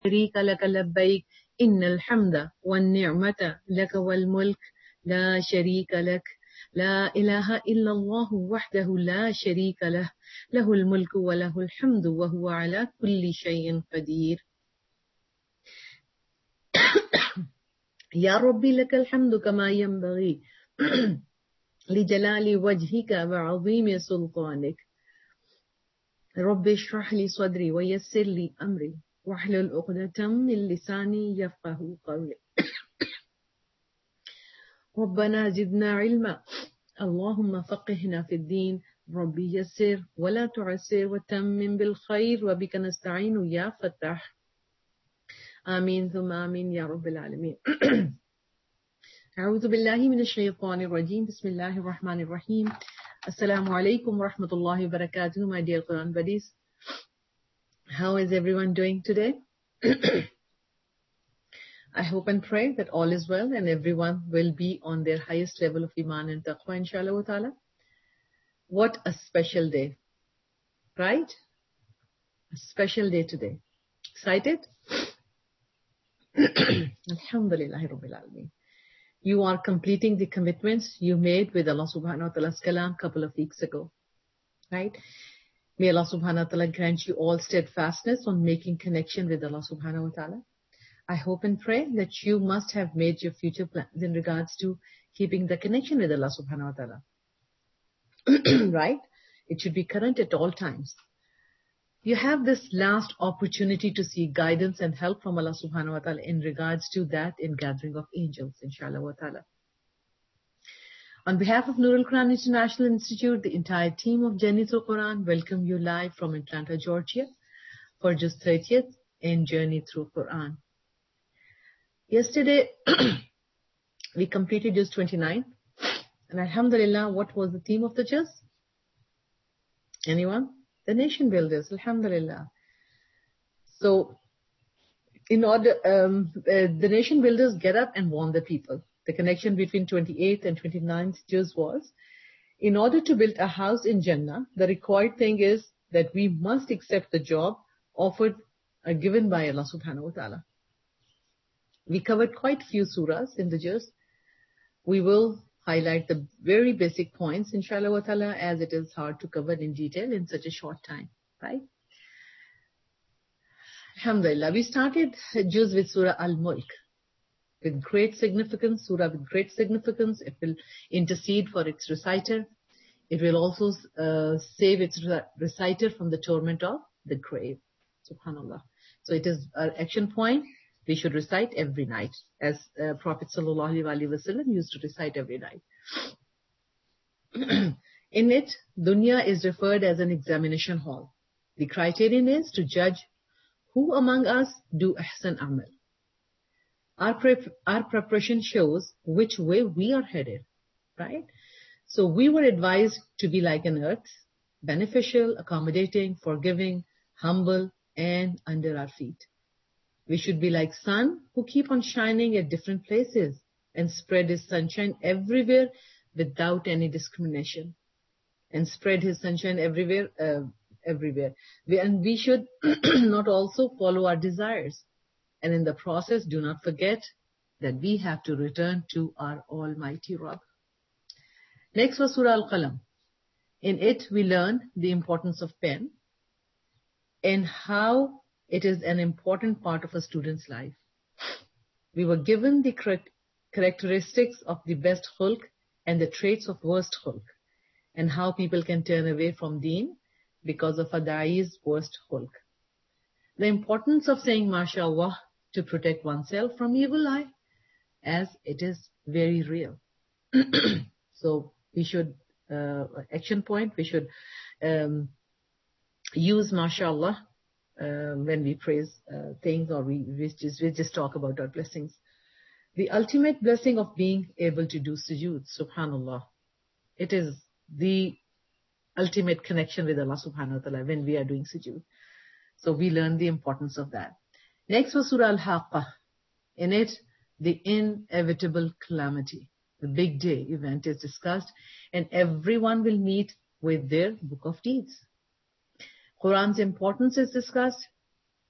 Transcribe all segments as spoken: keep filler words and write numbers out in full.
شريك لك لبيك إن الحمد والنعمة لك والملك لا شريك لك لا إله إلا الله وحده لا شريك له له الملك وله الحمد وهو على كل شيء قدير. يا ربي لك الحمد كما ينبغي لجلال وجهك وعظيم سلطانك. رب اشرح لي صدري ويسر لي أمري واحلل عقدة من لساني يفقه قولي. ربنا زدنا علما اللهم فقهنا في الدين. ربي يسر ولا تعسر وتمم بالخير وبك نستعين يا فتاح. آمين ثم آمين يا رب العالمين. أعوذ بالله من الشيطان الرجيم. بسم الله الرحمن الرحيم. Assalamu alaikum wa rahmatullahi wa barakatuh, my dear Quran buddies. How is everyone doing today? I hope and pray that all is well and everyone will be on their highest level of iman and taqwa, inshallah wa ta'ala. What a special day, right? A special day today. Excited? Alhamdulillahi Rabbil Alameen. You are completing the commitments you made with Allah subhanahu wa ta'ala's kalam a couple of weeks ago, right? May Allah subhanahu wa ta'ala grant you all steadfastness on making connection with Allah subhanahu wa ta'ala. I hope and pray that you must have made your future plans in regards to keeping the connection with Allah subhanahu wa ta'ala, right? It should be current at all times. You have this last opportunity to seek guidance and help from Allah subhanahu wa ta'ala in regards to that in gathering of angels, inshallah wa ta'ala. On behalf of Nurul Quran International Institute, the entire team of Journey Through Quran welcome you live from Atlanta, Georgia for Juz thirtieth in Journey Through Quran. Yesterday, we completed Juz twenty-nine. And alhamdulillah, what was the theme of the Juz? Anyone? The nation builders, alhamdulillah. So, in order, um, uh, the nation builders get up and warn the people. The connection between twenty-eighth and twenty-ninth Juz was, in order to build a house in Jannah, the required thing is that we must accept the job offered, uh, given by Allah subhanahu wa ta'ala. We covered quite few surahs in the Juz. We will highlight the very basic points, inshallah wa ta'ala, as it is hard to cover in detail in such a short time, right? Alhamdulillah. We started Juz with Surah Al-Mulk, with great significance, surah with great significance. It will intercede for its reciter. It will also uh, save its reciter from the torment of the grave. Subhanallah. So it is an action point. We should recite every night, as uh, Prophet sallallahu alaihi wasallam used to recite every night. In it, dunya is referred as an examination hall. The criterion is to judge who among us do ahsan amal. Our, prep- our preparation shows which way we are headed, right? So we were advised to be like an earth, beneficial, accommodating, forgiving, humble, and under our feet. We should be like sun who keep on shining at different places and spread his sunshine everywhere without any discrimination. And spread his sunshine everywhere, uh, everywhere. We, and we should not also follow our desires. And in the process, do not forget that we have to return to our Almighty Rabb. Next was Surah Al-Qalam. In it, we learn the importance of pen and how it is an important part of a student's life. We were given the characteristics of the best khulq and the traits of worst khulq, and how people can turn away from deen because of a da'i's worst khulq. The importance of saying MashaAllah to protect oneself from evil eye, as it is very real. So we should, uh, action point, we should um, use MashaAllah Uh, when we praise uh, things, or we, we, just, we just talk about our blessings. The ultimate blessing of being able to do sujood, subhanallah. It is the ultimate connection with Allah subhanahu wa ta'ala when we are doing sujood. So we learn the importance of that. Next was Surah Al-Haqqah. In it, the inevitable calamity, the big day event is discussed, and everyone will meet with their book of deeds. Quran's importance is discussed,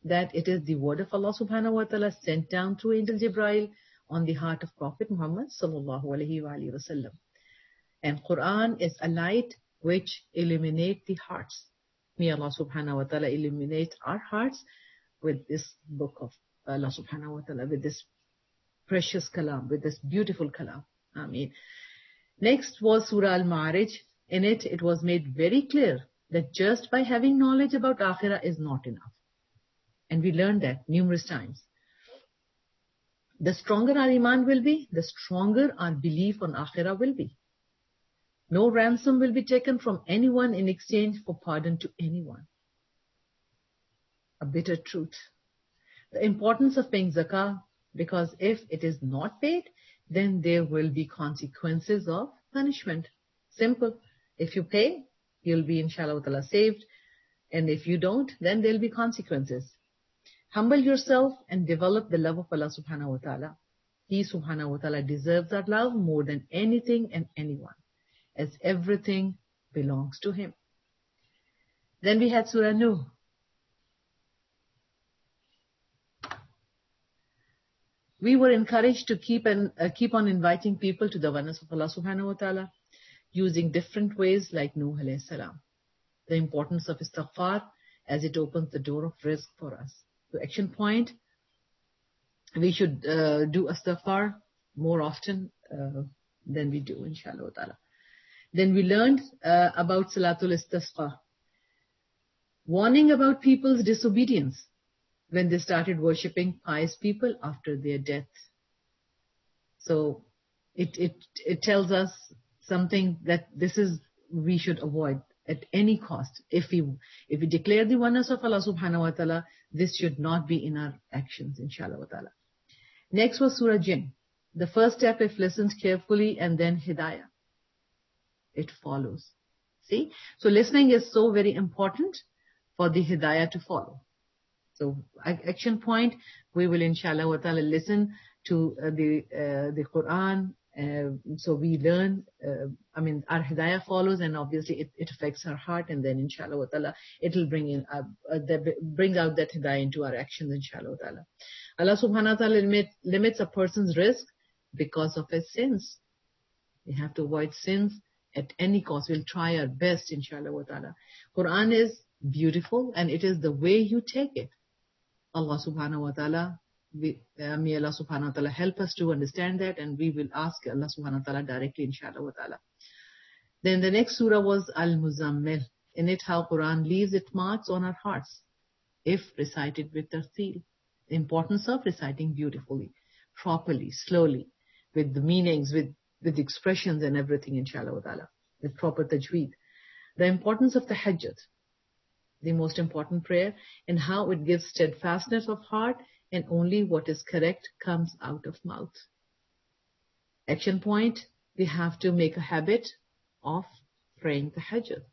that it is the word of Allah subhanahu wa ta'ala sent down through Angel Jibreel on the heart of Prophet Muhammad sallallahu alayhi wa alihi wasallam. And Quran is a light which illuminates the hearts. May Allah subhanahu wa ta'ala illuminate our hearts with this book of Allah subhanahu wa ta'ala, with this precious kalam, with this beautiful kalam. Ameen. Next was Surah Al-Ma'arij. In it, it was made very clear that just by having knowledge about Akhirah is not enough. And we learned that numerous times. The stronger our iman will be, the stronger our belief on Akhirah will be. No ransom will be taken from anyone in exchange for pardon to anyone. A bitter truth. The importance of paying zakah, because if it is not paid, then there will be consequences of punishment. Simple. If you pay, you'll be inshallah ta'ala saved. And if you don't, then there'll be consequences. Humble yourself and develop the love of Allah subhanahu wa ta'ala. He subhanahu wa ta'ala deserves our love more than anything and anyone, as everything belongs to Him. Then we had Surah Nuh. We were encouraged to keep and uh, keep on inviting people to the oneness of Allah subhanahu wa ta'ala using different ways like Nuh alayhi salam. The importance of istighfar as it opens the door of rizq for us. So action point, we should uh, do istighfar more often uh, than we do, inshallah ta'ala. Then we learned uh, about Salatul Istisqa, warning about people's disobedience when they started worshipping pious people after their death. So it, it, it tells us something that this is, we should avoid at any cost. If we, if we declare the oneness of Allah subhanahu wa ta'ala, this should not be in our actions, inshallah wa ta'ala. Next was Surah Jinn. The first step, if listened carefully, and then Hidayah. It follows. See? So listening is so very important for the Hidayah to follow. So action point, we will inshallah wa ta'ala listen to uh, the uh, the Quran. Uh, so we learn, uh, I mean, our Hidayah follows, and obviously it, it affects our heart, and then inshallah wa ta'ala, it will bring in, uh, uh, that, bring out that Hidayah into our actions, inshallah wa ta'ala. Allah subhanahu wa ta'ala limit, limits a person's risk because of his sins. We have to avoid sins at any cost. We'll try our best, inshallah wa ta'ala. Quran is beautiful, and it is the way you take it. Allah subhanahu wa ta'ala, we, uh, may Allah subhanahu wa ta'ala help us to understand that, and we will ask Allah subhanahu wa ta'ala directly, inshallah wa ta'ala. Then the next surah was Al-Muzammil. In it, how Quran leaves its marks on our hearts if recited with tartil. The importance of reciting beautifully, properly, slowly, with the meanings, with, with expressions and everything, inshallah wa ta'ala, with proper tajweed. The importance of the tahajjud, the most important prayer, and how it gives steadfastness of heart, and only what is correct comes out of mouth. Action point, we have to make a habit of praying tahajjud.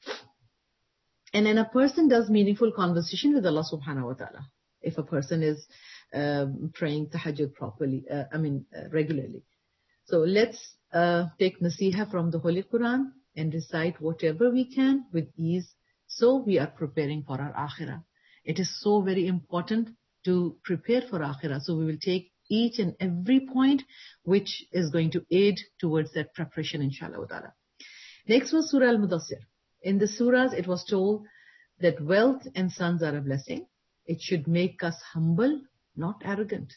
And then a person does meaningful conversation with Allah subhanahu wa ta'ala, if a person is uh, praying tahajjud properly, uh, I mean uh, regularly. So let's uh, take nasiha from the Holy Quran and recite whatever we can with ease, so we are preparing for our akhirah. It is so very important to prepare for akhirah. So we will take each and every point which is going to aid towards that preparation, inshallah wa ta'ala. Next was Surah Al-Mudassir. In the surahs, it was told that wealth and sons are a blessing. It should make us humble, not arrogant.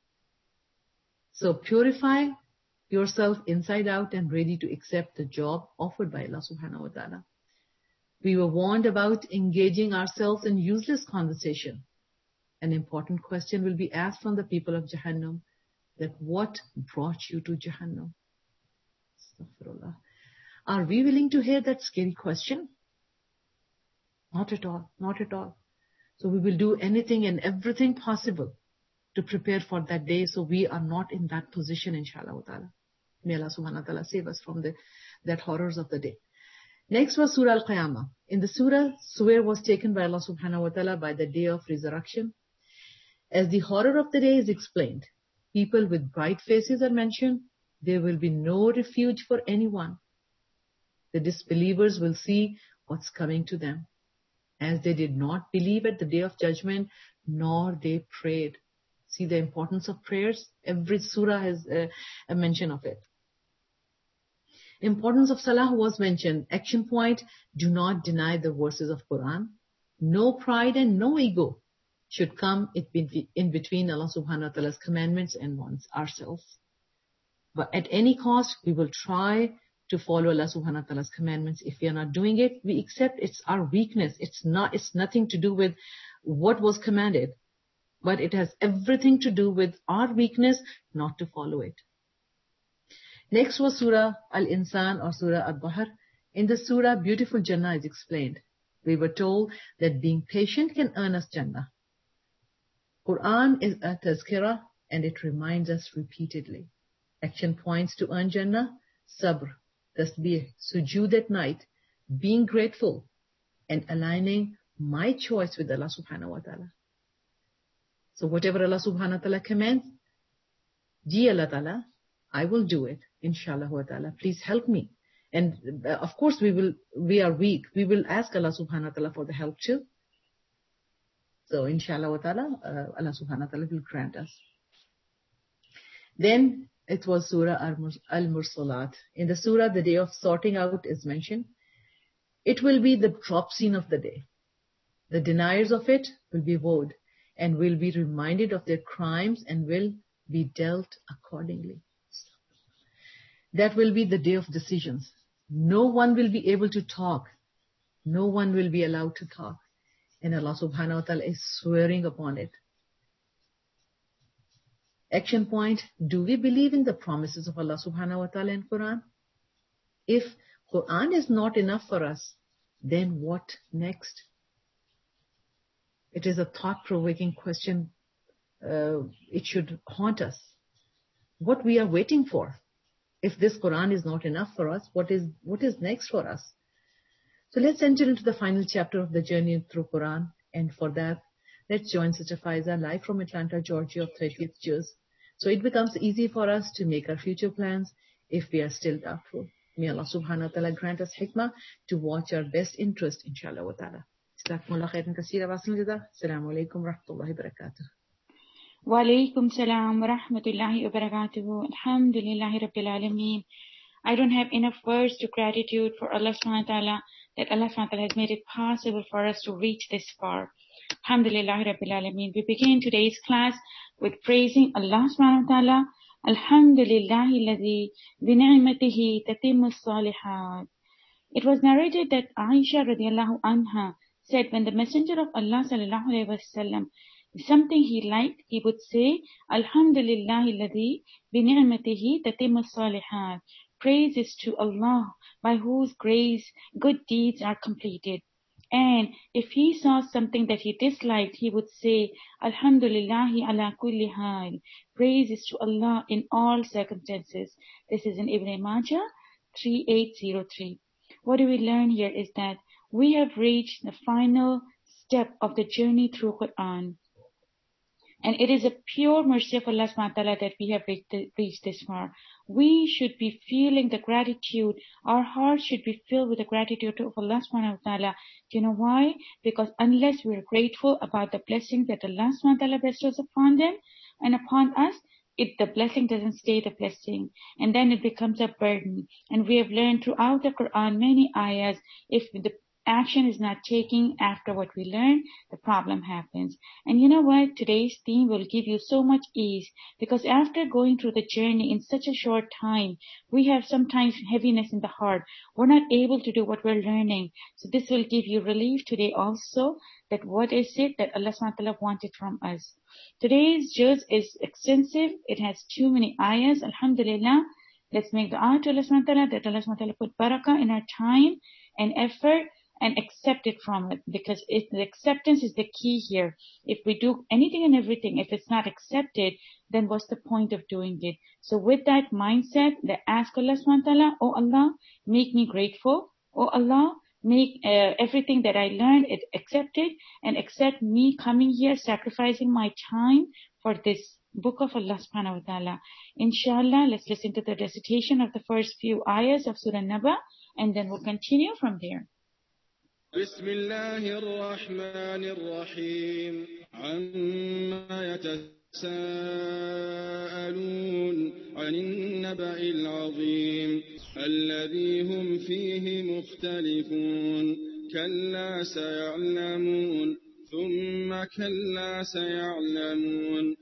So purify yourself inside out and ready to accept the job offered by Allah subhanahu wa ta'ala. We were warned about engaging ourselves in useless conversation. An important question will be asked from the people of Jahannam, that what brought you to Jahannam? Astaghfirullah. Are we willing to hear that scary question? Not at all, not at all. So we will do anything and everything possible to prepare for that day, so we are not in that position, inshallah wa ta'ala. May Allah subhanahu wa ta'ala save us from the, that horrors of the day. Next was Surah Al-Qiyamah. In the surah, swear was taken by Allah subhanahu wa ta'ala by the day of resurrection. As the horror of the day is explained, people with bright faces are mentioned. There will be no refuge for anyone. The disbelievers will see what's coming to them. As they did not believe at the day of judgment, nor they prayed. See the importance of prayers? Every surah has uh, a mention of it. Importance of salah was mentioned. Action point, do not deny the verses of Quran. No pride and no ego should come in between Allah subhanahu wa ta'ala's commandments and one's ourselves. But at any cost, we will try to follow Allah subhanahu wa ta'ala's commandments. If we are not doing it, we accept it's our weakness. It's not, it's nothing to do with what was commanded, but it has everything to do with our weakness not to follow it. Next was Surah Al-Insan or Surah Al-Bahr. In the surah, beautiful Jannah is explained. We were told that being patient can earn us Jannah. Quran is a tazkirah and it reminds us repeatedly. Action points to earn Jannah, sabr, tasbih, sujood at night, being grateful, and aligning my choice with Allah subhanahu wa ta'ala. So whatever Allah subhanahu wa ta'ala commands, Ji Allah ta'ala, I will do it, inshallah wa ta'ala. Please help me. And uh, of course we will, we are weak. We will ask Allah subhanahu wa ta'ala for the help too. So inshallah wa ta'ala, uh, Allah subhanahu wa ta'ala will grant us. Then it was Surah Al-Mursalat. In the surah, the day of sorting out is mentioned. It will be the drop scene of the day. The deniers of it will be woed and will be reminded of their crimes and will be dealt accordingly. That will be the day of decisions. No one will be able to talk. No one will be allowed to talk. And Allah subhanahu wa ta'ala is swearing upon it. Action point, do we believe in the promises of Allah subhanahu wa ta'ala in Quran? If Quran is not enough for us, then what next? It is a thought-provoking question. Uh, it should haunt us. What we are waiting for? If this Quran is not enough for us, what is what is next for us? So let's enter into the final chapter of the journey through Quran. And for that, let's join Sister Faiza live from Atlanta, Georgia of thirtieth Juz. So it becomes easy for us to make our future plans if we are still doubtful. May Allah subhanahu wa ta'ala grant us hikmah to watch our best interest, inshallah wa ta'ala. Jazakumullah khairan kaseera wa ahsanul jazaa. Assalamu alaikum wa rahmatullahi wa barakatuh. Wa alaikum salam wa rahmatullahi wa barakatuh. Alhamdulillahi rabbil alameen. I don't have enough words to gratitude for Allah subhanahu wa ta'ala that Allah subhanahu wa ta'ala has made it possible for us to reach this far. Alhamdulillahi rabbil alameen. We begin today's class with praising Allah subhanahu wa ta'ala. Alhamdulillahi alladhi bi ni'matihi tatimmu salihat. It was narrated that Aisha radiallahu anha said when the Messenger of Allah sallallahu alayhi wa sallam something he liked, he would say, Alhamdulillahi alladhi bi ni'matihi tatimmu salihat. Praise is to Allah, by whose grace good deeds are completed. And if he saw something that he disliked, he would say, Alhamdulillahi ala kulli hal. Praise is to Allah in all circumstances. This is in Ibn Majah thirty-eight oh three. What do we learn here is that we have reached the final step of the journey through Quran. And it is a pure mercy of Allah subhanahu wa ta'ala that we have reached this far. We should be feeling the gratitude. Our hearts should be filled with the gratitude of Allah subhanahu wa ta'ala. Do you know why? Because unless we are grateful about the blessings that Allah subhanahu wa ta'ala bestows upon them and upon us, it, the blessing doesn't stay the blessing. And then it becomes a burden. And we have learned throughout the Quran many ayahs, if the action is not taking after what we learn, the problem happens. And you know what? Today's theme will give you so much ease, because after going through the journey in such a short time, we have sometimes heaviness in the heart. We're not able to do what we're learning. So this will give you relief today also, that what is it that Allah subhanahu wa ta'ala wanted from us. Today's juz is extensive. It has too many ayahs. Alhamdulillah. Let's make dua to Allah subhanahu wa ta'ala that Allah subhanahu wa ta'ala put barakah in our time and effort, and accept it from it, because it, the acceptance is the key here. If we do anything and everything, if it's not accepted, then what's the point of doing it? So with that mindset, that ask Allah subhanahu wa ta'ala, oh Allah, make me grateful. Oh Allah, make uh, everything that I learned it accepted, and accept me coming here, sacrificing my time for this book of Allah subhanahu wa ta'ala. Inshallah, let's listen to the recitation of the first few ayahs of Surah Naba, and then we'll continue from there. بسم الله الرحمن الرحيم عما يتساءلون عن النبأ العظيم الذي هم فيه مختلفون كلا سيعلمون ثم كلا سيعلمون.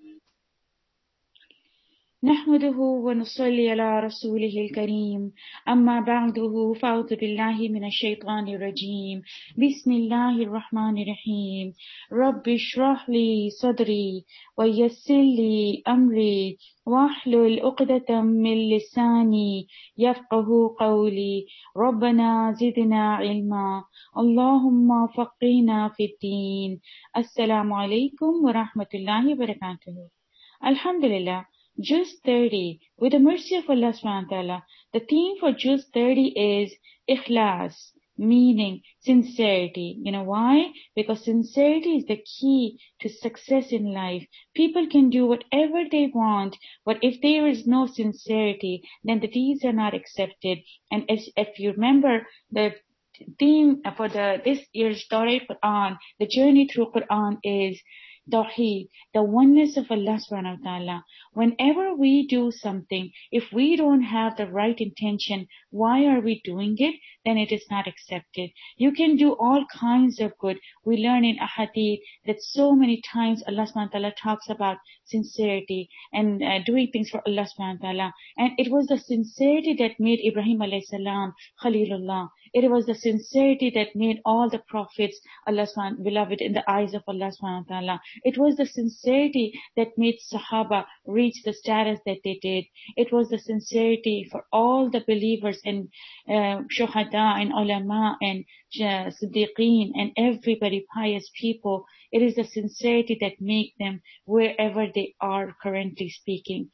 نحمده ونصلي على رسوله الكريم أما بعده فأعوذ بالله من الشيطان الرجيم بسم الله الرحمن الرحيم رب اشرح لي صدري ويسر لي أمري واحلل عقدة من لساني يفقه قولي ربنا زدنا علما اللهم فقهنا في الدين. السلام عليكم ورحمة الله وبركاته. Alhamdulillah. Juz thirty, with the mercy of Allah subhanahu wa ta'ala, the theme for Juz thirty is ikhlas, meaning sincerity. You know why? Because sincerity is the key to success in life. People can do whatever they want, but if there is no sincerity, then the deeds are not accepted. And if, if you remember, the theme for the this year's Tawreed Quran, the journey through Quran is Tawheed, the oneness of Allah subhanahu wa ta'ala. Whenever we do something, if we don't have the right intention, why are we doing it? Then it is not accepted. You can do all kinds of good. We learn in Ahadith that so many times Allah subhanahu wa ta'ala talks about sincerity and uh, doing things for Allah subhanahu wa ta'ala. And it was the sincerity that made Ibrahim alayhi salam Khalilullah. It was the sincerity that made all the prophets Allah subhanahu beloved in the eyes of Allah subhanahu wa ta'ala. It was the sincerity that made Sahaba reach the status that they did. It was the sincerity for all the believers and uh, Shuhada and Ulama and uh, Siddiqeen and everybody, pious people. It is the sincerity that make them wherever they are currently speaking.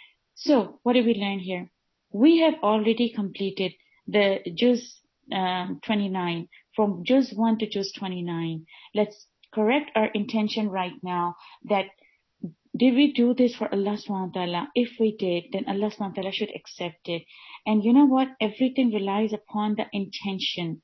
So, what do we learn here? We have already completed the Juz um, twenty-nine, from Juz one to Juz twenty-nine. Let's correct our intention right now that did we do this for Allah subhanahu wa ta'ala? If we did, then Allah subhanahu wa ta'ala should accept it. And you know what? Everything relies upon the intention.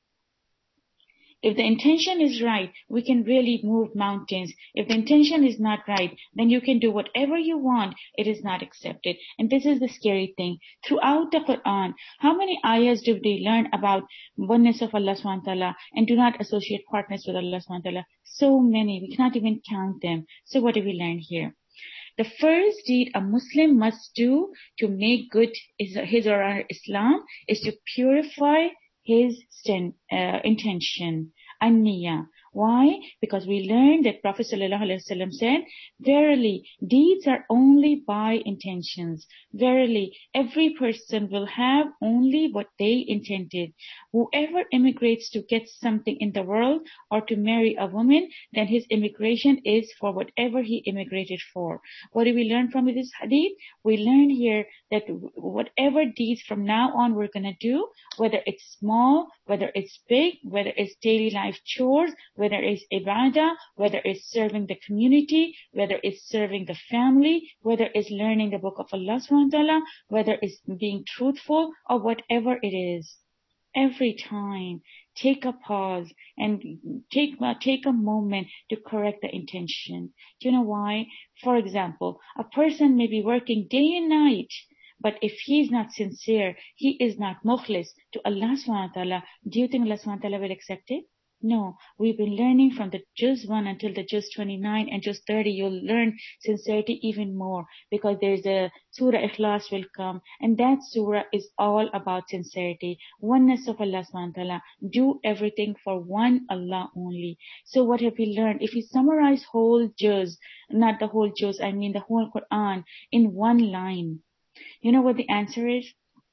If the intention is right, we can really move mountains. If the intention is not right, then you can do whatever you want. It is not accepted. And this is the scary thing. Throughout the Quran, how many ayahs do we learn about oneness of Allah subhanahu wa ta'ala and do not associate partners with Allah subhanahu wa ta'ala? So many. We cannot even count them. So what do we learn here? The first deed a Muslim must do to make good his or her Islam is to purify his uh, intention, an-niyya. Why? Because we learned that Prophet ﷺ said, verily, deeds are only by intentions. Verily, every person will have only what they intended. Whoever immigrates to get something in the world or to marry a woman, then his immigration is for whatever he immigrated for. What do we learn from this hadith? We learn here that whatever deeds from now on we're going to do, whether it's small, whether it's big, whether it's daily life chores, whether it's ibadah, whether it's serving the community, whether it's serving the family, whether it's learning the book of Allah subhanahu wa ta'ala, whether it's being truthful or whatever it is. Every time, take a pause and take, uh, take a moment to correct the intention. Do you know why? For example, a person may be working day and night, but if he is not sincere, he is not mukhlis to Allah subhanahu wa ta'ala, do you think Allah subhanahu wa ta'ala will accept it? No, we've been learning from the Juz one until the Juz twenty-nine and Juz thirty. You'll learn sincerity even more because there's a Surah Ikhlas will come and that Surah is all about sincerity, oneness of Allah subhanahu wa ta'ala. Do everything for one Allah only. So what have we learned? If we summarize whole Juz, not the whole Juz, I mean the whole Quran in one line, you know what the answer is?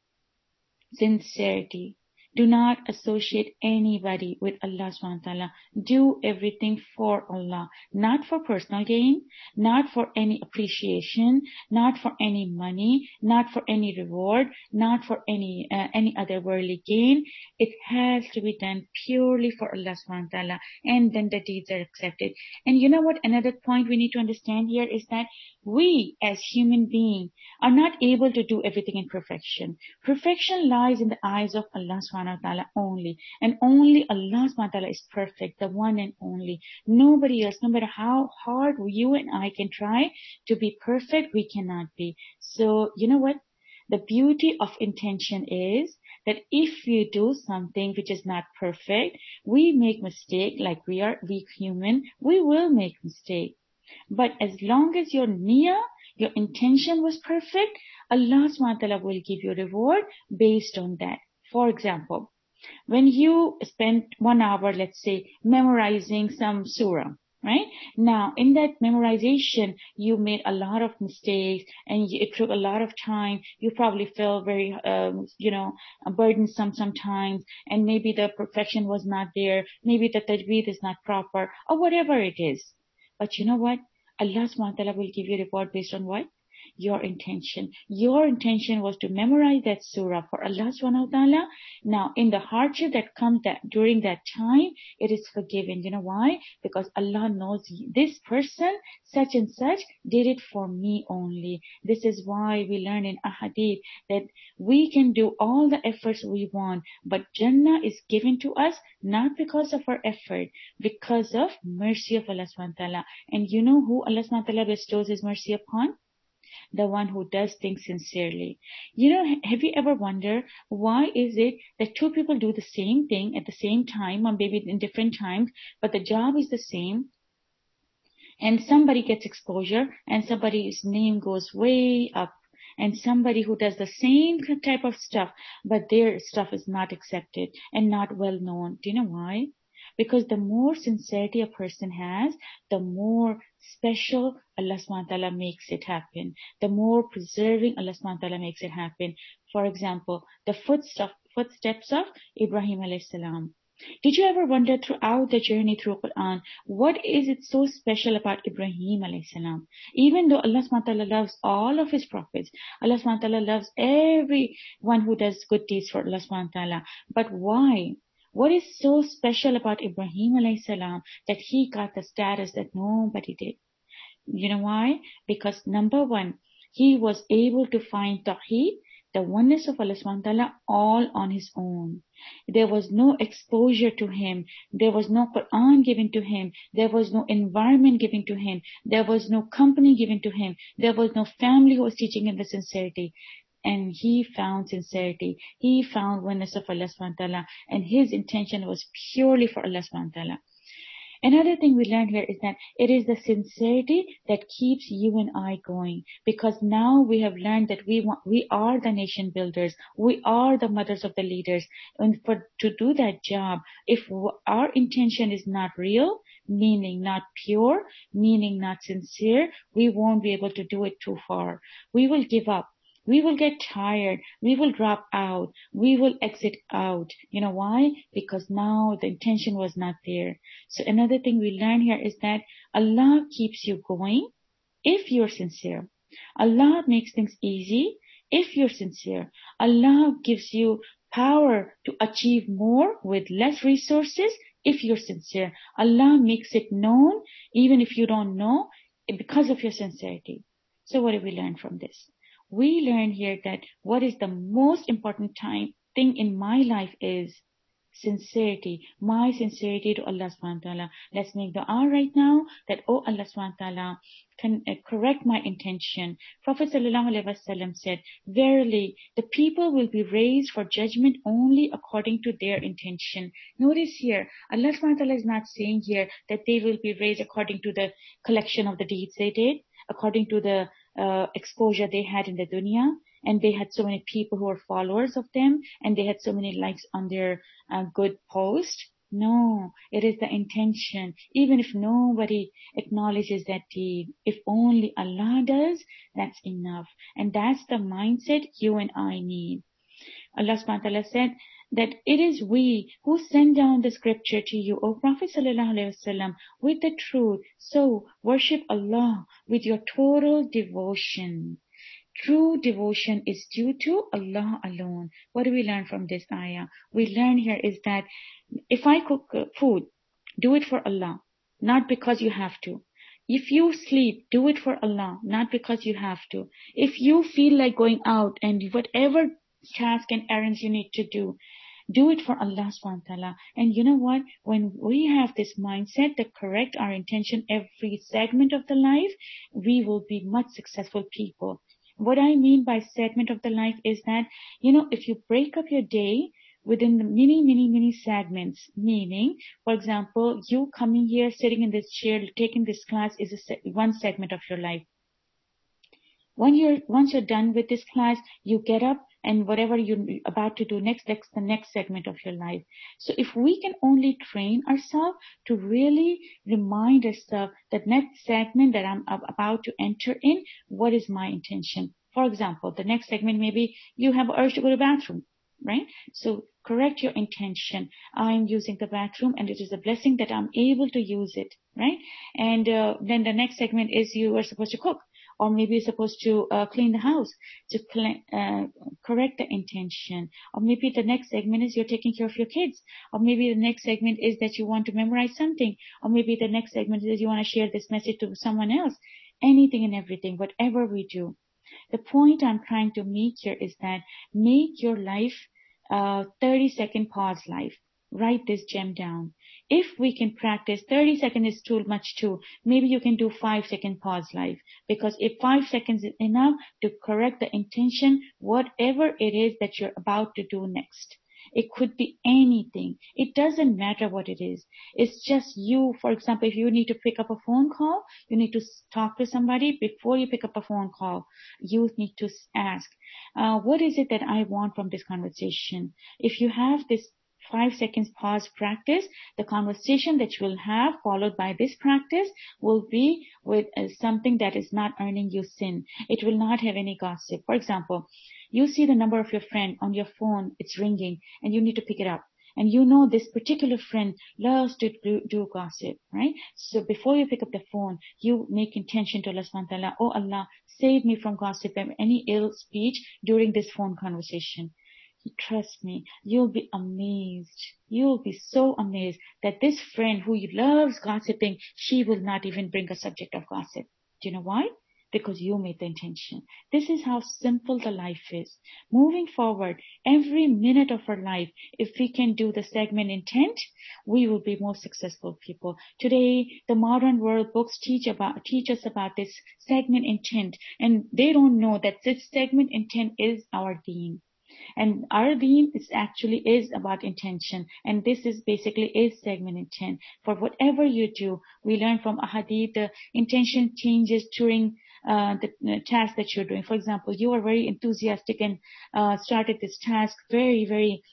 Sincerity. Do not associate anybody with Allah subhanahu wa ta'ala. Do everything for Allah. Not for personal gain, not for any appreciation, not for any money, not for any reward, not for any uh, any other worldly gain. It has to be done purely for Allah subhanahu wa ta'ala. And then the deeds are accepted. And you know what? Another point we need to understand here is that We as human beings are not able to do everything in perfection. Perfection lies in the eyes of Allah subhanahu wa ta'ala only. And only Allah subhanahu wa ta'ala is perfect, the one and only. Nobody else, no matter how hard you and I can try to be perfect, we cannot be. So, you know what? The beauty of intention is that if we do something which is not perfect, we make mistake, like we are weak human, we will make mistake. But as long as your niyyah, your intention was perfect, Allah subhanahu wa ta'ala will give you reward based on that. For example, when you spend one hour, let's say, memorizing some surah, right? Now, in that memorization, you made a lot of mistakes and it took a lot of time. You probably felt very, um, you know, burdensome sometimes, and maybe the perfection was not there. Maybe the tajweed is not proper, or whatever it is. But you know what? Allah subhanahu wa ta'ala will give you reward based on what? Your intention. Your intention was to memorize that surah for Allah subhanahu wa ta'ala. Now, in the hardship that comes that during that time, it is forgiven. You know why? Because Allah knows this person, such and such, did it for me only. This is why we learn in ahadith that we can do all the efforts we want, but Jannah is given to us not because of our effort, because of mercy of Allah subhanahu wa ta'ala. And you know who Allah subhanahu wa ta'ala bestows His mercy upon? The one who does things sincerely. You know, have you ever wondered why is it that two people do the same thing at the same time, or maybe in different times, but the job is the same, and somebody gets exposure and somebody's name goes way up, and somebody who does the same type of stuff, but their stuff is not accepted and not well known? Do you know why? Because the more sincerity a person has, the more special Allah subhanahu wa ta'ala makes it happen. The more preserving Allah subhanahu wa ta'ala makes it happen. For example, the footsteps, footsteps of Ibrahim alayhi salam. Did you ever wonder throughout the journey through Quran, what is it so special about Ibrahim alayhi salam? Even though Allah subhanahu wa ta'ala loves all of His prophets, Allah subhanahu wa ta'ala loves everyone who does good deeds for Allah subhanahu wa ta'ala. But why? What is so special about Ibrahim alayhi salam that he got the status that nobody did? You know why? Because number one, he was able to find Tawheed, the oneness of Allah subhanahu wa ta'ala, all on his own. There was no exposure to him. There was no Quran given to him. There was no environment given to him. There was no company given to him. There was no family who was teaching him the sincerity. And he found sincerity. He found oneness of Allah subhanahu wa ta'ala. And his intention was purely for Allah subhanahu wa ta'ala. Another thing we learned here is that it is the sincerity that keeps you and I going. Because now we have learned that we want, we are the nation builders. We are the mothers of the leaders. And for to do that job, if our intention is not real, meaning not pure, meaning not sincere, we won't be able to do it too far. We will give up. We will get tired. We will drop out. We will exit out. You know why? Because now the intention was not there. So another thing we learn here is that Allah keeps you going if you're sincere. Allah makes things easy if you're sincere. Allah gives you power to achieve more with less resources if you're sincere. Allah makes it known even if you don't know because of your sincerity. So what do we learn from this? We learn here that what is the most important time thing in my life is sincerity. My sincerity to Allah subhanahu wa ta'ala. Let's make dua right now that, oh Allah subhanahu wa ta'ala, can uh, correct my intention. Prophet sallallahu alaihi wasallam said, verily, the people will be raised for judgment only according to their intention. Notice here, Allah subhanahu wa ta'ala is not saying here that they will be raised according to the collection of the deeds they did, according to the uh, exposure they had in the dunya, and they had so many people who were followers of them, and they had so many likes on their uh, good post. No, it is the intention. Even if nobody acknowledges that deed, if only Allah does, that's enough. And that's the mindset you and I need. Allah subhanahu wa ta'ala said that it is we who send down the scripture to you, O Prophet sallallahu alaihi wasallam, with the truth. So worship Allah with your total devotion. True devotion is due to Allah alone. What do we learn from this ayah? We learn here is that if I cook food, do it for Allah, not because you have to. If you sleep, do it for Allah, not because you have to. If you feel like going out and whatever task and errands you need to do, do it for Allah subhanahu wa ta'ala. And you know what? When we have this mindset that correct our intention every segment of the life, we will be much successful people. What I mean by segment of the life is that, you know, if you break up your day within the many, many, many segments, meaning, for example, you coming here, sitting in this chair, taking this class is a se- one segment of your life. When you're, once you're done with this class, you get up and whatever you're about to do next, that's the next segment of your life. So if we can only train ourselves to really remind ourselves that next segment that I'm about to enter in, what is my intention? For example, the next segment, maybe you have urge to go to the bathroom, right? So correct your intention. I'm using the bathroom and it is a blessing that I'm able to use it, right? And uh, then the next segment is you are supposed to cook. Or maybe you're supposed to uh, clean the house, to cl- uh, correct the intention. Or maybe the next segment is you're taking care of your kids. Or maybe the next segment is that you want to memorize something. Or maybe the next segment is you want to share this message to someone else. Anything and everything, whatever we do. The point I'm trying to make here is that make your life uh, thirty second pause life. Write this gem down. If we can practice, thirty seconds is too much too. Maybe you can do five second pause life. Because if five seconds is enough to correct the intention, whatever it is that you're about to do next. It could be anything. It doesn't matter what it is. It's just you. For example, if you need to pick up a phone call, you need to talk to somebody. Before you pick up a phone call, you need to ask, uh, what is it that I want from this conversation? If you have this five seconds pause practice, the conversation that you will have followed by this practice will be with uh, something that is not earning you sin. It will not have any gossip. For example, you see the number of your friend on your phone, it's ringing and you need to pick it up. And you know this particular friend loves to do, do gossip, right? So before you pick up the phone, you make intention to Allah subhanahu wa ta'ala, oh Allah, save me from gossip and any ill speech during this phone conversation. Trust me, you'll be amazed. You'll be so amazed that this friend who loves gossiping, she will not even bring a subject of gossip. Do you know why? Because you made the intention. This is how simple the life is. Moving forward, every minute of our life, if we can do the segment intent, we will be more successful people. Today, the modern world books teach about teach us about this segment intent, and they don't know that this segment intent is our deen. And our deen is actually is about intention. And this is basically is segment intent. For whatever you do, we learn from ahadith, the intention changes during uh, the, the task that you're doing. For example, you are very enthusiastic and uh, started this task very, very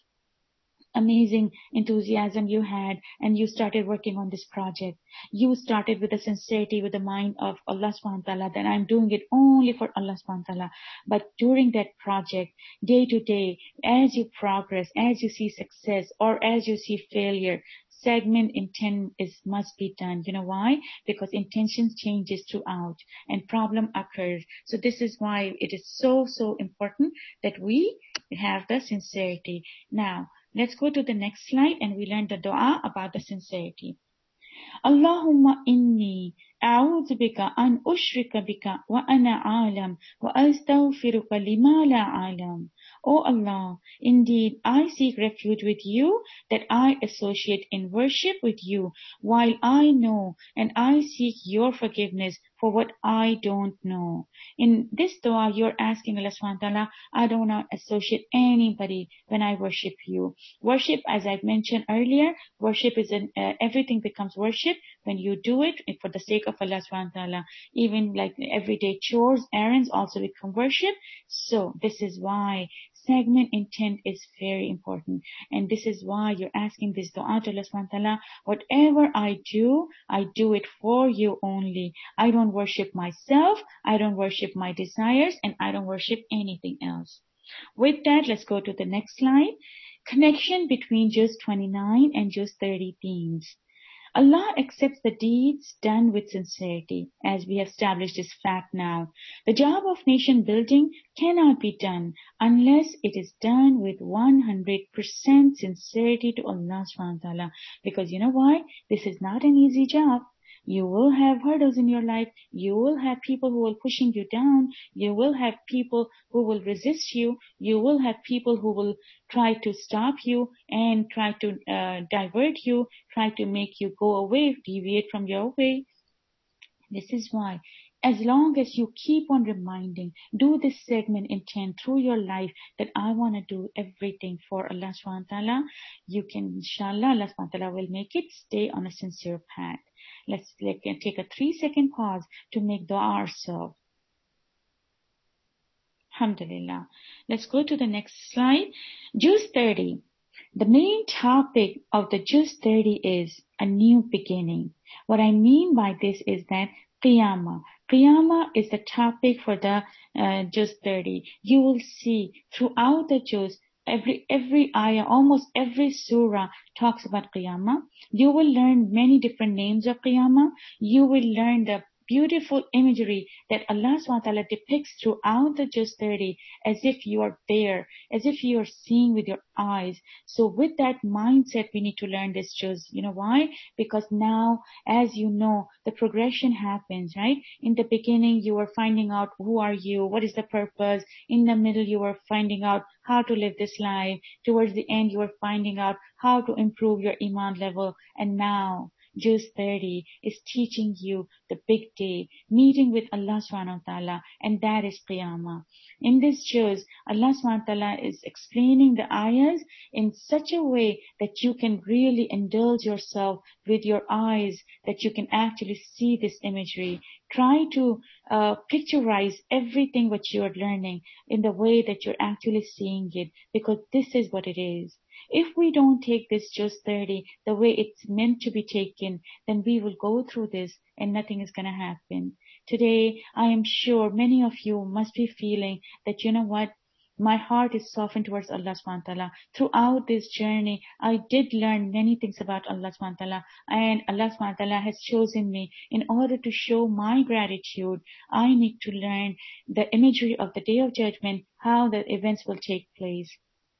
amazing enthusiasm you had, and you started working on this project. You started with the sincerity, with the mind of Allah subhanahu wa ta'ala, that I'm doing it only for Allah subhanahu wa ta'ala. But during that project, day to day, as you progress, as you see success or as you see failure, segment intent is must be done. You know why? Because intention changes throughout and problem occurs. So this is why it is so, so important that we have the sincerity. Now, let's go to the next slide and we learn the dua about the sincerity. Allahumma inni a'udhu bika an ushrika bika wa ana alam wa astaghfiruka lima la alam. O Allah, indeed I seek refuge with you that I associate in worship with you while I know, and I seek your forgiveness for what I don't know. In this dua, you're asking Allah subhanahu wa ta'ala, I don't want to associate anybody when I worship you. Worship, as I've mentioned earlier, worship is an, uh, everything becomes worship when you do it for the sake of Allah subhanahu wa ta'ala. Even like everyday chores, errands also become worship. So this is why segment intent is very important. And this is why you're asking this dua to Allah subhanahu wa ta'ala, whatever I do, I do it for you only. I don't worship myself, I don't worship my desires, and I don't worship anything else. With that, let's go to the next slide. Connection between Juz twenty-nine and Juz thirty themes. Allah accepts the deeds done with sincerity, as we have established this fact now. The job of nation building cannot be done unless it is done with one hundred percent sincerity to Allah subhanahu wa ta'ala. Because you know why? This is not an easy job. You will have hurdles in your life. You will have people who will pushing you down. You will have people who will resist you. You will have people who will try to stop you and try to uh, divert you, try to make you go away, deviate from your way. This is why, as long as you keep on reminding, do this segment intent through your life that I want to do everything for Allah subhanahu wa ta'ala, you can, inshallah, Allah subhanahu wa ta'ala will make it stay on a sincere path. Let's like, take a three second pause to make dua ourselves. Alhamdulillah. Let's go to the next slide. Juz thirty. The main topic of the Juz thirty is a new beginning. What I mean by this is that Qiyamah. Qiyamah is the topic for the uh, Juz thirty. You will see throughout the Juz, every every ayah, almost every surah talks about Qiyamah. You will learn many different names of Qiyamah. You will learn the beautiful imagery that Allah subhanahu wa ta'ala depicts throughout the Juz thirty as if you are there, as if you are seeing with your eyes. So with that mindset, we need to learn this Juz. You know why? Because now, as you know, the progression happens, right? In the beginning, you are finding out who are you, what is the purpose. In the middle, you are finding out how to live this life. Towards the end, you are finding out how to improve your Iman level. And now, Juz thirty is teaching you the big day, meeting with Allah subhanahu wa ta'ala, and that is Qiyamah. In this Juz, Allah subhanahu wa ta'ala is explaining the ayahs in such a way that you can really indulge yourself with your eyes, that you can actually see this imagery. Try to uh, picturize everything what you are learning in the way that you're actually seeing it, because this is what it is. If we don't take this Juz thirty the way it's meant to be taken, then we will go through this and nothing is going to happen. Today, I am sure many of you must be feeling that, you know what, my heart is softened towards Allah subhanahu wa ta'ala. Throughout this journey, I did learn many things about Allah subhanahu wa ta'ala, and Allah subhanahu wa ta'ala has chosen me. In order to show my gratitude, I need to learn the imagery of the Day of Judgment, how the events will take place.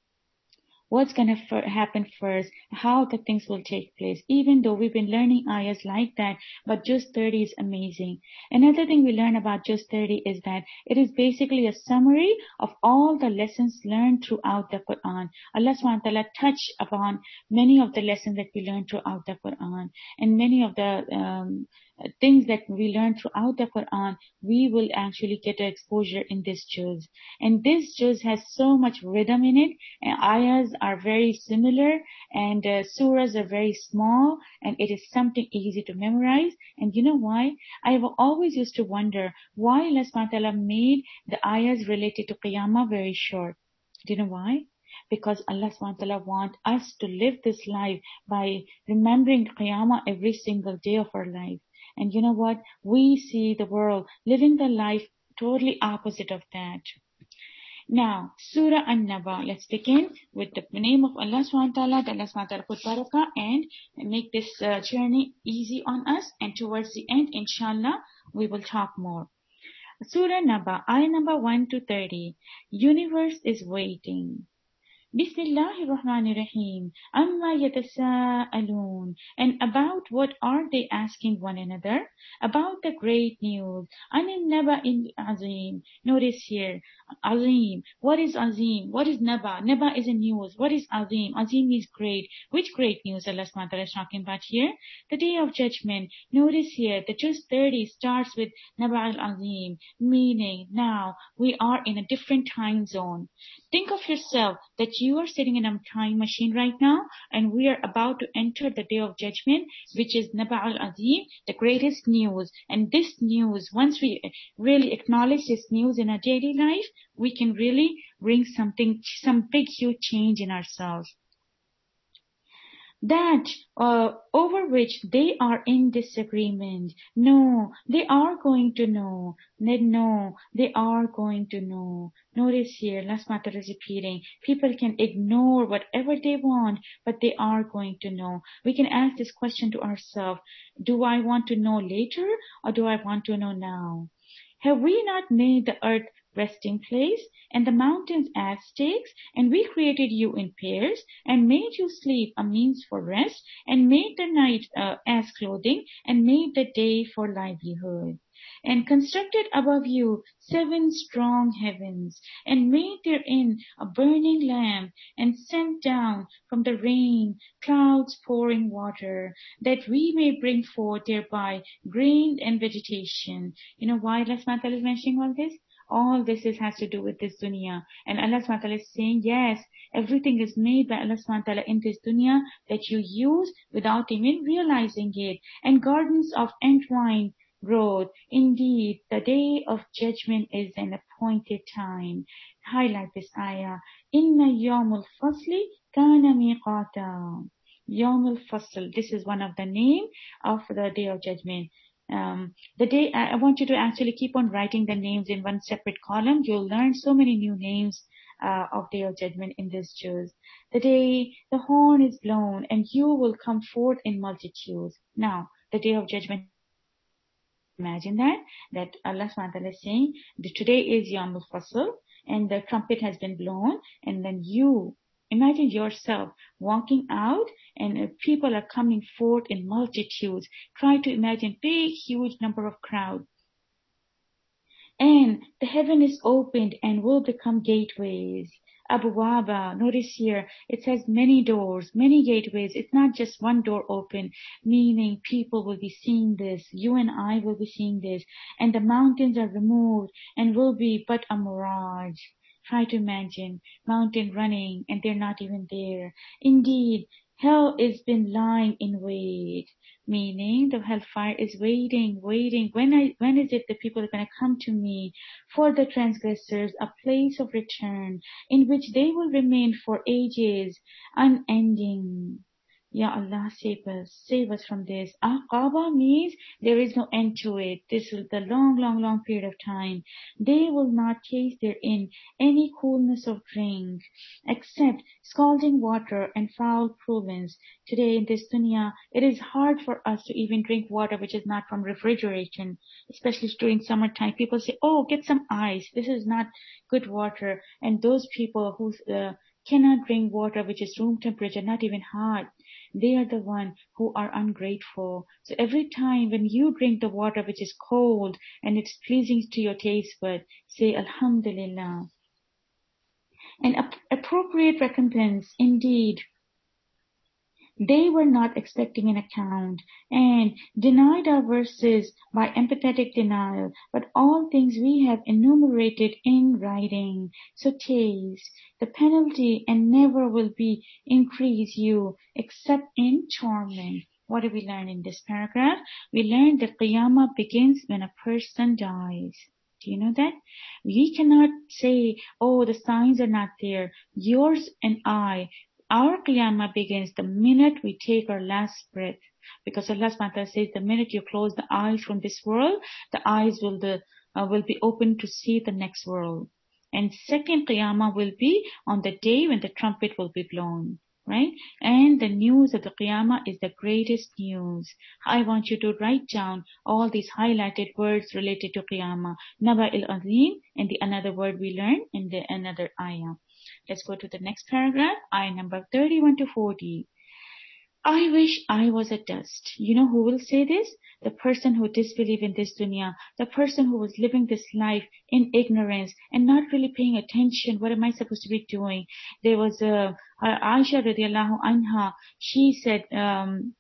What's going to f- happen first, how the things will take place. Even though we've been learning ayahs like that, but Juz thirty is amazing. Another thing we learn about Juz thirty is that it is basically a summary of all the lessons learned throughout the Quran. Allah subhanahu wa ta'ala touched upon many of the lessons that we learned throughout the Quran, and many of the um, things that we learn throughout the Quran, we will actually get exposure in this Juz. And this Juz has so much rhythm in it, and ayahs are very similar, and uh, surahs are very small, and it is something easy to memorize. And you know why? I have always used to wonder why Allah subhanahu wa ta'ala made the ayahs related to Qiyamah very short. Do you know why? Because Allah subhanahu wa ta'ala wants us to live this life by remembering Qiyamah every single day of our life. And you know what? We see the world living the life totally opposite of that. Now, Surah An-Naba. Let's begin with the name of Allah subhanahu wa ta'ala. Allah subhanahu wa ta'ala put barakah and make this uh, journey easy on us. And towards the end, inshallah, we will talk more. Surah Naba, ayah number one to thirty. Universe is waiting. Bismillahir Rahmanir Rahim. Amma yatasa'alun. And about what are they asking one another? About the great news. Anin naba'il azim. Notice here, azim. What is azim? What is naba? Naba is a news. What is azim? Azim is great. Which great news Allah subhanahu wa ta'ala is talking about here? The Day of Judgment. Notice here, the Juz thirty starts with naba'il azim, meaning now we are in a different time zone. Think of yourself that you are sitting in a time machine right now, and we are about to enter the Day of Judgment, which is Naba'ul Azim, the greatest news. And this news, once we really acknowledge this news in our daily life, we can really bring something, some big, huge change in ourselves. That uh, over which they are in disagreement. No, they are going to know. No, they are going to know. Notice here, last matter is repeating. People can ignore whatever they want, but they are going to know. We can ask this question to ourselves. Do I want to know later, or do I want to know now? Have we not made the earth resting place, and the mountains as stakes, and we created you in pairs, and made you sleep a means for rest, and made the night uh, as clothing, and made the day for livelihood, and constructed above you seven strong heavens, and made therein a burning lamp, and sent down from the rain clouds pouring water, that we may bring forth thereby grain and vegetation. You know why Allah subhanahu wa ta'ala is mentioning all this? All this is, has to do with this dunya. And Allah subhanahu wa ta'ala is saying, yes, everything is made by Allah subhanahu wa ta'ala in this dunya that you use without even realizing it. And gardens of entwined growth. Indeed, the day of judgment is an appointed time. Highlight this ayah. Inna yawmul fasli kana miqata. Yawmul fasl. This is one of the name of the day of judgment. Um, the day, I, I want you to actually keep on writing the names in one separate column. You'll learn so many new names uh, of day of judgment in this juz. The day the horn is blown and you will come forth in multitudes. Now, the day of judgment, imagine that, that Allah subhanahu wa ta'ala is saying that today is Yawmul Fasl and the trumpet has been blown, and then you imagine yourself walking out and uh, people are coming forth in multitudes. Try to imagine big, huge number of crowd. And the heaven is opened and will become gateways. Abu Waba, notice here, it says many doors, many gateways. It's not just one door open, meaning people will be seeing this. You and I will be seeing this. And the mountains are removed and will be but a mirage. Try to imagine mountain running and they're not even there. Indeed, hell has been lying in wait, meaning the hellfire is waiting, waiting. When I, when is it that people are going to come to me? For the transgressors, a place of return in which they will remain for ages, unending. Ya Allah, save us, save us from this. Aqaba means there is no end to it. This is the long, long, long period of time. They will not taste therein any coolness of drink, except scalding water and foul provence. Today in this dunya, it is hard for us to even drink water which is not from refrigeration, especially during summertime. People say, oh, get some ice. This is not good water. And those people who uh, cannot drink water which is room temperature, not even hot, they are the one who are ungrateful. So every time when you drink the water which is cold and it's pleasing to your taste bud, say Alhamdulillah. An ap- appropriate recompense indeed. They were not expecting an account and denied our verses by empathetic denial, but all things we have enumerated in writing. So taste the penalty and never will be increase you except in torment. What do we learn in this paragraph? We learn that Qiyamah begins when a person dies. Do you know that? We cannot say, oh, the signs are not there. Yours and I, our Qiyamah begins the minute we take our last breath. Because Allah subhanahu wa ta'ala says the minute you close the eyes from this world, the eyes will the uh, will be open to see the next world. And second Qiyamah will be on the day when the trumpet will be blown. Right? And the news of the Qiyamah is the greatest news. I want you to write down all these highlighted words related to Qiyamah. Naba il-Azim, and the another word we learn in the another ayah. Let's go to the next paragraph, ayah number thirty-one to forty. I wish I was a dust. You know who will say this? The person who disbelieved in this dunya, the person who was living this life in ignorance and not really paying attention. What am I supposed to be doing? There was a uh, Aisha radiallahu anha. She said um,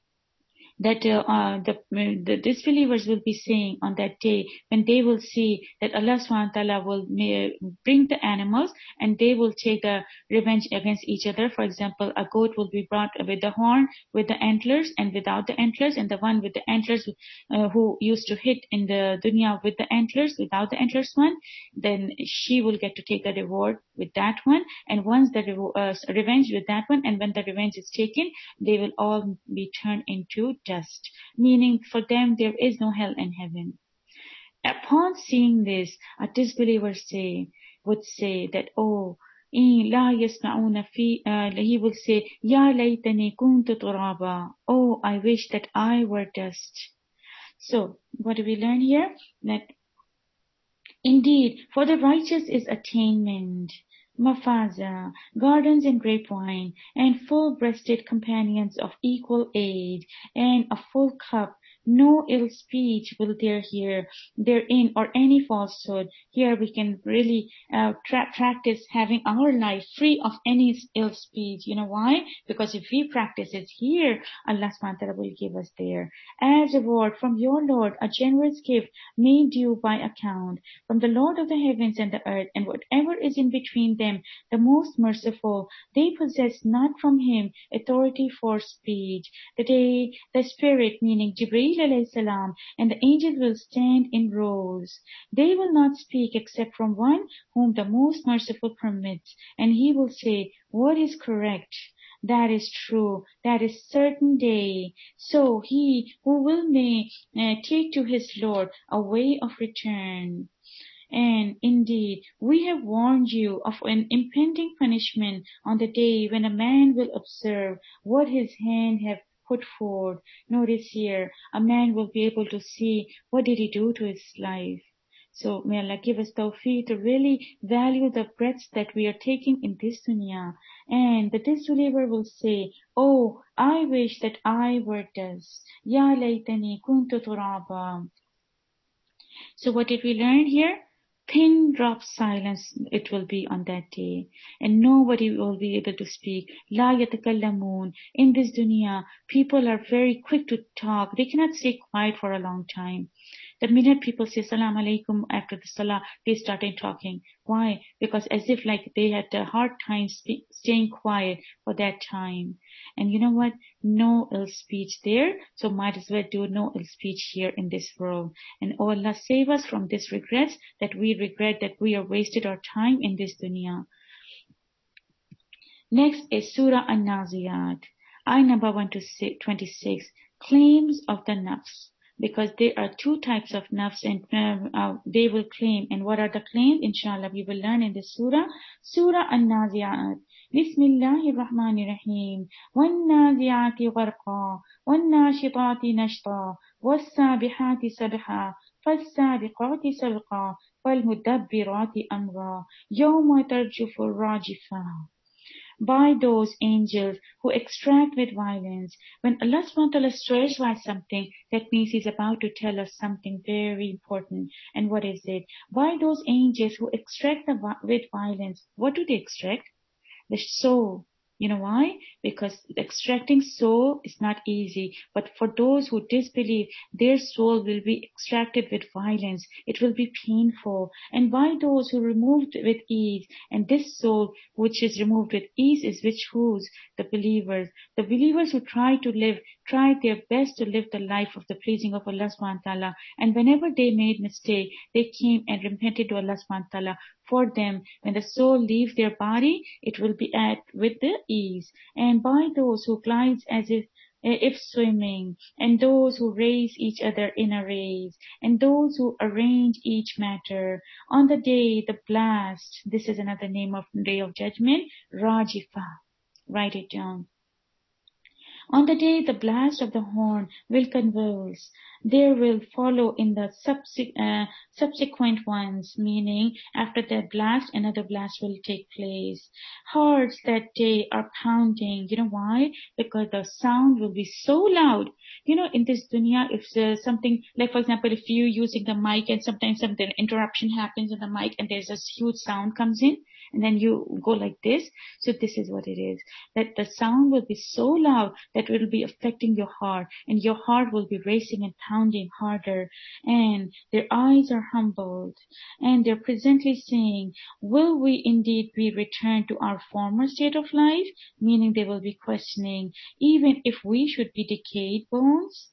that uh, uh, the, the disbelievers will be saying on that day when they will see that Allah subhanahu wa ta'ala will bring the animals and they will take the revenge against each other. For example, a goat will be brought with the horn, with the antlers and without the antlers, and the one with the antlers uh, who used to hit in the dunya with the antlers, without the antlers one, then she will get to take the reward with that one, and once the uh, revenge with that one, and when the revenge is taken, they will all be turned into dust, meaning for them there is no hell and heaven. Upon seeing this, a disbeliever say, would say that, oh, la yasma'una fi, uh, he will say, Ya laytani kuntu turaba. Oh, I wish that I were dust. So, what do we learn here? That Indeed, for the righteous is attainment, mafaza, gardens and grapevine, and full-breasted companions of equal age, and a full cup. No ill speech will there here, therein, or any falsehood. Here we can really uh, tra- practice having our life free of any ill speech. You know why? Because if we practice it here, Allah subhanahu wa ta'ala will give us there. As a reward from your Lord, a generous gift made due by account, from the Lord of the heavens and the earth, and whatever is in between them, the most merciful. They possess not from him authority for speech. The day the Spirit, meaning Jibreel alayhi salam, and the angels will stand in rows. They will not speak except from one whom the most merciful permits, and he will say, what is correct? That is true. That is certain day. So he who will may uh, take to his Lord a way of return. And indeed, we have warned you of an impending punishment on the day when a man will observe what his hand have put forward. Notice here, a man will be able to see what did he do to his life. So may Allah give us tawfiq to really value the breaths that we are taking in this dunya. And the disbeliever will say, oh, I wish that I were dust. Ya laytani kuntu turaba. So what did we learn here? Pin drop silence it will be on that day, and nobody will be able to speak. La yatakallamun. In this dunya, people are very quick to talk. They cannot stay quiet for a long time. The minute people say salam alaikum after the salah, they started talking. Why? Because as if like they had a hard time spe- staying quiet for that time. And you know what? No ill speech there, so might as well do no ill speech here in this world. And oh Allah, save us from this regrets, that we regret that we have wasted our time in this dunya. Next is Surah An-Naziyat, ayah number one to twenty-six, claims of the nafs. Because there are two types of nafs, and uh, uh, they will claim. And what are the claims? Inshallah, we will learn in the surah. Surah An-Naziyat. Bismillahir Rahmanir Rahim. Wan-Naziyati gharqa, wan-Nashitati nashta, was-Sabihati sabha, fas-Sabiqati sabqa, wal-Mudabbirati amra, yawma tarjufu rajifa. By those angels who extract with violence. When Allah subhanahu wa ta'ala swears by something, that means He's about to tell us something very important. And what is it? By those angels who extract the, with violence. What do they extract? The soul. You know why? Because extracting soul is not easy. But for those who disbelieve, their soul will be extracted with violence. It will be painful. And by those who removed with ease, and this soul which is removed with ease is which whose? The believers. The believers who try to live, tried their best to live the life of the pleasing of Allah subhanahu wa ta'ala. And whenever they made mistake, they came and repented to Allah subhanahu wa ta'ala. For them, when the soul leaves their body, it will be at with the ease. And by those who glides as if if swimming, and those who race each other in a race, and those who arrange each matter. On the day, the blast, this is another name of the day of judgment, Rajifa. Write it down. On the day the blast of the horn will convulse, there will follow in the subse- uh, subsequent ones, meaning after that blast, another blast will take place. Hearts that day are pounding. You know why? Because the sound will be so loud. You know, in this dunya, if there's something, like for example, if you're using the mic and sometimes something interruption happens in the mic and there's a huge sound comes in, and then you go like this. So this is what it is. That the sound will be so loud that it will be affecting your heart, and your heart will be racing and pounding harder. And their eyes are humbled, and they're presently saying, will we indeed be returned to our former state of life? Meaning they will be questioning, even if we should be decayed bones?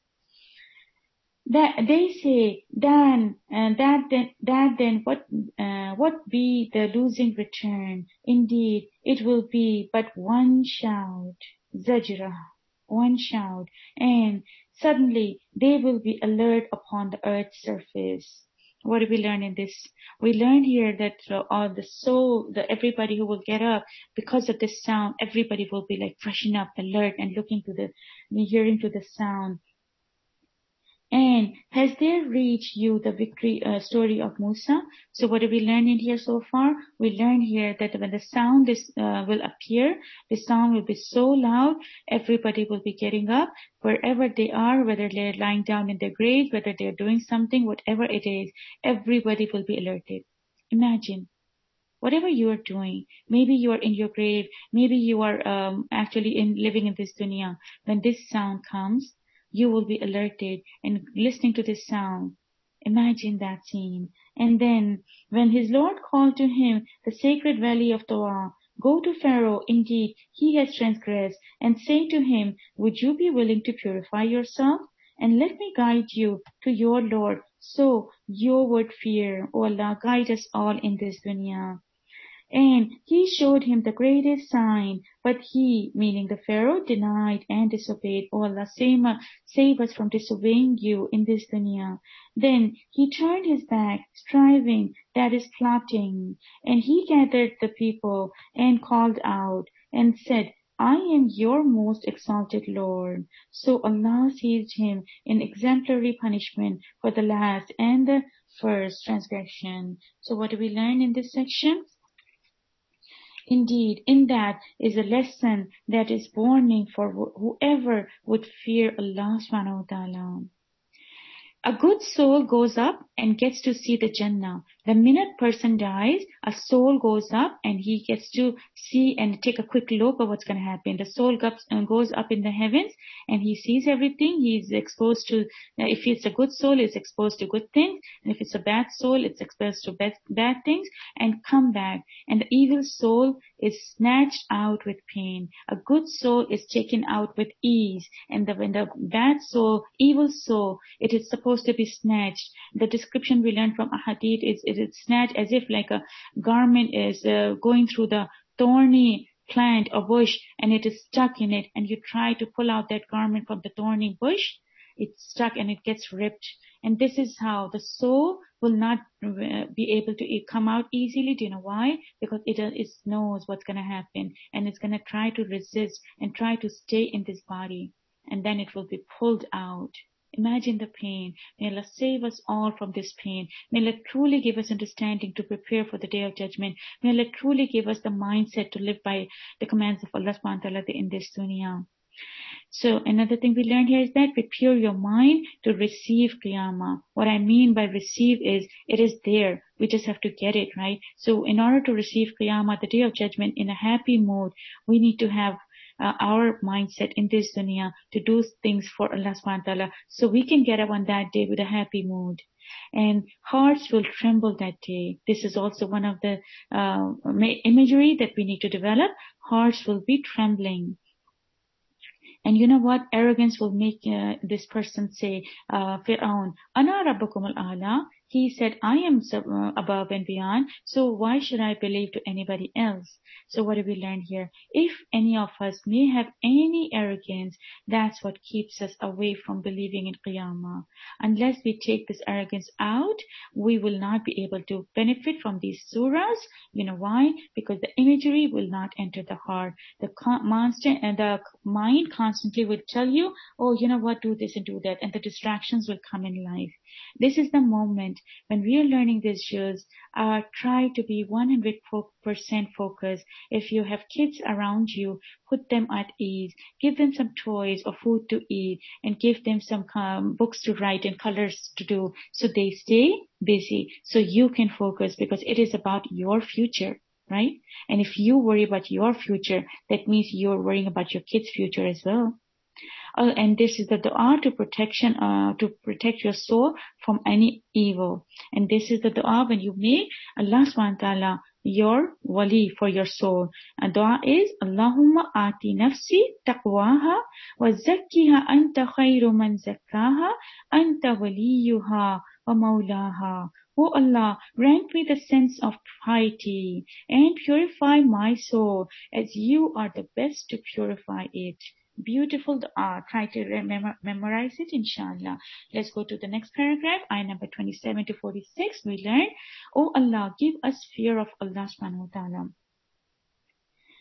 That they say, then uh, that then that then what uh, what be the losing return? Indeed, it will be but one shout, zajra, one shout, and suddenly they will be alert upon the earth's surface. What do we learn in this? We learn here that uh, all the soul, the everybody who will get up because of this sound, everybody will be like freshen up, alert, and looking to the, hearing to the sound. And has there reached you the victory uh, story of Musa? So what have we learned in here so far? We learned here that when the sound is, uh, will appear, the sound will be so loud, everybody will be getting up, wherever they are, whether they're lying down in their grave, whether they're doing something, whatever it is, everybody will be alerted. Imagine. Whatever you are doing, maybe you are in your grave, maybe you are um, actually in living in this dunya. When this sound comes, you will be alerted and listening to this sound. Imagine that scene. And then, when his Lord called to him the sacred valley of Tawa, go to Pharaoh, indeed he has transgressed, and say to him, would you be willing to purify yourself? And let me guide you to your Lord, so you would fear. O Allah, guide us all in this dunya. And he showed him the greatest sign, but he, meaning the Pharaoh, denied and disobeyed. O Allah, save, save us from disobeying you in this dunya. Then he turned his back, striving, that is plotting, and he gathered the people and called out and said, I am your most exalted Lord. So Allah seized him in exemplary punishment for the last and the first transgression. So what do we learn in this section? Indeed, in that is a lesson that is warning for wh- whoever would fear Allah subhanahu wa ta'ala. A good soul goes up and gets to see the Jannah. The minute person dies, a soul goes up and he gets to see and take a quick look of what's going to happen. The soul goes up in the heavens and he sees everything. He's exposed to, if it's a good soul, it's exposed to good things. And if it's a bad soul, it's exposed to bad, bad things and come back. And the evil soul is snatched out with pain. A good soul is taken out with ease. And the, when the bad soul, evil soul, it is supposed to be snatched. The description we learned from Ahadith is it is snatched as if like a garment is uh, going through the thorny plant or bush and it is stuck in it, and you try to pull out that garment from the thorny bush, it's stuck and it gets ripped. And this is how the soul will not uh, be able to come out easily. Do you know why? Because it, uh, it knows what's going to happen and it's going to try to resist and try to stay in this body, and then it will be pulled out. Imagine the pain. May Allah save us all from this pain. May Allah truly give us understanding to prepare for the Day of Judgment. May Allah truly give us the mindset to live by the commands of Allah subhanahu wa ta'ala in this dunya. So another thing we learned here is that prepare your mind to receive Qiyamah. What I mean by receive is, it is there. We just have to get it, right? So in order to receive Qiyamah, the Day of Judgment, in a happy mood, we need to have Uh, our mindset in this dunya to do things for Allah subhanahu wa ta'ala, so we can get up on that day with a happy mood. And hearts will tremble that day. This is also one of the uh, imagery that we need to develop. Hearts will be trembling. And you know what? Arrogance will make uh, this person say, uh, Fir'aun, Ana Rabbukum al-A'la. He said, I am uh, above and beyond, so why should I believe to anybody else? So what do we learn here? If any of us may have any arrogance, that's what keeps us away from believing in Qiyamah. Unless we take this arrogance out, we will not be able to benefit from these surahs. You know why? Because the imagery will not enter the heart. The monster and the mind constantly will tell you, oh, you know what, do this and do that, and the distractions will come in life. This is the moment when we are learning these jewels, uh, try to be one hundred percent focused. If you have kids around you, put them at ease. Give them some toys or food to eat and give them some um, books to write and colors to do, so they stay busy, so you can focus, because it is about your future, right? And if you worry about your future, that means you're worrying about your kids' future as well. Uh, and this is the dua to protection, uh, to protect your soul from any evil. And this is the dua when you make Allah subhanahu wa ta'ala your wali for your soul. And dua is, Allahumma ati nafsi taqwaha wa zakkiha anta khayru man zakkaha anta waliyuha wa mawlaha. O Allah, grant me the sense of piety and purify my soul, as you are the best to purify it. Beautiful dua. Try to remember, memorize it, inshallah. Let's go to the next paragraph, ayah number twenty-seven to forty-six. We learn, O Allah, give us fear of Allah subhanahu wa ta'ala.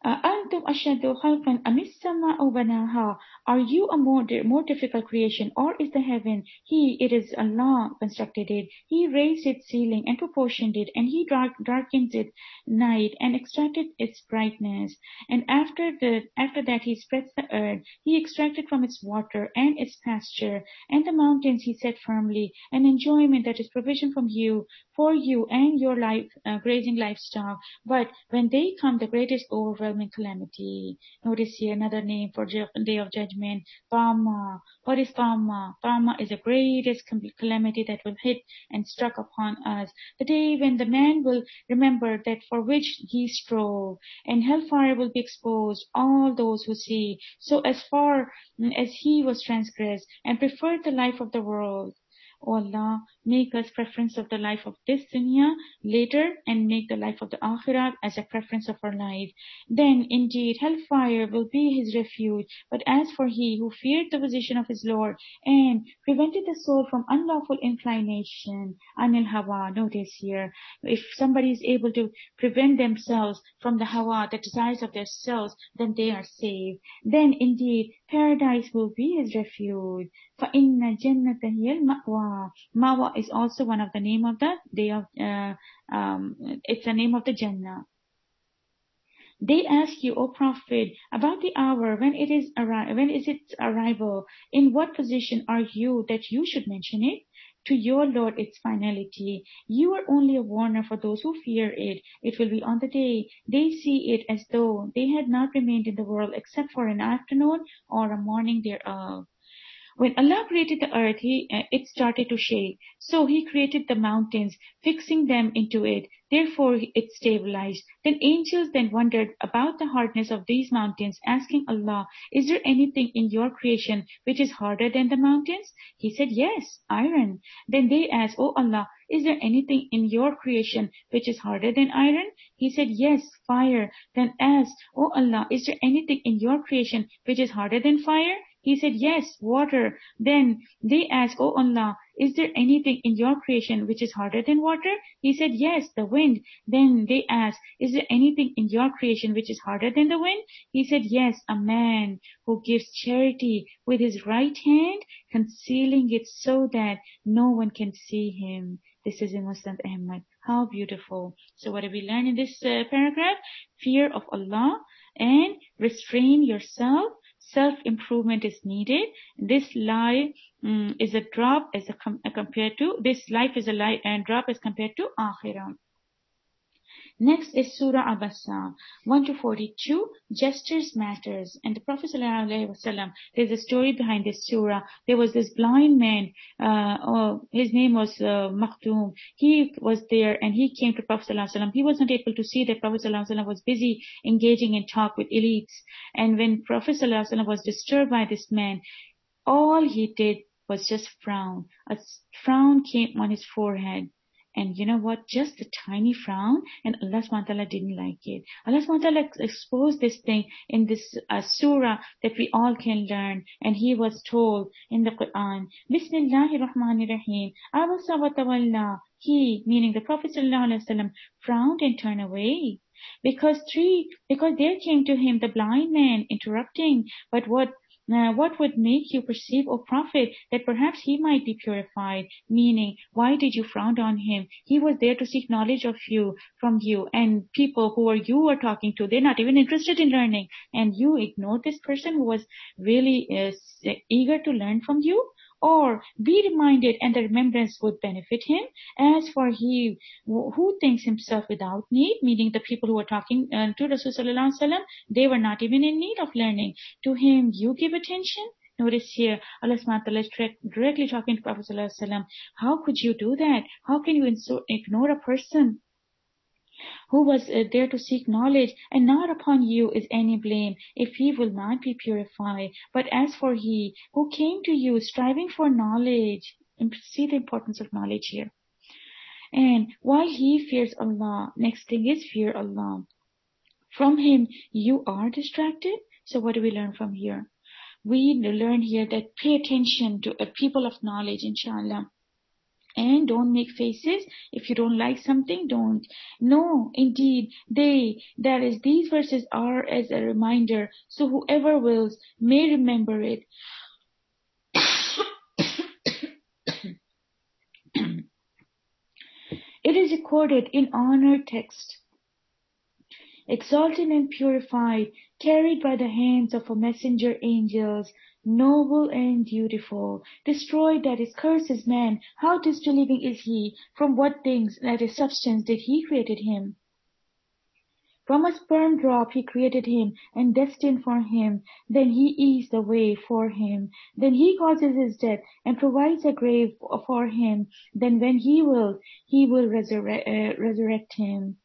أَأَنْتُمْ أَشَدُّ خَلْقًا أَمِ السَّمَاءُ بَنَاهَا. Are you a more, more difficult creation, or is the heaven? He, it is Allah, constructed it. He raised its ceiling and proportioned it, and He dark, darkened it night and extracted its brightness. And after the after that He spreads the earth. He extracted from its water and its pasture, and the mountains He set firmly, and enjoyment that is provision from you for you and your life, uh, grazing livestock. But when they come, the greatest overwhelming calamity. Notice here another name for Day of Judgment, Tama. What is Tama? Tama is the greatest calamity that will hit and struck upon us. The day when the man will remember that for which he strove, and hellfire will be exposed, all those who see. So as far as he was transgressed and preferred the life of the world, O Allah, make us preference of the life of this dunya later, and make the life of the akhirat as a preference of our life. Then indeed hellfire will be his refuge. But as for he who feared the position of his Lord and prevented the soul from unlawful inclination, anil hawa, notice here, if somebody is able to prevent themselves from the hawa, the desires of their selves, then they are saved. Then indeed paradise will be his refuge. فَإِنَّ جَنَّةَ هِيَ الْمَأْوَى. Mawa is also one of the name of the day of, uh, um, it's the name of the Jannah. They ask you, O Prophet, about the hour when it is arri- when is its arrival. In what position are you that you should mention it? To your Lord its finality. You are only a warner for those who fear it. It will be on the day they see it as though they had not remained in the world except for an afternoon or a morning thereof. When Allah created the earth, he, uh, it started to shake. So He created the mountains, fixing them into it. Therefore it stabilized. Then angels then wondered about the hardness of these mountains, asking Allah, is there anything in your creation which is harder than the mountains? He said, yes, iron. Then they asked, O Allah, is there anything in your creation which is harder than iron? He said, yes, fire. Then asked, O Allah, is there anything in your creation which is harder than fire? He said, yes, water. Then they asked, O Allah, is there anything in your creation which is harder than water? He said, yes, the wind. Then they asked, is there anything in your creation which is harder than the wind? He said, yes, a man who gives charity with his right hand, concealing it so that no one can see him. This is in Musnad Ahmad. How beautiful. So what do we learn in this uh, paragraph? Fear of Allah and restrain yourself. Self-improvement is needed. This life um, is a drop as a com- compared to, this life is a life and drop as compared to Akhirah. Next is Surah Abasa, one to forty-two, Gestures Matters. And the Prophet ﷺ, there's a story behind this surah. There was this blind man, uh, oh, his name was uh, Makhdoom. He was there and he came to Prophet ﷺ. He was not able to see that Prophet ﷺ was busy engaging in talk with elites. And when Prophet ﷺ was disturbed by this man, all he did was just frown. A frown came on his forehead. And you know what? Just a tiny frown, and Allah subhanahu wa ta'ala didn't like it. Allah subhanahu wa ta'ala exposed this thing in this uh, surah that we all can learn. And He was told in the Quran, Bismillahir Rahmanir Rahim, Abasa wa tawalla. He, meaning the Prophet sallallahu alaihi wasallam, frowned and turned away. Because three, because there came to him the blind man interrupting, but what Now, what would make you perceive, O Prophet, that perhaps he might be purified? Meaning, why did you frown on him? He was there to seek knowledge of you, from you, and people who are you are talking to, they're not even interested in learning. And you ignored this person who was really uh, eager to learn from you? Or be reminded, and the remembrance would benefit him. As for he who thinks himself without need, meaning the people who were talking uh, to Rasulullah sallallahu alaihi wasallam, they were not even in need of learning. To him you give attention. Notice here, Allah subhanahu wa ta'ala is directly talking to Prophet sallallahu alaihi wasallam. How could you do that? How can you ignore a person who was uh, there to seek knowledge, and not upon you is any blame if he will not be purified. But as for he who came to you striving for knowledge, and see the importance of knowledge here. And while he fears Allah, next thing is fear Allah. From him you are distracted. So what do we learn from here? We learn here that pay attention to a people of knowledge, inshallah. And don't make faces. If you don't like something, don't. No, indeed, they, that is, these verses are as a reminder, so whoever wills may remember it. It is recorded in honored text, exalted and purified, carried by the hands of a messenger angels, noble and beautiful. Destroyed, that is, curses man. How disbelieving is he? From what things, that is, substance, did he created him? From a sperm drop he created him, and destined for him. Then he eased the way for him. Then he causes his death, and provides a grave for him. Then when he will, he will resurrect, uh, resurrect him.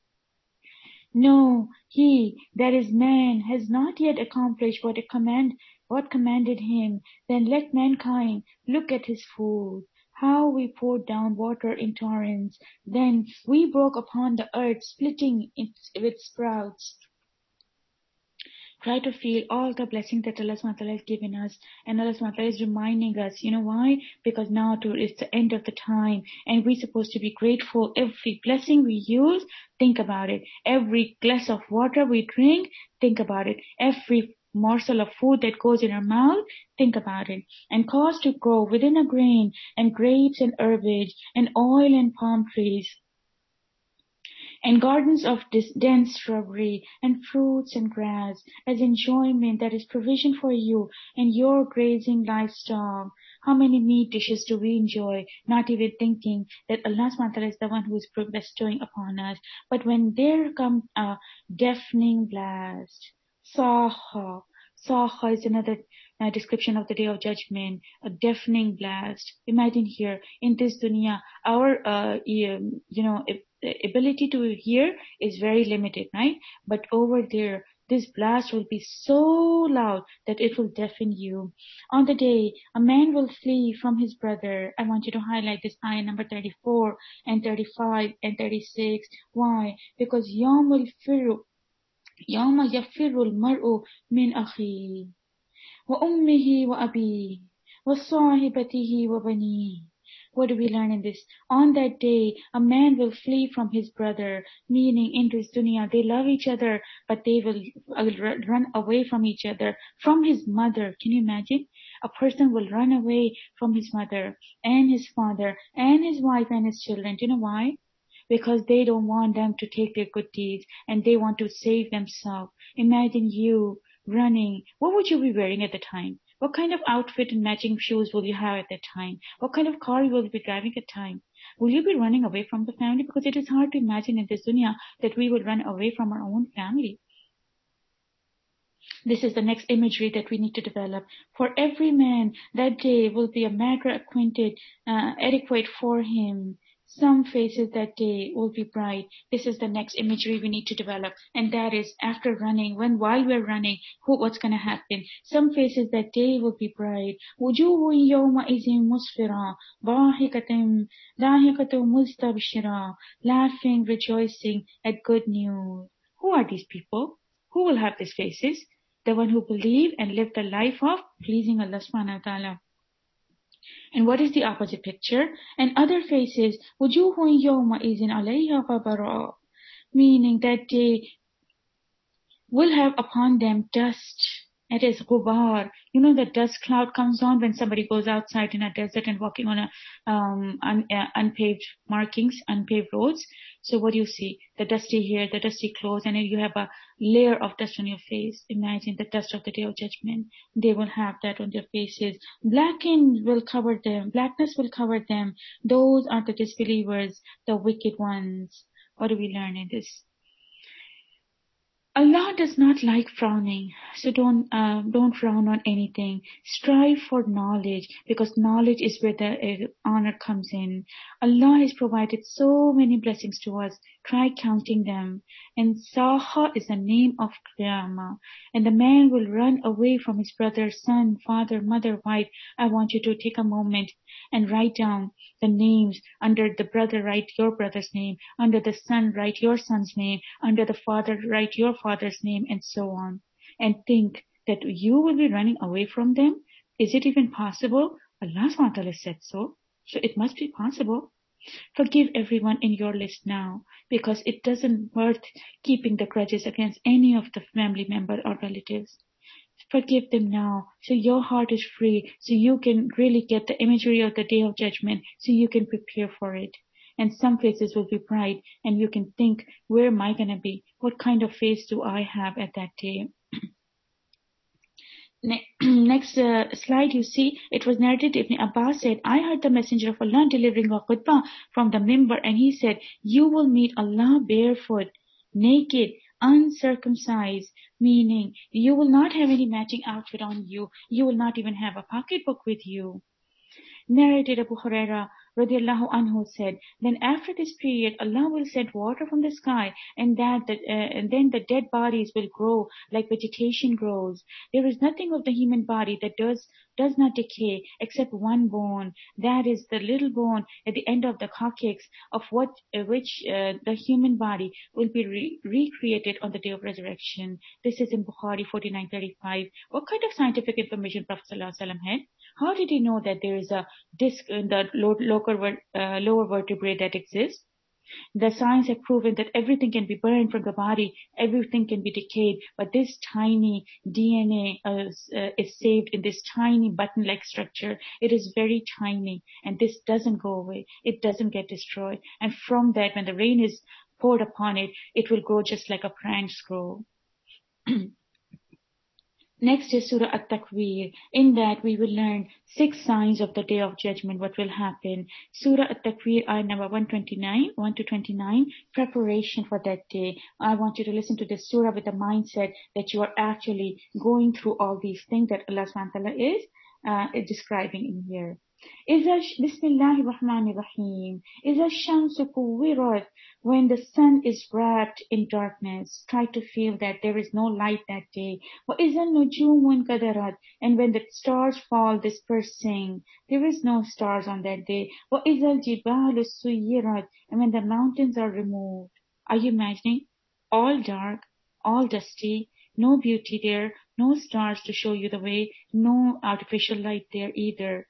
No, he, that is man, has not yet accomplished what a command, what commanded him. Then let mankind look at his food. How we poured down water in torrents. Then we broke upon the earth, splitting it with sprouts. Try to feel all the blessings that Allah subhanahu wa ta'ala has given us. And Allah subhanahu wa ta'ala is reminding us, you know why? Because now too it's the end of the time, and we're supposed to be grateful. Every blessing we use, think about it. Every glass of water we drink, think about it. Every morsel of food that goes in our mouth, think about it. And cause to grow within a grain, and grapes and herbage, and oil and palm trees, and gardens of dense shrubbery, and fruits and grass, as enjoyment, that is provision for you and your grazing livestock. How many meat dishes do we enjoy, not even thinking that Allah subhanahu wa ta'ala is the one who is bestowing upon us. But when there comes a deafening blast, Saha, Saha is another uh, description of the Day of Judgment, a deafening blast. Imagine here, in this dunya, our, uh, you know, ability to hear is very limited, right? But over there, this blast will be so loud that it will deafen you. On the day, a man will flee from his brother. I want you to highlight this ayah number thirty-four and thirty-five and thirty-six. Why? Because يَوْمَ الْفِرُّ يَوْمَ يَفِرُّ الْمَرْءُ مِنْ أَخِيهِ وَأُمِّهِ وَأَبِيهِ وَصَاحِبَتِهِ وَبَنِيهِ. What do we learn in this? On that day, a man will flee from his brother, meaning in this dunya, they love each other, but they will run away from each other, from his mother. Can you imagine? A person will run away from his mother, and his father, and his wife, and his children. Do you know why? Because they don't want them to take their good deeds, and they want to save themselves. Imagine you running. What would you be wearing at the time? What kind of outfit and matching shoes will you have at that time? What kind of car will you be driving at that time? Will you be running away from the family? Because it is hard to imagine in this dunya that we would run away from our own family. This is the next imagery that we need to develop. For every man, that day will be a matter acquainted, uh, adequate for him. Some faces that day will be bright. This is the next imagery we need to develop. And that is after running, when while we're running, who, what's going to happen? Some faces that day will be bright. وُجُوهٌ يَوْمَئِذٍ مُسْفِرَةٌ ضَاحِكَةٌ ضَاحِكَةٌ مُسْتَبْشِرَةٌ, laughing, rejoicing at good news. Who are these people? Who will have these faces? The one who believe and live the life of pleasing Allah subhanahu wa ta'ala. And what is the opposite picture? And other faces, وُجُوهٌ يَوْمَئِذٍ عَلَيْهَا غَبَرَةٌ, meaning that they will have upon them dust. It is ghubar. You know the dust cloud comes on when somebody goes outside in a desert and walking on a um, un, uh, unpaved markings, unpaved roads. So what do you see? The dusty hair, the dusty clothes, and then you have a layer of dust on your face. Imagine the dust of the Day of Judgment. They will have that on their faces. Blackened will cover them. Blackness will cover them. Those are the disbelievers, the wicked ones. What do we learn in this? Allah does not like frowning, so don't uh, don't frown on anything. Strive for knowledge, because knowledge is where the uh, honor comes in. Allah has provided so many blessings to us. Try counting them. And Saha is the name of Qiyamah. And the man will run away from his brother, son, father, mother, wife. I want you to take a moment and write down the names. Under the brother, write your brother's name. Under the son, write your son's name. Under the father, write your father's name, and so on. And think that you will be running away from them. Is it even possible? Allah subhanahu wa ta'ala said so. So it must be possible. Forgive everyone in your list now, because it doesn't worth keeping the grudges against any of the family member or relatives. Forgive them now, so your heart is free, so you can really get the imagery of the Day of Judgment, so you can prepare for it. And some faces will be bright, and you can think, where am I going to be? What kind of face do I have at that day? Next uh, slide, you see, it was narrated, Ibn Abbas said, I heard the Messenger of Allah delivering a khutbah from the mimbar, and he said, you will meet Allah barefoot, naked, uncircumcised, meaning you will not have any matching outfit on you. You will not even have a pocketbook with you. Narrated Abu Huraira radiallahu anhu said, then after this period, Allah will send water from the sky, and that the, uh, and then the dead bodies will grow like vegetation grows. There is nothing of the human body that does does not decay except one bone. That is the little bone at the end of the coccyx, of what uh, which uh, the human body will be re- recreated on the day of resurrection. This is in Bukhari forty-nine thirty-five. What kind of scientific information Prophet sallallahu alaihi wasallam had? How did he know that there is a disc in the lower, uh, lower vertebrae that exists? The science have proven that everything can be burned from the body, everything can be decayed, but this tiny D N A uh, uh, is saved in this tiny button-like structure. It is very tiny, and this doesn't go away. It doesn't get destroyed. And from that, when the rain is poured upon it, it will grow just like a plant grow. Next is Surah At-Takwir. In that we will learn six signs of the Day of Judgment, what will happen. Surah At-Takwir, ayah number one twenty-nine, one to twenty-nine, preparation for that day. I want you to listen to this surah with the mindset that you are actually going through all these things that Allah subhanahu wa ta'ala is uh, describing in here. إذا بسم الله الرحمن الرحيم إذا الشمس كورت, when the sun is wrapped in darkness, try to feel that there is no light that day. وإذا النجوم انكدرت, and when the stars fall dispersing, there is no stars on that day. وإذا الجبال سيرت, and when the mountains are removed. Are you imagining? All dark, all dusty, no beauty there, no stars to show you the way, no artificial light there either.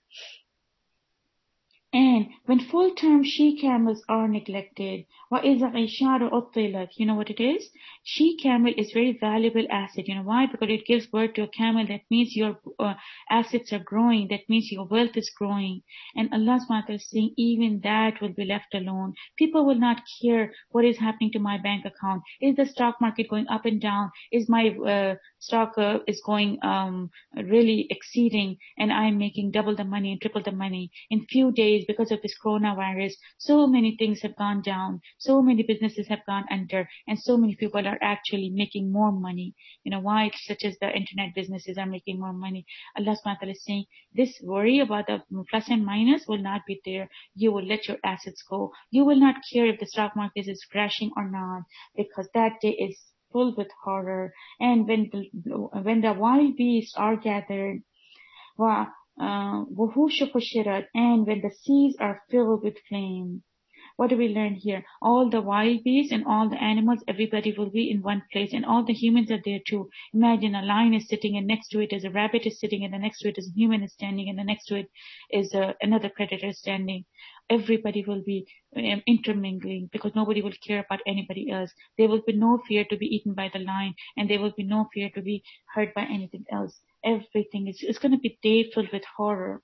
And when full-term she-camels are neglected, وَإِذَا عِشَارُ أُطِّلَتْ, you know what it is? She-camel is very valuable asset. You know why? Because it gives birth to a camel. That means your uh, assets are growing. That means your wealth is growing. And Allah subhanahu wa ta'ala is saying, even that will be left alone. People will not care what is happening to my bank account. Is the stock market going up and down? Is my uh, stock uh, is going um, really exceeding, and I'm making double the money and triple the money? In few days, because of this coronavirus, so many things have gone down, so many businesses have gone under, and so many people are actually making more money. You know why? Such as the internet businesses are making more money. Allah subhanahu wa ta'ala is saying, this worry about the plus and minus will not be there. You will let your assets go. You will not care if the stock market is crashing or not, because that day is full with horror. And when the, when the wild beasts are gathered, wow, Uh, and when the seas are filled with flame. What do we learn here? All the wild beasts and all the animals, everybody will be in one place, and all the humans are there too. Imagine a lion is sitting, and next to it is a rabbit is sitting, and the next to it is a human is standing, and the next to it is uh, another predator standing. Everybody will be um, intermingling, because nobody will care about anybody else. There will be no fear to be eaten by the lion, and there will be no fear to be hurt by anything else. Everything is, it's going to be day filled with horror.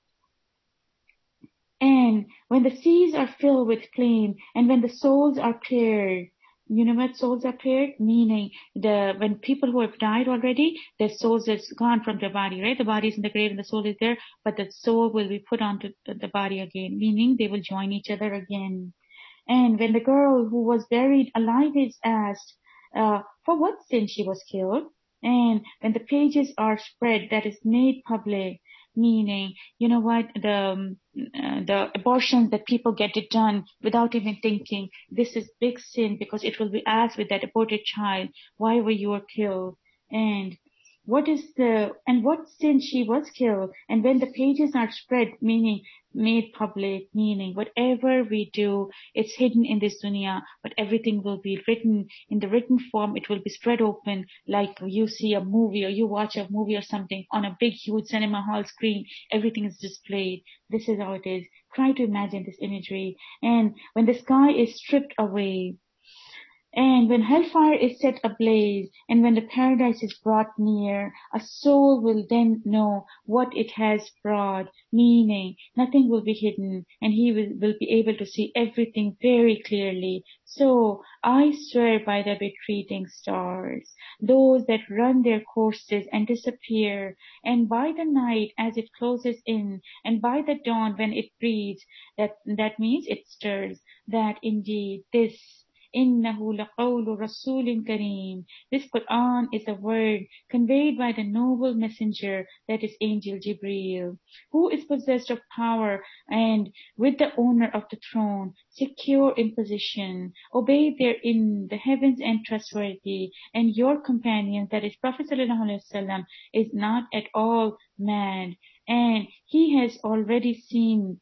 And when the seas are filled with flame, and when the souls are cleared, you know what souls are cleared? Meaning, the when people who have died already, their souls is gone from their body, right? The body is in the grave and the soul is there, but the soul will be put onto the body again, meaning they will join each other again. And when the girl who was buried alive is asked, uh, for what sin she was killed, and when the pages are spread, that is made public, meaning, you know what, the um, uh, the abortions that people get it done without even thinking, this is big sin, because it will be asked with that aborted child, why were you killed? And what is the, and what sin she was killed? And when the pages are spread, meaning made public, meaning whatever we do, it's hidden in this dunya, but everything will be written in the written form. It will be spread open, like you see a movie or you watch a movie or something on a big, huge cinema hall screen. Everything is displayed. This is how it is. Try to imagine this imagery. And when the sky is stripped away, and when hellfire is set ablaze, and when the paradise is brought near, a soul will then know what it has brought, meaning nothing will be hidden, and he will, will be able to see everything very clearly. So, I swear by the retreating stars, those that run their courses and disappear, and by the night as it closes in, and by the dawn when it breathes, that, that means it stirs, that indeed this إِنَّهُ لَقَوْلُ رَسُولٍ كَرِيمٍ. This Quran is a word conveyed by the noble messenger, that is Angel Jibreel, who is possessed of power and with the owner of the throne, secure in position, obeyed there in the heavens and trustworthy, and your companion, that is Prophet sallallahu alaihi wasallam, is not at all mad, and he has already seen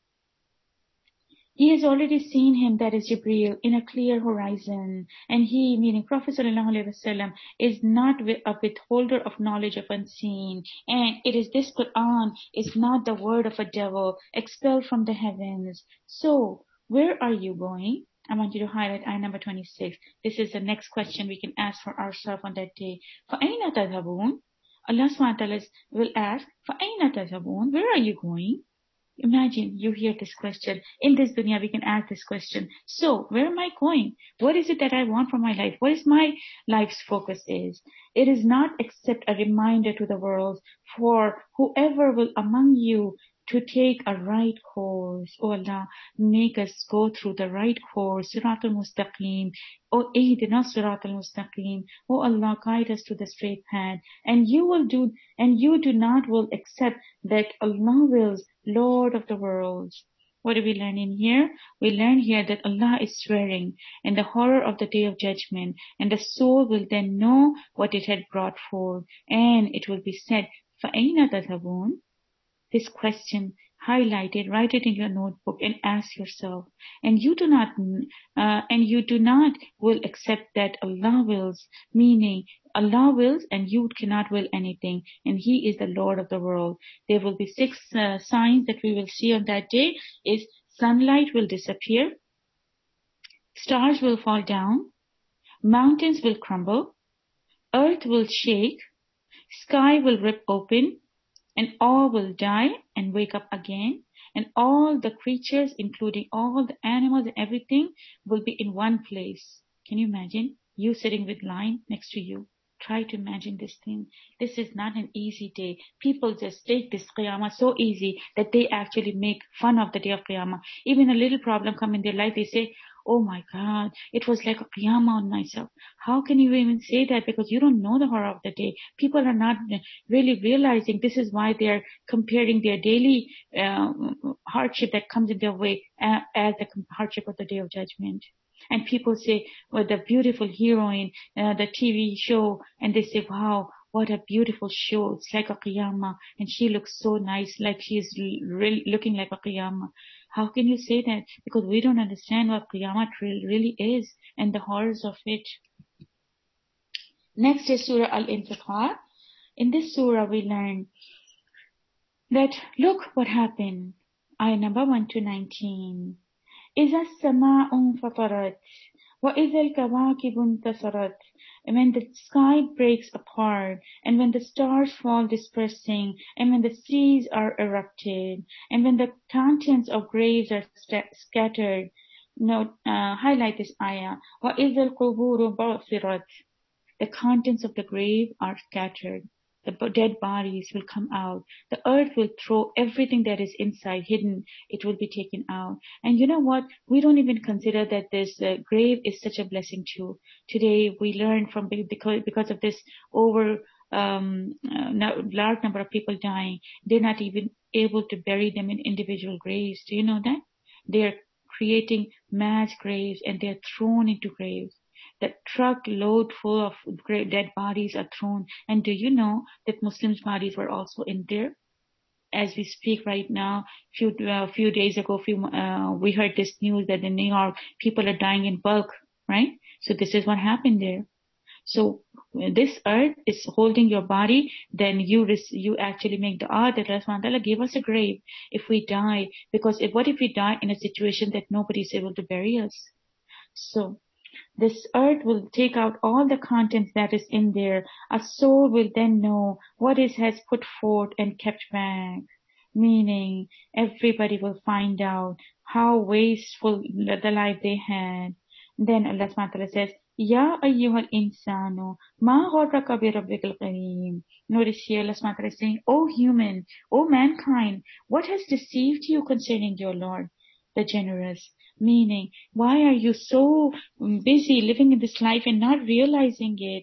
He has already seen him, that is Jibreel, in a clear horizon. And he, meaning Prophet sallallahu alaihi wasallam, is not a withholder of knowledge of unseen. And it is this Quran is not the word of a devil expelled from the heavens. So, where are you going? I want you to highlight ayah number twenty-six. This is the next question we can ask for ourselves on that day. فَأَيْنَ تَذْهَبُونَ? Allah subhanahu wa ta'ala will ask, فَأَيْنَ تَذْهَبُونَ? Where are you going? Imagine you hear this question. In this dunya, we can ask this question. So, where am I going? What is it that I want for my life? What is my life's focus is? It is not except a reminder to the world for whoever will among you to take a right course. Oh Allah, make us go through the right course. Siratul Mustaqim. Oh Ihdina Siratul Mustaqim. Oh Allah, guide us to the straight path. And you will do, and you do not will accept that Allah wills, Lord of the worlds. What do we learn in here? We learn here that Allah is swearing in the horror of the day of judgment, and the soul will then know what it had brought forth, and it will be said, فَأَيْنَ تَذْهَبُونَ? This question highlighted, write it in your notebook and ask yourself. And you do not, uh, and you do not will accept that Allah wills, meaning Allah wills and you cannot will anything, and He is the Lord of the world. There will be six uh, signs that we will see on that day. Is sunlight will disappear, stars will fall down, mountains will crumble, earth will shake, sky will rip open, and all will die and wake up again, and all the creatures, including all the animals and everything, will be in one place. Can you imagine? You sitting with lion next to you. Try to imagine this thing. This is not an easy day. People just take this Qiyamah so easy that they actually make fun of the day of Qiyamah. Even a little problem come in their life, they say, oh my God, it was like a Qiyamah on myself. How can you even say that? Because you don't know the horror of the day. People are not really realizing this is why they're comparing their daily uh, hardship that comes in their way uh, as the hardship of the day of judgment. And people say, well, the beautiful heroine, uh, the T V show, and they say, wow, what a beautiful show. It's like a Qiyamah, and she looks so nice, like she's really looking like a Qiyamah. How can you say that? Because we don't understand what Qiyamah really is and the horrors of it. Next is Surah Al-Infitar. In this surah we learn that, look what happened. Ayah number one to nineteen. إِذَا السَّمَاءُ انْفَطَرَتْ وَإِذَا الْكَوَاكِبُ انْتَثَرَتْ. And when the sky breaks apart, and when the stars fall dispersing, and when the seas are erupted, and when the contents of graves are st- scattered. Note, uh, highlight this ayah. وَإِذَا الْقُبُورُ بُعْثِرَتْ. The contents of the grave are scattered. The dead bodies will come out. The earth will throw everything that is inside, hidden. It will be taken out. And you know what? We don't even consider that this uh, grave is such a blessing too. Today we learn from, because, because of this over um, uh, large number of people dying, they're not even able to bury them in individual graves. Do you know that? They're creating mass graves and they're thrown into graves. The truck load full of dead bodies are thrown. And do you know that Muslims' bodies were also in there? as we speak right now, few uh, few days ago, few uh, we heard this news that in New York people are dying in bulk, right? So this is what happened there. So when this earth is holding your body, then you you actually make the dua that Allah subhanahu wa ta'ala give us a grave if we die. Because if, what if we die in a situation that nobody is able to bury us? So this earth will take out all the contents that is in there. A soul will then know what it has put forth and kept back. Meaning, everybody will find out how wasteful the life they had. Then Allah subhanahu wa ta'ala says, Ya ayyuhal insanu, ma gharraka bi rabbikal kareem. Notice here Allah subhanahu wa ta'ala is saying, O human, O mankind, what has deceived you concerning your Lord, the generous? Meaning, why are you so busy living in this life and not realizing it?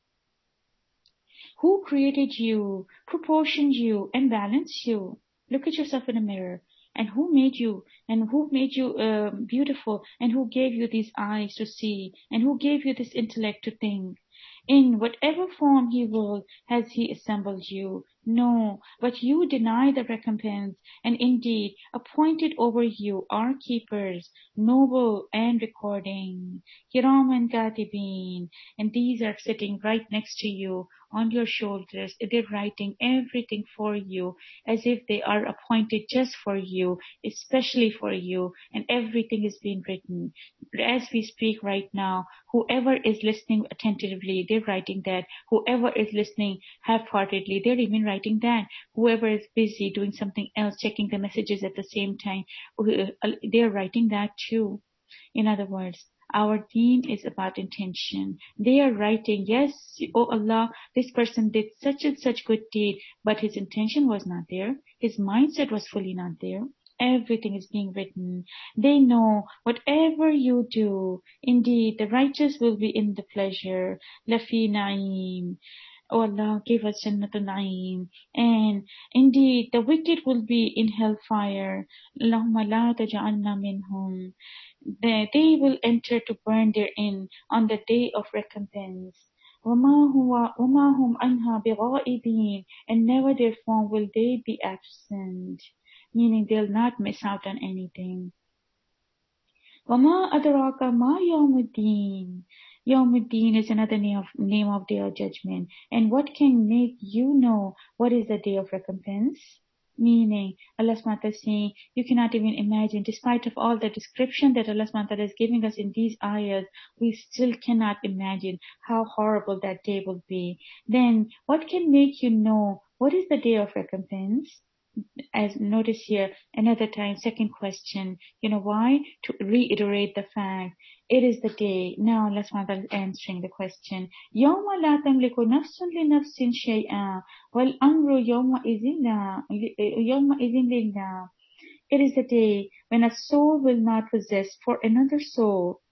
Who created you, proportioned you, and balanced you? Look at yourself in a mirror. And who made you? And who made you uh, beautiful? And who gave you these eyes to see? And who gave you this intellect to think? In whatever form He will, has He assembled you? No, but you deny the recompense, and indeed appointed over you are keepers, noble and recording, Kiraman Katibin, and these are sitting right next to you on your shoulders. They're writing everything for you as if they are appointed just for you, especially for you, and everything is being written. As we speak right now, whoever is listening attentively, they're writing that. Whoever is listening half-heartedly, they're even writing that. Whoever is busy doing something else, checking the messages at the same time, they're writing that too. In other words, our deen is about intention. They are writing, yes, oh Allah, this person did such and such good deed, but his intention was not there. His mindset was fully not there. Everything is being written. They know whatever you do, indeed, the righteous will be in the pleasure. Lafi na'im. Oh Allah, give us Jannatul Na'im. And indeed, the wicked will be in hellfire. Allahumma la taj'alna minhum. They, they will enter to burn therein on the day of recompense. وَمَا هُوَ وَمَا هُمْ عَنْهَا بِغَائِبِينَ. And never therefore will they be absent. Meaning they'll not miss out on anything. وَمَا أَدْرَاكَ مَا يَوْمُ الدِّينِ. Yawmuddin is another name of, name of Day of Judgment. And what can make you know what is the Day of Recompense? Meaning, Allah subhanahu wa ta'ala is saying, you cannot even imagine, despite of all the description that Allah subhanahu wa ta'ala is giving us in these ayahs, we still cannot imagine how horrible that day will be. Then, what can make you know what is the Day of Recompense? As notice here, another time, second question, you know why? To reiterate the fact, it is the day. Now Allah subhanahu wa ta'ala is answering the question. يَوْمَ لَا تَمْلِكُ نَفْسٌ لِنَفْسٍ شَيْئًا وَالْأَمْرُ يَوْمَئِذٍ لِلَّهِ. It is the day when a soul will not possess for another soul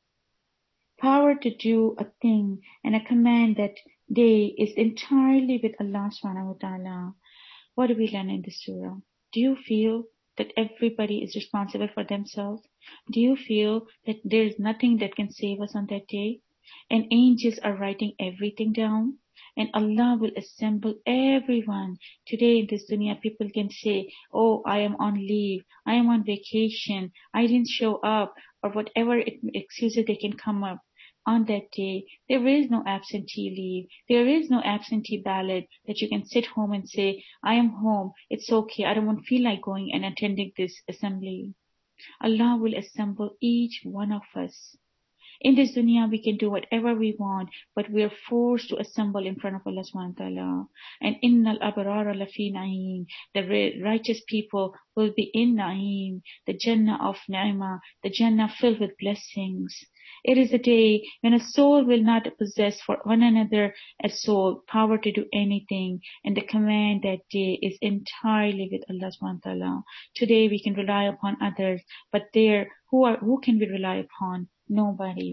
power to do a thing, and a command that day is entirely with Allah subhanahu wa ta'ala. What do we learn in this surah? Do you feel that everybody is responsible for themselves? Do you feel that there is nothing that can save us on that day? And angels are writing everything down? And Allah will assemble everyone. Today in this dunya, people can say, oh, I am on leave, I am on vacation, I didn't show up, or whatever excuses they can come up. On that day, there is no absentee leave. There is no absentee ballot that you can sit home and say, I am home. It's okay. I don't want to feel like going and attending this assembly. Allah will assemble each one of us. In this dunya, we can do whatever we want, but we are forced to assemble in front of Allah subhanahu wa ta'ala. And innal abrara lafi na'im. The righteous people will be in na'im, the Jannah of ni'mah, the Jannah filled with blessings. It is a day when a soul will not possess for one another a soul power to do anything, and the command that day is entirely with Allah subhanahu wa ta'ala. Today we can rely upon others, but there, who are who can we rely upon? Nobody.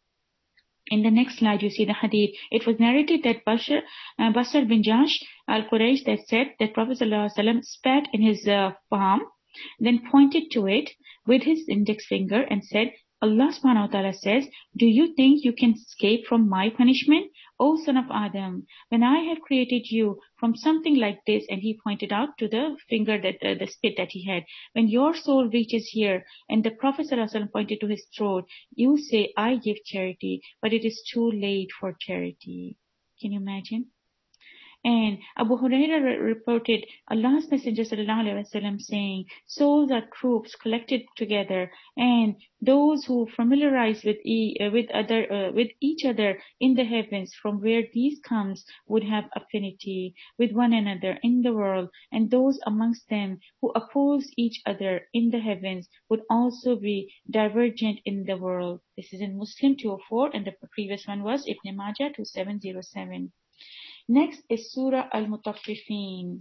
In the next slide, you see the hadith. It was narrated that Bashar, uh, Basr bin Jash al-Quraysh that said that Prophet ﷺ spat in his uh, palm, then pointed to it with his index finger and said, Allah subhanahu wa ta'ala says, do you think you can escape from my punishment? O son of Adam, when I had created you from something like this, and he pointed out to the finger that uh, the spit that he had, when your soul reaches here, and the Prophet ﷺ pointed to his throat, you say, I give charity, but it is too late for charity. Can you imagine? And Abu Huraira reported Allah's Messenger sallallahu alaihi wasallam saying, souls are troops collected together, and those who familiarize with e- uh, with other uh, with each other in the heavens, from where these comes, would have affinity with one another in the world, and those amongst them who oppose each other in the heavens would also be divergent in the world. This is in Muslim two oh four, and the previous one was Ibn Majah two seven oh seven. Next is Surah Al-Mutaffifin,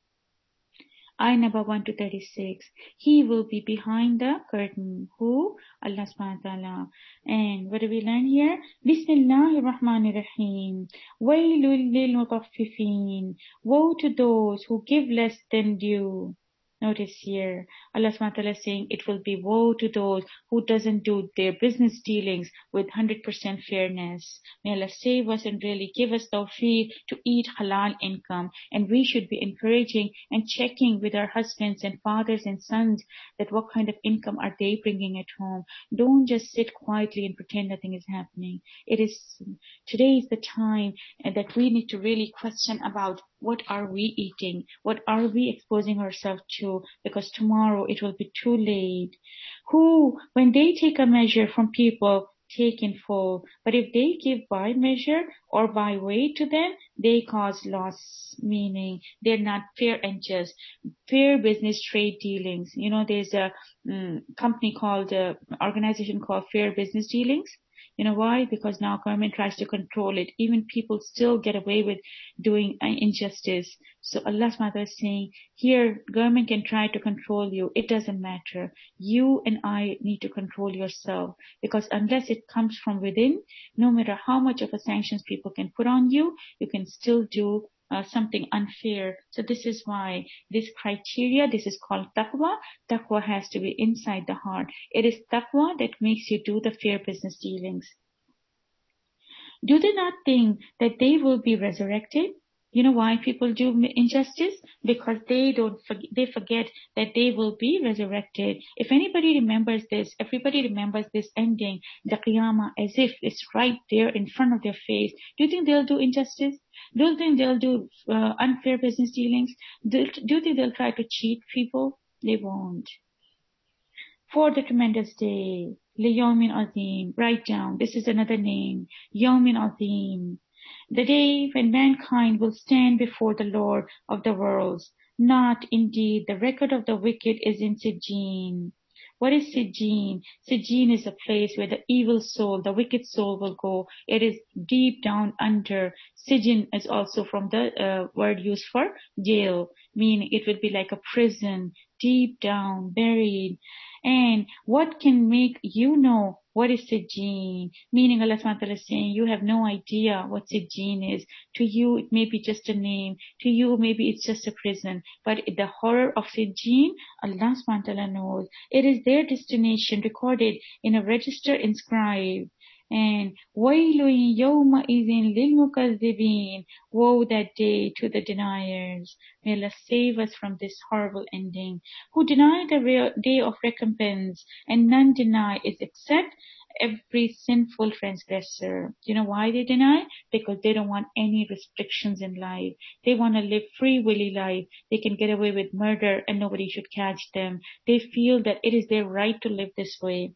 ayah number one to thirty-six. He will be behind the curtain. Who? Allah subhanahu wa ta'ala. And what do we learn here? Bismillahir Rahmanir Rahim. Wailul lil mutaffifin. Woe to those who give less than due. Notice here, Allah subhanahu wa ta'ala is saying it will be woe to those who doesn't do their business dealings with one hundred percent fairness. May Allah save us and really give us tawfiq to eat halal income. And we should be encouraging and checking with our husbands and fathers and sons that what kind of income are they bringing at home. Don't just sit quietly and pretend nothing is happening. It is, today is the time that we need to really question about what are we eating? What are we exposing ourselves to? Because tomorrow it will be too late. Who, when they take a measure from people, take in full. But if they give by measure or by weight to them, they cause loss, meaning they're not fair and just. Fair business trade dealings. You know, there's a um, company called, uh, organization called Fair Business Dealings. You know why? Because now government tries to control it. Even people still get away with doing injustice. So Allah subhanahu wa ta'ala is saying, here government can try to control you. It doesn't matter. You and I need to control yourself. Because unless it comes from within, no matter how much of a sanctions people can put on you, you can still do Uh, something unfair. So this is why this criteria, this is called taqwa. Taqwa has to be inside the heart. It is taqwa that makes you do the fair business dealings. Do they not think that they will be resurrected? You know why people do injustice? Because they don't, forget, they forget that they will be resurrected. If anybody remembers this, everybody remembers this ending, the Qiyamah, as if it's right there in front of their face. Do you think they'll do injustice? Do you think they'll do uh, unfair business dealings? Do, do you think they'll try to cheat people? They won't. For the tremendous day, Liyawmin Azim, write down, this is another name, Yawmin Azim. The day when mankind will stand before the Lord of the worlds. Not indeed, the record of the wicked is in Sijjin. What is Sijjin? Sijjin is a place where the evil soul, the wicked soul will go. It is deep down under. Sijjin is also from the uh, word used for jail, meaning it would be like a prison, deep down, buried. And what can make you know what is Sijjin? Meaning Allah subhanahu wa ta'ala is saying, you have no idea what Sijjin is. To you, it may be just a name. To you, maybe it's just a prison. But the horror of Sijjin, Allah subhanahu wa ta'ala knows. It is their destination recorded in a register inscribed. And وَيْلٌ يَوْمَئِذٍ لِلْمُكَذِّبِينَ. Woe that day to the deniers. May Allah save us from this horrible ending. Who deny the day of recompense, and none deny it except every sinful transgressor. You know why they deny? Because they don't want any restrictions in life. They want to live free willy life. They can get away with murder and nobody should catch them. They feel that it is their right to live this way.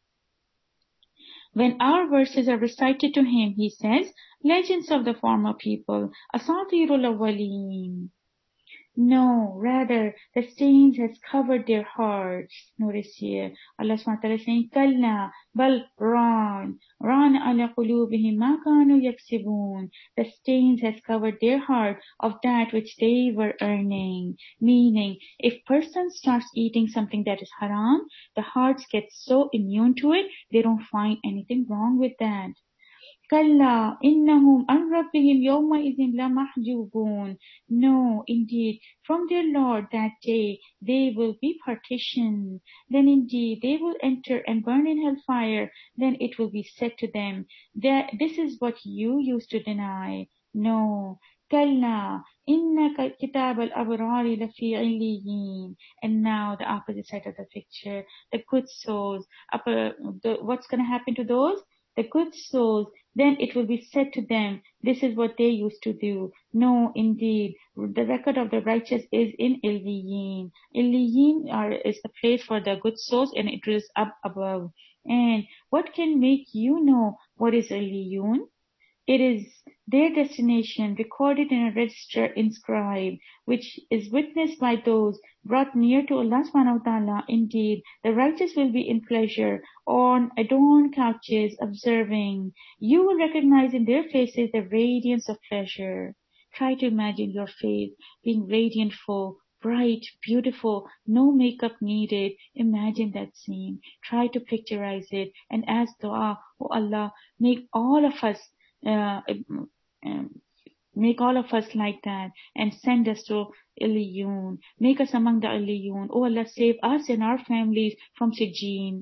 When our verses are recited to him, he says, legends of the former people, Asatirul Awwaleen. No, rather, the stains has covered their hearts. Notice here, Allah subhanahu wa ta'ala is saying, Kalla, bal, ran, ran ala qulubihim ma kanu yaksibun. The stains has covered their heart of that which they were earning. Meaning, if person starts eating something that is haram, the hearts get so immune to it, they don't find anything wrong with that. Kalla innahum an rabbihim yawma idhin lamahjubun. No, indeed, from their Lord that day they will be partitioned. Then indeed they will enter and burn in hellfire. Then it will be said to them that this is what you used to deny. No. Kalla inna kitab al-abrari lafi illiyin. And now the opposite side of the picture, the good souls. Upper, the, what's going to happen to those? The good souls, then it will be said to them, this is what they used to do. No, indeed, the record of the righteous is in Illiyin. Illiyin are, is the place for the good souls, and it is up above. And what can make you know what is Illiyun? It is their destination recorded in a register inscribed, which is witnessed by those brought near to Allah subhanahu wa ta'ala. Indeed, the righteous will be in pleasure on adorned couches observing. You will recognize in their faces the radiance of pleasure. Try to imagine your face being radiant, full, bright, beautiful, no makeup needed. Imagine that scene. Try to picturize it and ask dua, oh Allah, make all of us Uh, um, make all of us like that and send us to Illiyun. Make us among the Illiyun. Oh Allah, save us and our families from Sijjin.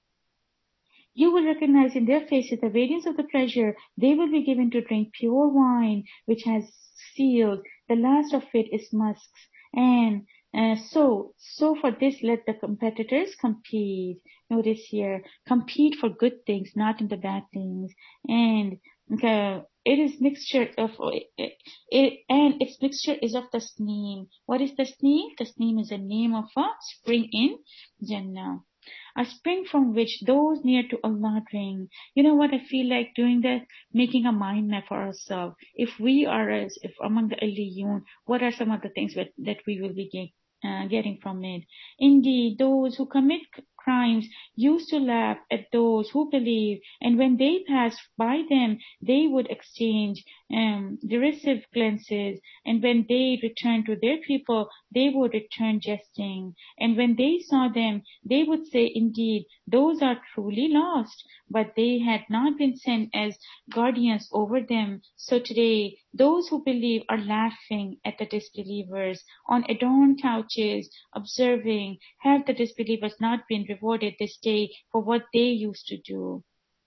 You will recognize in their faces the radiance of the pleasure. They will be given to drink pure wine, which has sealed. The last of it is musks. And uh, so, so for this, let the competitors compete. Notice here, compete for good things, not in the bad things. And Okay, it is mixture of it, it, and its mixture is of tasneem. What is tasneem? Tasneem is the name of a spring in Jannah, a spring from which those near to Allah drink. You know what I feel like doing that? Making a mind map for ourselves. If we are, as if among the Illiyun, what are some of the things that, that we will be getting? Uh, getting from it. Indeed, those who commit crimes used to laugh at those who believe, and when they passed by them, they would exchange um, derisive glances, and when they returned to their people, they would return jesting, and when they saw them, they would say, indeed, those are truly lost, but they had not been sent as guardians over them. So today, those who believe are laughing at the disbelievers on adorned couches, observing, have the disbelievers not been rewarded this day for what they used to do?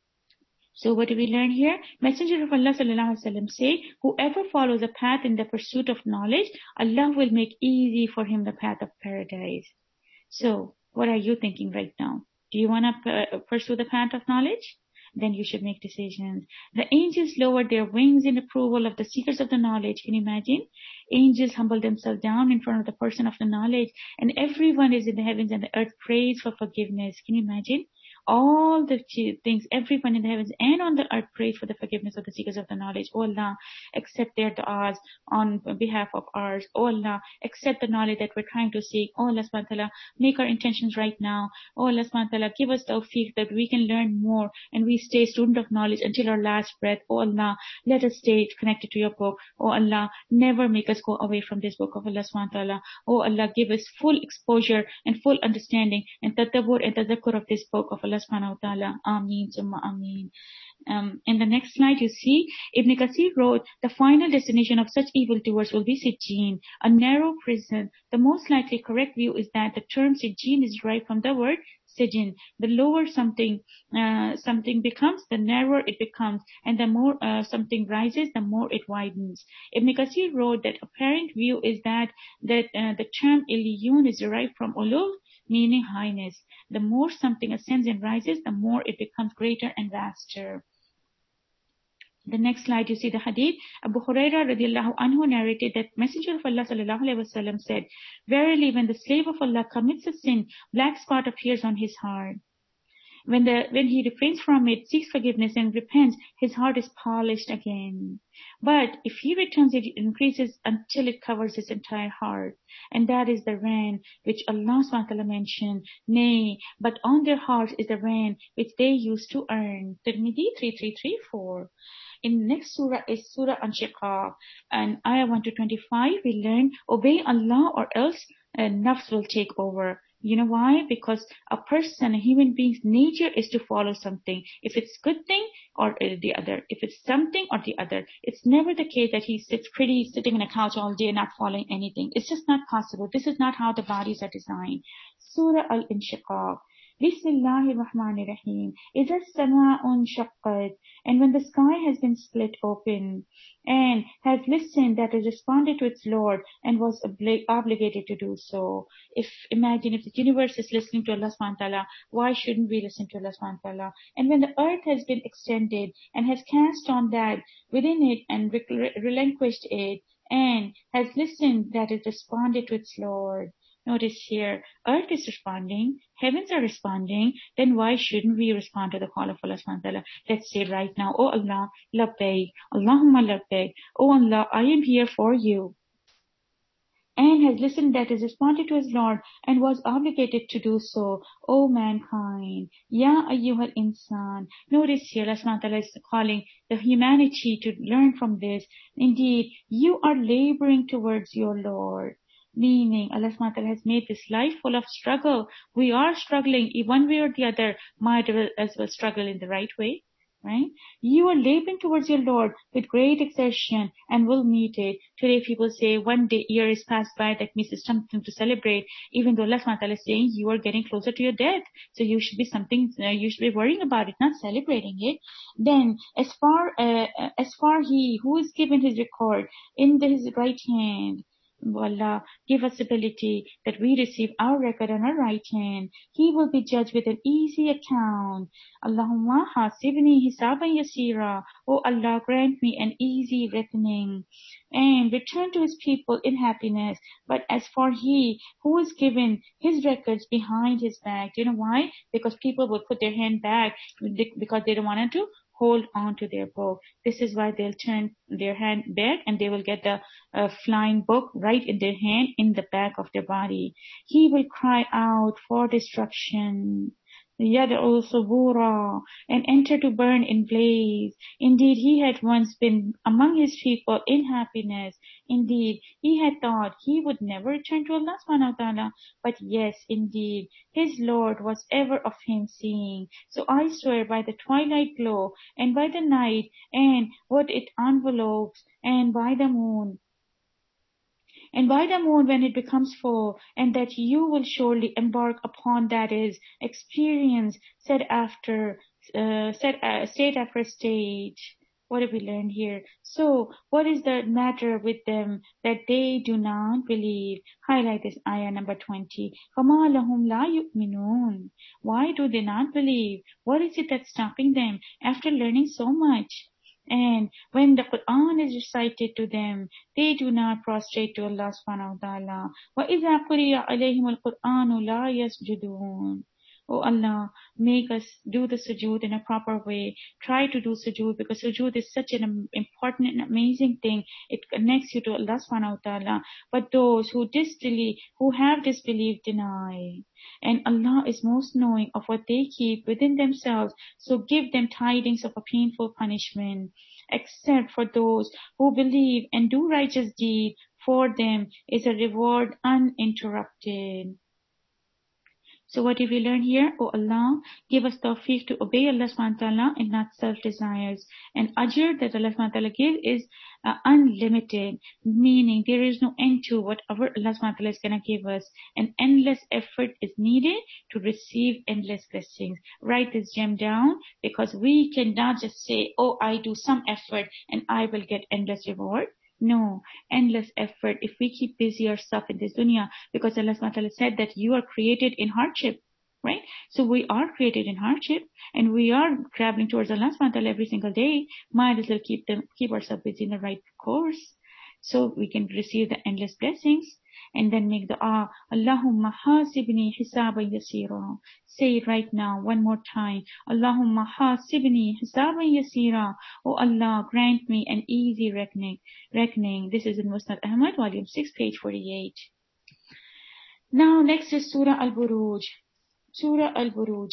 So what do we learn here? Messenger of Allah sallallahu alaihi wasallam say, whoever follows a path in the pursuit of knowledge, Allah will make easy for him the path of paradise. So what are you thinking right now? Do you want to pursue the path of knowledge? Then you should make decisions. The angels lowered their wings in approval of the seekers of the knowledge. Can you imagine? Angels humble themselves down in front of the person of the knowledge, and everyone is in the heavens and the earth prays for forgiveness. Can you imagine? All the things, everyone in the heavens and on the earth prays for the forgiveness of the seekers of the knowledge. Oh Allah, accept their du'as on behalf of ours. Oh Allah, accept the knowledge that we're trying to seek. Oh Allah subhanahu wa ta'ala, make our intentions right now. Oh Allah subhanahu wa ta'ala, give us tawfiq that we can learn more and we stay student of knowledge until our last breath. Oh Allah, let us stay connected to your book. Oh Allah, never make us go away from this book of Allah subhanahu wa ta'ala. Oh Allah, give us full exposure and full understanding and tadabbur and tadakkur of this book of Allah subhanahu wa ta'ala. Ameen, summa ameen. Um, in the next slide, you see, Ibn Kathir wrote, the final destination of such evildoers will be Sijjin, a narrow prison. The most likely correct view is that the term Sijjin is derived from the word Sijin. The lower something uh, something becomes, the narrower it becomes, and the more uh, something rises, the more it widens. Ibn Kathir wrote that apparent view is that that uh, the term Illiyun is derived from Uluv, meaning highness. The more something ascends and rises, the more it becomes greater and vaster. The next slide, you see the hadith. Abu Hurairah radiallahu anhu narrated that Messenger of Allah sallallahu alaihi wasallam said, verily, when the slave of Allah commits a sin, black spot appears on his heart. When the when he refrains from it, seeks forgiveness and repents, his heart is polished again. But if he returns, it increases until it covers his entire heart. And that is the rain which Allah subhanahu wa ta'ala mentioned. Nay, but on their hearts is the rain which they used to earn. Tirmidhi three three three four. In the next surah is Surah An-Shiqaq. And ayah one to twenty-five, we learn, obey Allah or else uh, nafs will take over. You know why? Because a person, a human being's nature is to follow something. If it's good thing or the other. If it's something or the other. It's never the case that he sits pretty, sitting on a couch all day not following anything. It's just not possible. This is not how the bodies are designed. Surah Al-Inshiqaq. Bismillahir Rahmanir Rahim. Idha as-sama'u shaqqat. And when the sky has been split open and has listened, that has responded to its Lord and was obli- obligated to do so. If, imagine if the universe is listening to Allah subhanahu wa ta'ala, why shouldn't we listen to Allah subhanahu wa ta'ala? And when the earth has been extended and has cast on that within it and re- relinquished it and has listened, that has responded to its Lord. Notice here, earth is responding, heavens are responding, then why shouldn't we respond to the call of Allah subhanahu wa ta'ala? Let's say right now, Oh Allah, labbaik, Allahumma labbaik, Oh Allah, I am here for you. And has listened, that is responded to his Lord and was obligated to do so. O mankind, Ya ayyuhal insan. Notice here, Allah subhanahu wa ta'ala is calling the humanity to learn from this. Indeed, you are laboring towards your Lord. Meaning, Allah subhanahu wa ta'ala has made this life full of struggle. We are struggling, one way or the other, might as well struggle in the right way. Right? You are laboring towards your Lord with great exertion and will meet it. Today people say one day, year is passed by, that means it's something to celebrate, even though Allah subhanahu wa ta'ala is saying you are getting closer to your death. So you should be something, uh, you should be worrying about it, not celebrating it. Then, as far, uh, as far he who is given his record in the, his right hand, Allah, give us ability that we receive our record on our right hand. He will be judged with an easy account. Allahumma hasibni hisaban yasira. Oh Allah, grant me an easy reckoning. And return to his people in happiness. But as for he who is given his records behind his back, you know why? Because people will put their hand back because they don't want to hold on to their book. This is why they'll turn their hand back and they will get the uh, flying book right in their hand, in the back of their body. He will cry out for destruction. Yad'u subura, and enter to burn in blaze. Indeed, he had once been among his people in happiness. Indeed, he had thought he would never return to Allah subhanahu wa ta'ala. But yes, indeed, his Lord was ever of him seeing. So I swear by the twilight glow, and by the night, and what it envelopes, and by the moon, and by the moon when it becomes full, and that you will surely embark upon, that is, experience, said after, uh, said, uh, state after stage. What have we learned here? So, what is the matter with them that they do not believe? Highlight this ayah number twenty. فَمَا لَهُمْ لَا يُؤْمِنُونَ. Why do they not believe? What is it that's stopping them after learning so much? And when the Quran is recited to them, they do not prostrate to Allah subhanahu wa ta'ala. وَإِذَا قُرِيَ عَلَيْهِمُ الْقُرْآنُ لَا يَسْجُدُونَ. Oh Allah, make us do the sujood in a proper way. Try to do sujood, because sujood is such an important and amazing thing. It connects you to Allah subhanahu wa ta'ala. But those who disbelieve, who have disbelieved, deny. And Allah is most knowing of what they keep within themselves. So give them tidings of a painful punishment. Except for those who believe and do righteous deed, for them is a reward uninterrupted. So what did we learn here? Oh Allah, give us tawfiq to obey Allah subhanahu wa ta'ala and not self-desires. And ajr that Allah subhanahu wa ta'ala gives is uh, unlimited, meaning there is no end to whatever Allah subhanahu wa ta'ala is going to give us. And endless effort is needed to receive endless blessings. Write this gem down, because we cannot just say, oh, I do some effort and I will get endless reward. No, endless effort if we keep busy ourselves in this dunya, because Allah subhanahu wa ta'ala said that you are created in hardship, right? So we are created in hardship, and we are traveling towards Allah subhanahu wa ta'ala every single day. Might as well keep them, keep ourselves busy in the right course, so we can receive the endless blessings. And then make dua, Allahumma hasibni hisaban yasira. Say it right now, one more time. Allahumma hasibni hisaban yasira. Oh Allah, grant me an easy reckoning. Reckoning. This is in Musnad Ahmad, volume six, page forty-eight. Now next is Surah Al-Buruj. Surah Al-Buruj.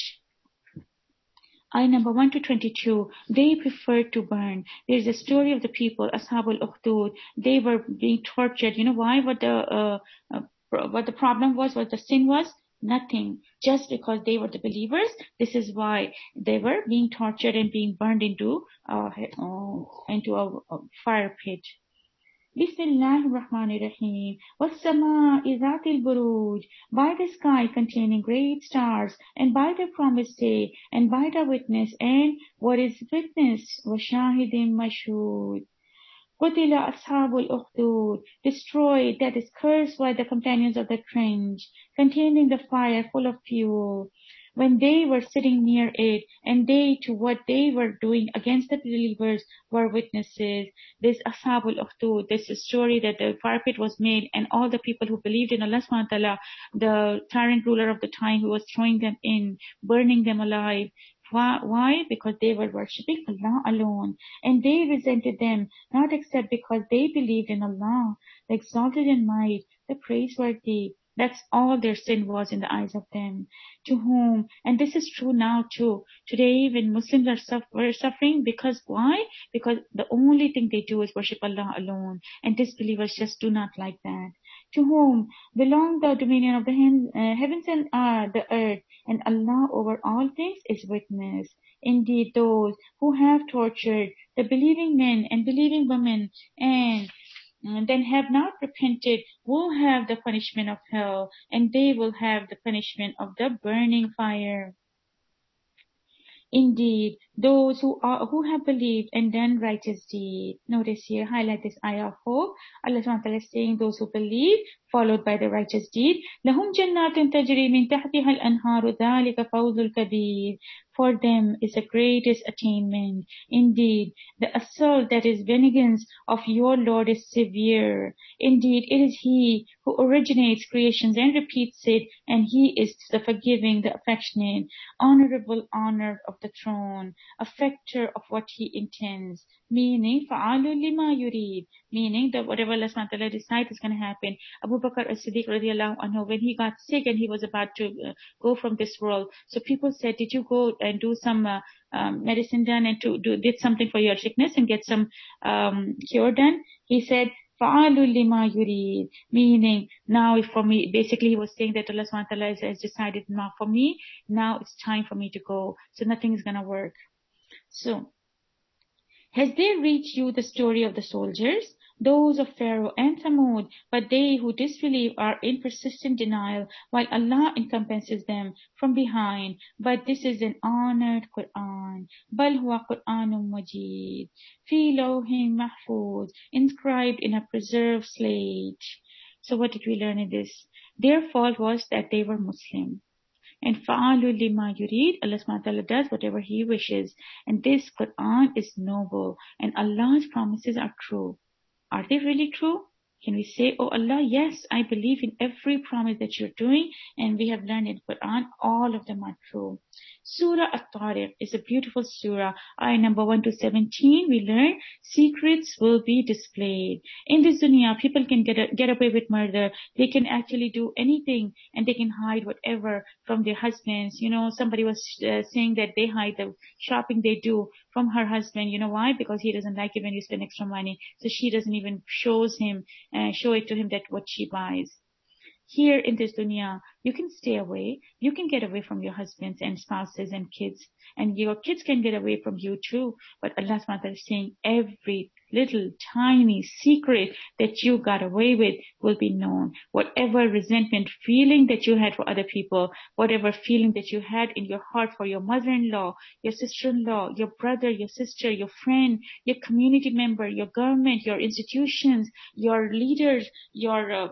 Ayah number one to twenty-two. They preferred to burn. There is a story of the people, Ashab al-Ukhdud. They were being tortured. You know why? What the uh, uh, what the problem was? What the sin was? Nothing. Just because they were the believers, this is why they were being tortured and being burned into, uh, uh, into a, a fire pit. Bismillahir Rahmanir Rahim. وَالسَّمَاءِ ذَاتِ الْبُرُوجِ. By the sky containing great stars, and by the promised day, and by the witness, and what is witness? وَشَاهِدٍ مَشْهُودٍ. قُتِلَ أَصْحَابُ الْأُخْدُودِ. Destroyed, that is cursed, by the companions of the trench, containing the fire full of fuel. When they were sitting near it, and they to what they were doing against the believers were witnesses. This Ashabul Ukhdud, this is a story that the fire pit was made, and all the people who believed in Allah subhanahu wa ta'ala, the tyrant ruler of the time who was throwing them in, burning them alive. Why? Because they were worshipping Allah alone, and they resented them, not except because they believed in Allah, the exalted in might, the praiseworthy. That's all their sin was in the eyes of them. To whom, and this is true now too, today when Muslims are suffer, suffering, because why? Because the only thing they do is worship Allah alone, and disbelievers just do not like that. To whom belong the dominion of the uh, heavens and uh, the earth, and Allah over all things is witness. Indeed, those who have tortured the believing men and believing women, and and then have not repented, will have the punishment of hell, and they will have the punishment of the burning fire. Indeed, those who are who have believed and done righteous deed. Notice here, highlight this ayah of hope. Allah subhanahu wa ta'ala is saying those who believe, followed by the righteous deed. لَهُمْ جَنَّاتٌ تَجْرِي مِنْ تَحْتِهَا الْأَنْهَارُ ذَلِكَ فَوْزُ الْكَبِيرُ. For them is the greatest attainment. Indeed, the assault that is vengeance of your Lord is severe. Indeed, it is He who originates creations and repeats it, and He is the forgiving, the affectionate, honorable honor of the throne, affecter of what He intends. Meaning, فَعَالُ لِمَا يُرِيد. Meaning that whatever Allah subhanahu wa ta'ala decides is going to happen. Abu Bakr as-Siddiq radiallahu anhu, when he got sick and he was about to uh, go from this world, so people said, did you go and do some uh, um, medicine done and to do did something for your sickness and get some um, cure done? He said, فَعَالُ لِمَا يُرِيد. Meaning, now for me, basically he was saying that Allah subhanahu wa ta'ala has decided now for me, now it's time for me to go, so nothing is going to work. So, has there reached you the story of the soldiers? Those of Pharaoh and Thamud, but they who disbelieve are in persistent denial, while Allah encompasses them from behind. But this is an honored Quran. Bal huwa Quranun Majid. Fi lawhin mahfuz. Inscribed in a preserved slate. So what did we learn in this? Their fault was that they were Muslim. And fa'alu lima yurid, Allah subhanahu wa ta'ala does whatever He wishes. And this Quran is noble, and Allah's promises are true. Are they really true? Can we say, oh Allah, yes, I believe in every promise that you're doing, and we have learned in Quran, all of them are true. Surah At-Tariq is a beautiful surah. Ayah number one to seventeen, we learn secrets will be displayed. In this dunya, people can get, a, get away with murder. They can actually do anything, and they can hide whatever from their husbands. You know, somebody was uh, saying that they hide the shopping they do from her husband. You know why? Because he doesn't like it when you spend extra money. So she doesn't even shows him, uh, show it to him that what she buys. Here in this dunya, you can stay away. You can get away from your husbands and spouses and kids. And your kids can get away from you too. But Allah subhanahu wa ta'ala is saying every little tiny secret that you got away with will be known. Whatever resentment feeling that you had for other people, whatever feeling that you had in your heart for your mother-in-law, your sister-in-law, your brother, your sister, your friend, your community member, your government, your institutions, your leaders, your uh,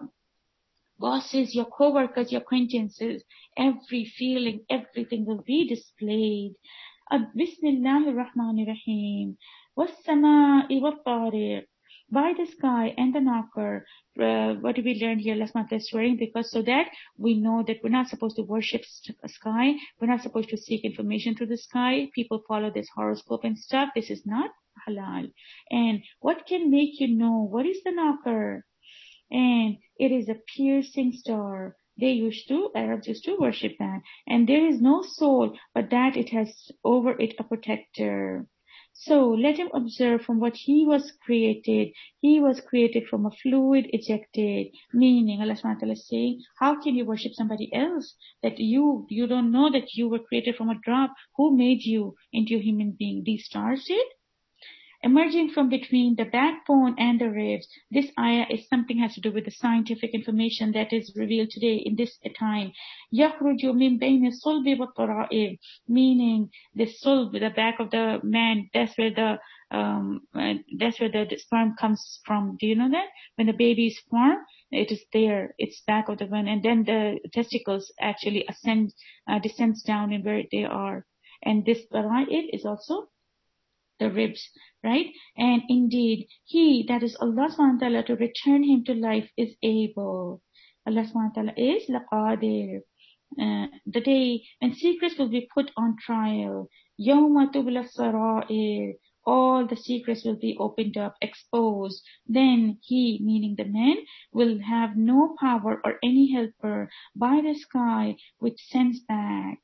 bosses, your co-workers, your acquaintances, every feeling, everything will be displayed. Uh, Bismillahir Rahmanir Rahim. Was-samaa'i wat-tariq. By the sky and the knocker. Uh, what do we learn here? Let's not swearing, because so that we know that we're not supposed to worship sky. We're not supposed to seek information through the sky. People follow this horoscope and stuff. This is not halal. And what can make you know what is the knocker? And it is a piercing star. They used to, Arabs used to worship that. And there is no soul, but that it has over it a protector. So let him observe from what he was created. He was created from a fluid ejected, meaning Allah subhanahu wa ta'ala is saying, how can you worship somebody else? That you, you don't know that you were created from a drop. Who made you into a human being? These stars did? Emerging from between the backbone and the ribs, this ayah is something has to do with the scientific information that is revealed today in this time. يَخْرُجُ مِنْ بَيْنِ الصُّلْبِ وَالتَّرَائِبِ, meaning the sulb, the back of the man, that's where the um, uh, that's where the, the sperm comes from. Do you know that? When the baby is born, it is there, it's back of the one, and then the testicles actually ascend, uh, descends down in where they are. And this tara'ib is also the ribs, right? And indeed, he, that is Allah subhanahu wa ta'ala, to return him to life is able. Allah subhanahu wa ta'ala is laqadir. Uh, the day when secrets will be put on trial, yawma tubla sara'ir, all the secrets will be opened up, exposed. Then he, meaning the man, will have no power or any helper by the sky which sends back,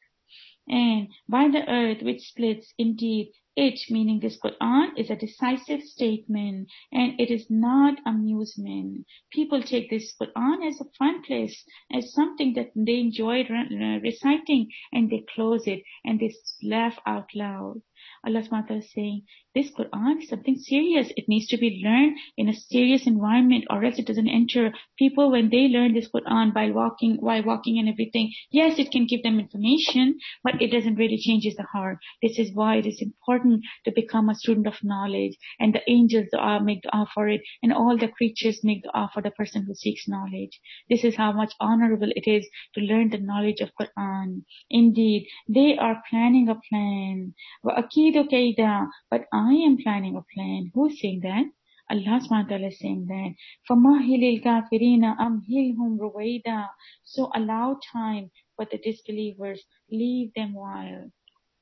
and by the earth which splits. Indeed, it, meaning this Quran, is a decisive statement, and it is not amusement. People take this Quran as a fun place, as something that they enjoy reciting, and they close it, and they laugh out loud. Allah subhanahu wa ta'ala is saying, this Quran is something serious. It needs to be learned in a serious environment, or else it doesn't enter. People, when they learn this Quran by walking, while walking and everything, yes, it can give them information, but it doesn't really change the heart. This is why it is important to become a student of knowledge, and the angels dua, make dua for it, and all the creatures make dua for the person who seeks knowledge. This is how much honorable it is to learn the knowledge of Quran. Indeed, they are planning a plan. وَأَكِيدُ كَيْدًا, but I am planning a plan. Who's saying that? Allah subhanahu wa ta'ala is saying that. فَمَهِّلِ الْكَافِرِينَ أَمْهِلْهُمْ رُوَيْدًا, so allow time for the disbelievers, leave them while.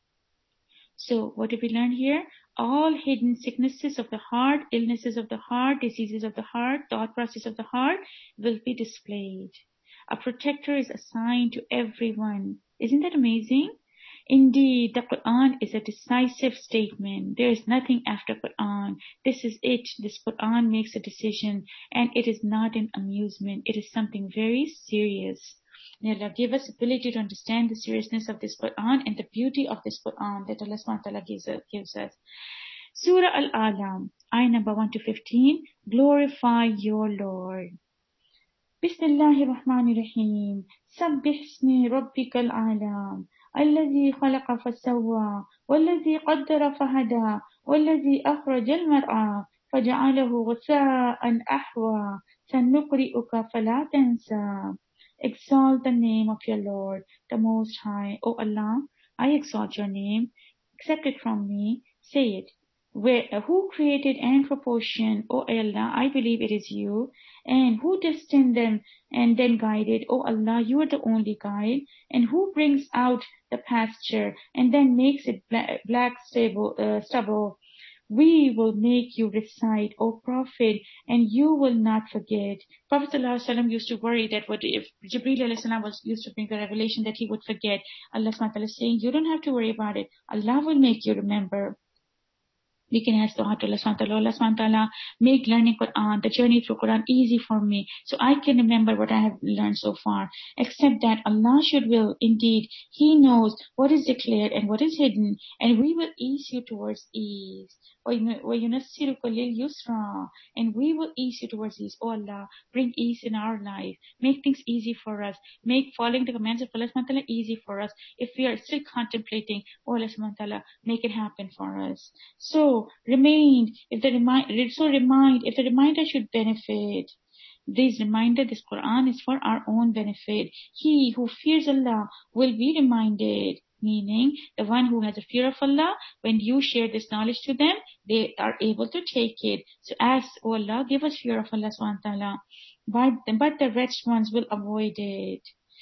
So what do we learn here? All hidden sicknesses of the heart, illnesses of the heart, diseases of the heart, thought process of the heart will be displayed. A protector is assigned to everyone. Isn't that amazing? Indeed, the Quran is a decisive statement. There is nothing after Quran. This is it. This Quran makes a decision, and it is not an amusement. It is something very serious. May Allah give us ability to understand the seriousness of this Quran and the beauty of this Quran that Allah subhanahu wa ta'ala gives, gives us. Surah Al-Alam, ayah number one to fifteen, glorify your Lord. Bismillahir Rahmanir Rahim. Sabbih ismi rabbikal a'lam. الذي خلق فسوى والذي قدر فهدى والذي أخرج المرعى فجعله غثاء أحوى سنقرئك فلا تنسى. Exalt the name of your Lord, the Most High. O Allah, I exalt your name. Accept it from me. Say it. Where, uh, who created and proportioned? O Allah, I believe it is you. And who destined them and then guided? O Allah, you are the only guide. And who brings out the pasture and then makes it black, black stable, uh, stubble? We will make you recite, O Prophet, and you will not forget. Prophet ﷺ used to worry that what if Jibreel ﷺ was used to bring the revelation that he would forget. Allah subhanahu wa ta'ala is saying, you don't have to worry about it. Allah will make you remember. We can ask dua to Allah subhanahu wa ta'ala, Allah subhanahu wa ta'ala, make learning Quran, the journey through Quran easy for me, so I can remember what I have learned so far. Except that Allah should will, indeed, He knows what is declared and what is hidden, and we will ease you towards ease. وَيُنَسِّرُكَ لِلْيُسْرَى, and we will ease you towards ease. Oh Allah, bring ease in our life. Make things easy for us. Make following the commands of Allah subhanahu wa ta'ala easy for us. If we are still contemplating, oh Allah subhanahu wa ta'ala, make it happen for us. So, remind, if the remind, so remind, if the reminder should benefit. This reminder, this Quran is for our own benefit. He who fears Allah will be reminded. Meaning, the one who has a fear of Allah, when you share this knowledge to them, they are able to take it. So ask, oh Allah, give us fear of Allah subhanahu wa ta'ala. But, but the wretched ones will avoid it.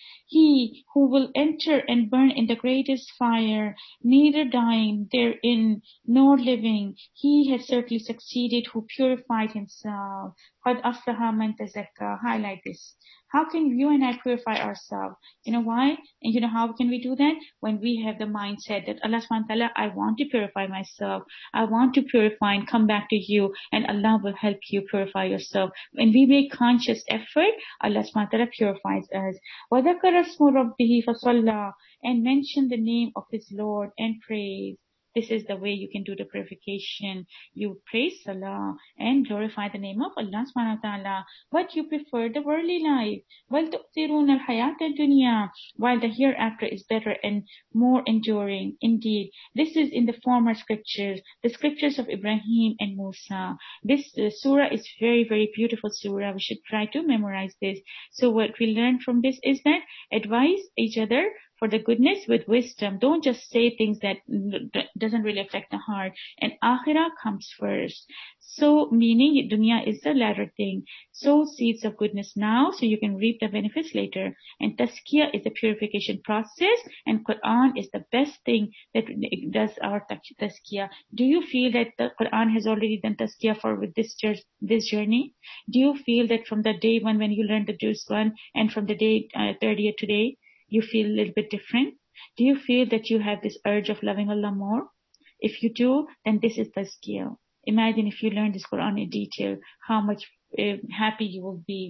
He who will enter and burn in the greatest fire, neither dying therein nor living, he has certainly succeeded who purified himself. قَدْ أَفْلَحَ مَنْ تَزَكَّى. Highlight this. How can you and I purify ourselves? You know why? And you know how can we do that? When we have the mindset that Allah subhanahu wa ta'ala, I want to purify myself. I want to purify and come back to you, and Allah will help you purify yourself. When we make conscious effort, Allah subhanahu wa ta'ala purifies us. وَذَكَرَ اسْمُ رَبِّهِ فَصَلَّى, and mention the name of his Lord and praise. This is the way you can do the purification. You praise Salah and glorify the name of Allah subhanahu wa ta'ala. But you prefer the worldly life. وَلْ تُؤْثِرُونَ الْحَيَاةَ الدُّنْيَا, while the hereafter is better and more enduring. Indeed, this is in the former scriptures, the scriptures of Ibrahim and Musa. This uh, surah is very, very beautiful surah. We should try to memorize this. So what we learn from this is that advise each other for the goodness with wisdom. Don't just say things that doesn't really affect the heart. And akhirah comes first. So meaning dunya is the latter thing. Sow seeds of goodness now so you can reap the benefits later. And tazkiyah is the purification process, and Quran is the best thing that does our tazkiyah. Do you feel that the Quran has already done tazkiyah for with this this journey? Do you feel that from the day one when you learned the Juz one and from the day uh, thirtieth today, you feel a little bit different? Do you feel that you have this urge of loving Allah more? If you do, then this is tazkiyah. Imagine if you learn this Quran in detail, how much uh, happy you will be.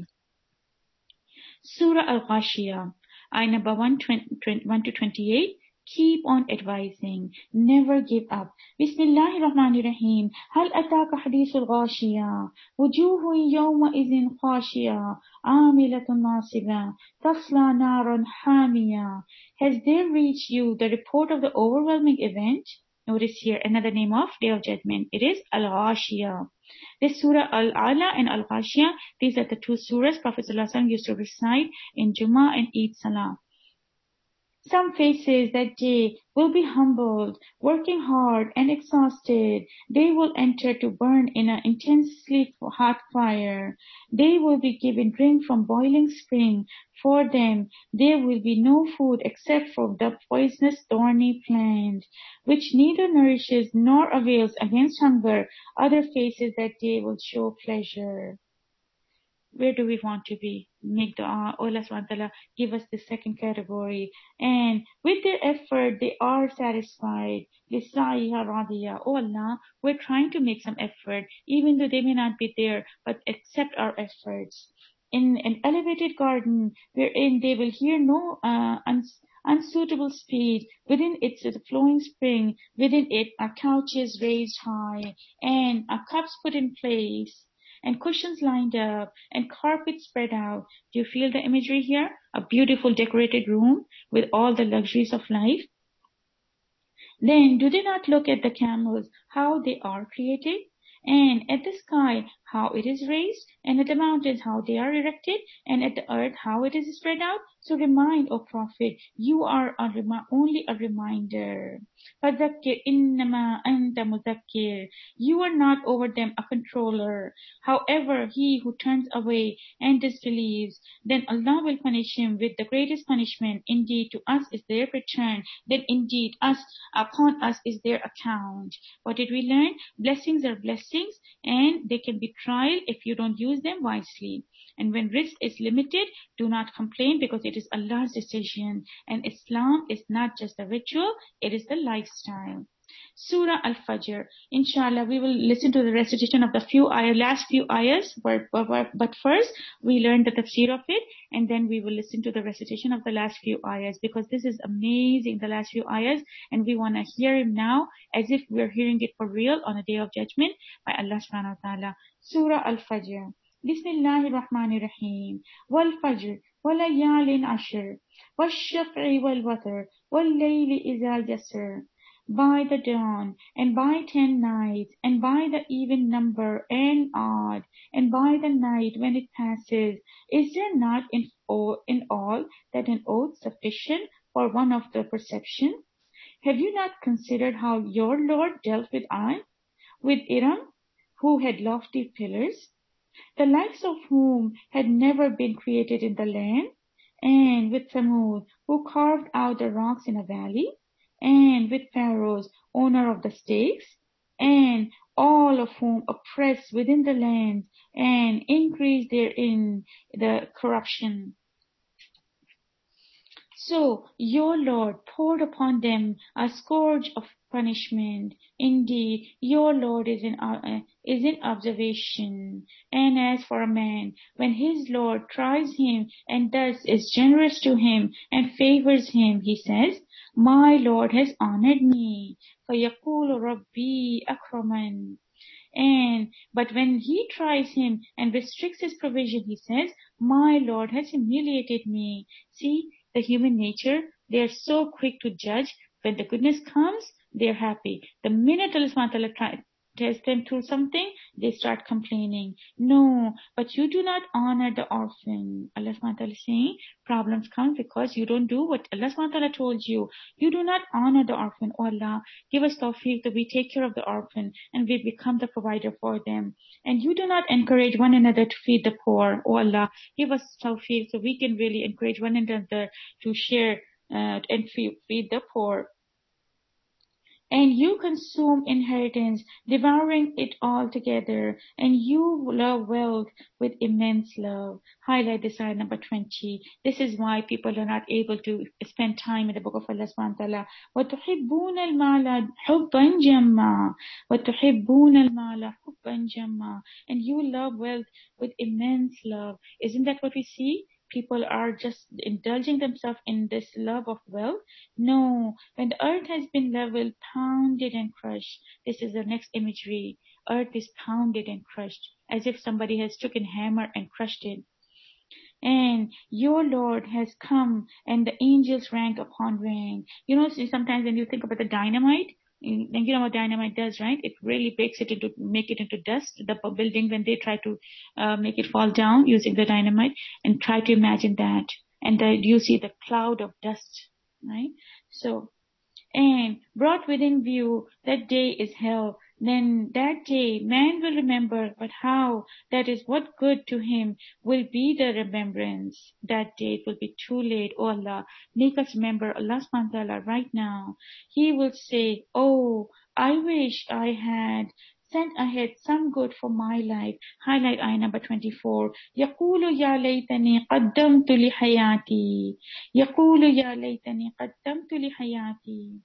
Surah Al-Ghashiyah, ayah number one to twenty-eight. Keep on advising. Never give up. Bismillahir Rahmanir Rahim. Hal ataka hadithul ghashiyah. Wujuhun yawma idhin khashiyah. Amilatun nasibah. Tasla naran hamiyah. Has there reached you the report of the overwhelming event? Notice here another name of Day of Judgment. It is Al-Ghashiyah. This surah Al-Ala and Al-Ghashiyah, these are the two surahs Prophet ﷺ used to recite in Jummah and Eid Salah. Some faces that day will be humbled, working hard and exhausted. They will enter to burn in an intensely hot fire. They will be given drink from boiling spring. For them, there will be no food except for the poisonous thorny plant, which neither nourishes nor avails against hunger. Other faces that day will show pleasure. Where do we want to be? Make dua. Oh, Allah subhanahu wa ta'ala, give us the second category. And with their effort, they are satisfied. Lisa'iha radiya. Oh Allah, we're trying to make some effort, even though they may not be there, but accept our efforts. In an elevated garden, wherein they will hear no uh, uns- unsuitable speed, within its flowing spring, within it are couches raised high, and are cups put in place, and cushions lined up, and carpets spread out. Do you feel the imagery here? A beautiful decorated room with all the luxuries of life. Then do they not look at the camels, how they are created? And at the sky, how it is raised? And at the mountains, how they are erected? And at the earth, how it is spread out? So remind, O Prophet, you are a remi- only a reminder. فَذَكِّرْ إِنَّمَا أَنْتَ مُذَكِّرْ. You are not over them a controller. However, he who turns away and disbelieves, then Allah will punish him with the greatest punishment. Indeed, to us is their return. Then indeed, us upon us is their account. What did we learn? Blessings are blessings, and they can be trial if you don't use them wisely. And when risk is limited, do not complain, because it is Allah's decision. And Islam is not just a ritual, it is the lifestyle. Surah Al-Fajr. Inshallah, we will listen to the recitation of the few ayah, last few ayahs, but, but, but first we learn the tafsir of it, and then we will listen to the recitation of the last few ayahs, because this is amazing, the last few ayahs, and we want to hear him now as if we're hearing it for real on a Day of Judgment by Allah subhanahu wa ta'ala. Surah Al-Fajr. Bismillahir Rahmanir Rahim. Wal Fajr, wal layalin ashr, wal shaf'i wal watr, wal layli idha yasr. By the dawn, and by ten nights, and by the even number and odd, and by the night when it passes, is there not in all, in all that an oath sufficient for one of the perception? Have you not considered how your Lord dealt with Ad, with Iram, who had lofty pillars, the likes of whom had never been created in the land, and with Thamud, who carved out the rocks in a valley, and with Pharaoh, owner of the stakes, and all of whom oppress within the land and increase therein the corruption. So your Lord poured upon them a scourge of punishment. Indeed, your Lord is in, uh, is in observation. And as for a man, when his Lord tries him and thus is generous to him and favors him, he says, my Lord has honored me. فَيَقُولُ رَبِّي أَكْرَمَنِ. And but when he tries him and restricts his provision, he says, my Lord has humiliated me. See, the human nature, they are so quick to judge. When the goodness comes, they're happy. The minute Allah subhanahu wa ta'ala tests them through something, they start complaining. No, but you do not honor the orphan. Allah subhanahu wa ta'ala is saying, problems come because you don't do what Allah subhanahu wa ta'ala told you. You do not honor the orphan. Oh Allah, give us tawfiq that we take care of the orphan and we become the provider for them. And you do not encourage one another to feed the poor. Oh Allah, give us tawfiq so we can really encourage one another to share uh, and feed, feed the poor. And you consume inheritance, devouring it all together, and you love wealth with immense love. Highlight this ayah number twenty. This is why people are not able to spend time in the book of Allah subhanahu wa ta'ala. وَتُحِبُّونَ الْمَالَ حُبًّا جَمًّا وَتُحِبُّونَ الْمَالَ حُبًّا جَمًّا. And you love wealth with immense love. Isn't that what we see? People are just indulging themselves in this love of wealth. No, when the earth has been leveled, pounded and crushed. This is the next imagery. Earth is pounded and crushed, as if somebody has taken a hammer and crushed it. And your Lord has come, and the angels rank upon rank. You know, sometimes when you think about the dynamite, you know what dynamite does, right? It really breaks it into, make it into dust. The building, when they try to uh, make it fall down using the dynamite, and try to imagine that. And the, you see the cloud of dust, right? So, and brought within view, that day is hell. Then that day man will remember, but how? That is what good to him will be the remembrance. That day it will be too late. Oh Allah, make us remember Allah subhanahu wa ta'ala right now. He will say, oh, I wish I had sent ahead some good for my life. Highlight ayah number twenty-four. يَقُولُ يَا لَيْتَنِي قَدَّمْتُ لِحَيَاتِي يَقُولُ يَا لَيْتَنِي قَدَّمْتُ لِحَيَاتِي.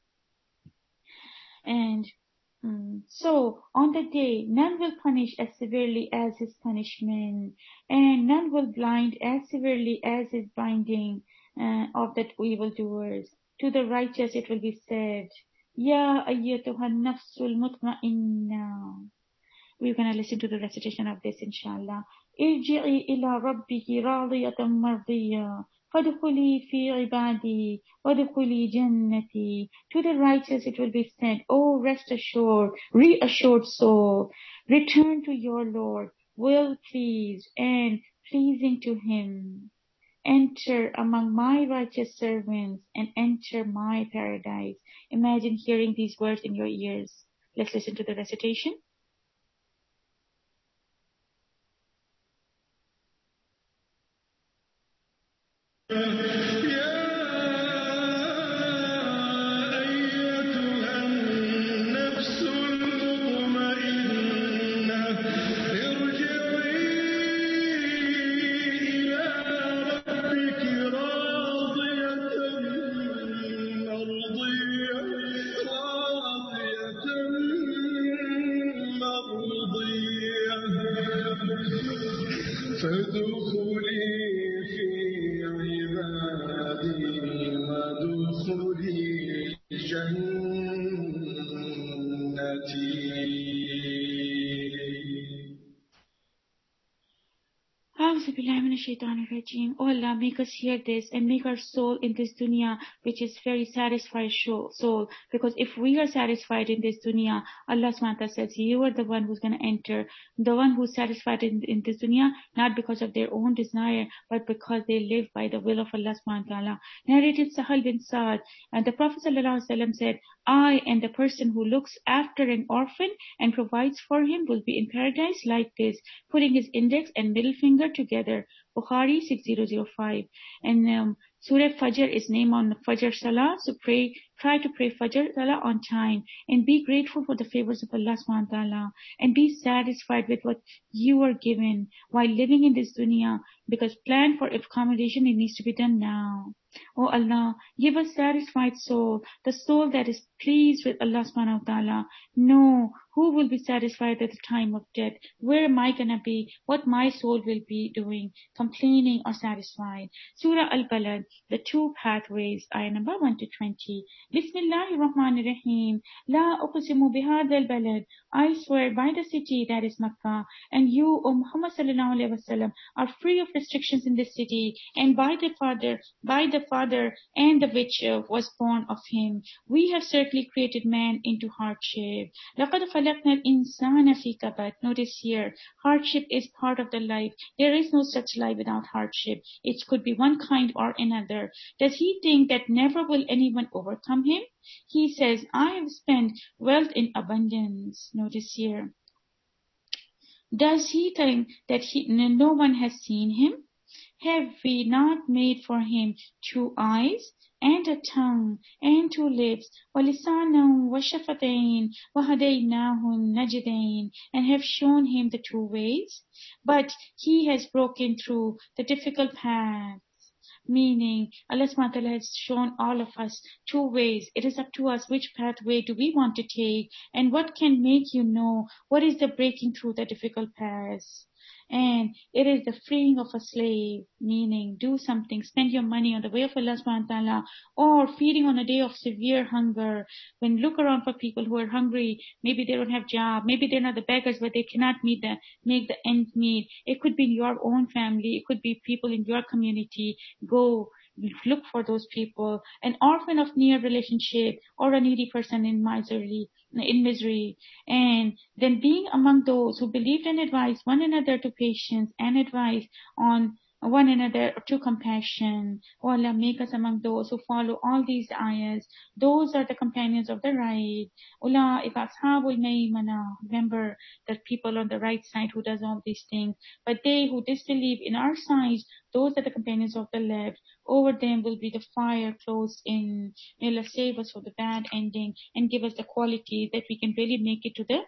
And um, so on the day, none will punish as severely as his punishment, and none will blind as severely as his blinding uh, of the evildoers. To the righteous it will be said, Ya ayyatuha nafsul mutma'inna. We're going to listen to the recitation of this, inshallah. Irji'i ila rabbiki radiyatan mardiyya. فَادْخُلِي فِي عِبَادِي وَادْخُلِي جَنَّتِي. To the righteous it will be said, oh, rest assured, reassured soul, return to your Lord, well pleased and pleasing to him. Enter among my righteous servants and enter my paradise. Imagine hearing these words in your ears. Let's listen to the recitation. Oh Allah, make us hear this and make our soul in this dunya, which is very satisfied soul. Because if we are satisfied in this dunya, Allah subhanahu wa ta'ala says, you are the one who's going to enter. The one who's satisfied in, in this dunya, not because of their own desire, but because they live by the will of Allah subhanahu wa ta'ala. Narrated Sahal bin Sa'ad, and the Prophet sallallahu alaihi wasallam said, I and the person who looks after an orphan and provides for him will be in paradise like this, putting his index and middle finger together. Bukhari six thousand five. And um, Surah Fajr is named on Fajr Salah, so pray Try to pray Fajr Salah on time and be grateful for the favors of Allah subhanahu wa ta'ala and be satisfied with what you are given while living in this dunya, because plan for accommodation, it needs to be done now. Oh Allah, give us satisfied soul, the soul that is pleased with Allah subhanahu wa ta'ala. No, who will be satisfied at the time of death? Where am I gonna be? What my soul will be doing? Complaining or satisfied? Surah Al-Balad, the two pathways, ayah number one to twenty. Bismillahir Rahmanir Rahim. La uqsimu bihadha al-balad. I swear by the city that is Makkah, and you, O Muhammad sallallahu alaihi wasallam, are free of restrictions in this city, and by the father, by the father and the which uh, was born of him. We have certainly created man into hardship. لَقَدْ خَلَقْنَا الْإِنسَانَ فِي كَبَدٍ. Notice here, hardship is part of the life. There is no such life without hardship. It could be one kind or another. Does he think that never will anyone overcome him? He says, I have spent wealth in abundance. Notice here. Does he think that he, no one has seen him? Have we not made for him two eyes, and a tongue, and two lips, وَلِسَانًا وَشَفَتَيْنِ وَهَدَيْنَاهُ النَّجْدَيْنِ, and have shown him the two ways? But he has broken through the difficult paths. Meaning, Allah subhanahu wa ta'ala has shown all of us two ways. It is up to us which pathway do we want to take, and what can make you know what is the breaking through the difficult paths. And it is the freeing of a slave, meaning do something, spend your money on the way of Allah subhanahu wa ta'ala, or feeding on a day of severe hunger. When look around for people who are hungry, maybe they don't have job, maybe they're not the beggars, but they cannot meet the, make the ends meet. It could be in your own family, it could be people in your community. Go look for those people, an orphan of near relationship, or a needy person in misery, in misery, and then being among those who believed and advised one another to patience and advice on one another to compassion. O Allah, make us among those who follow all these ayahs. Those are the companions of the right. Ulaika ashabul maymana. Remember that people on the right side who does all these things. But they who disbelieve in our signs, those are the companions of the left. Over them will be the fire closed in. May Allah save us for the bad ending and give us the quality that we can really make it to the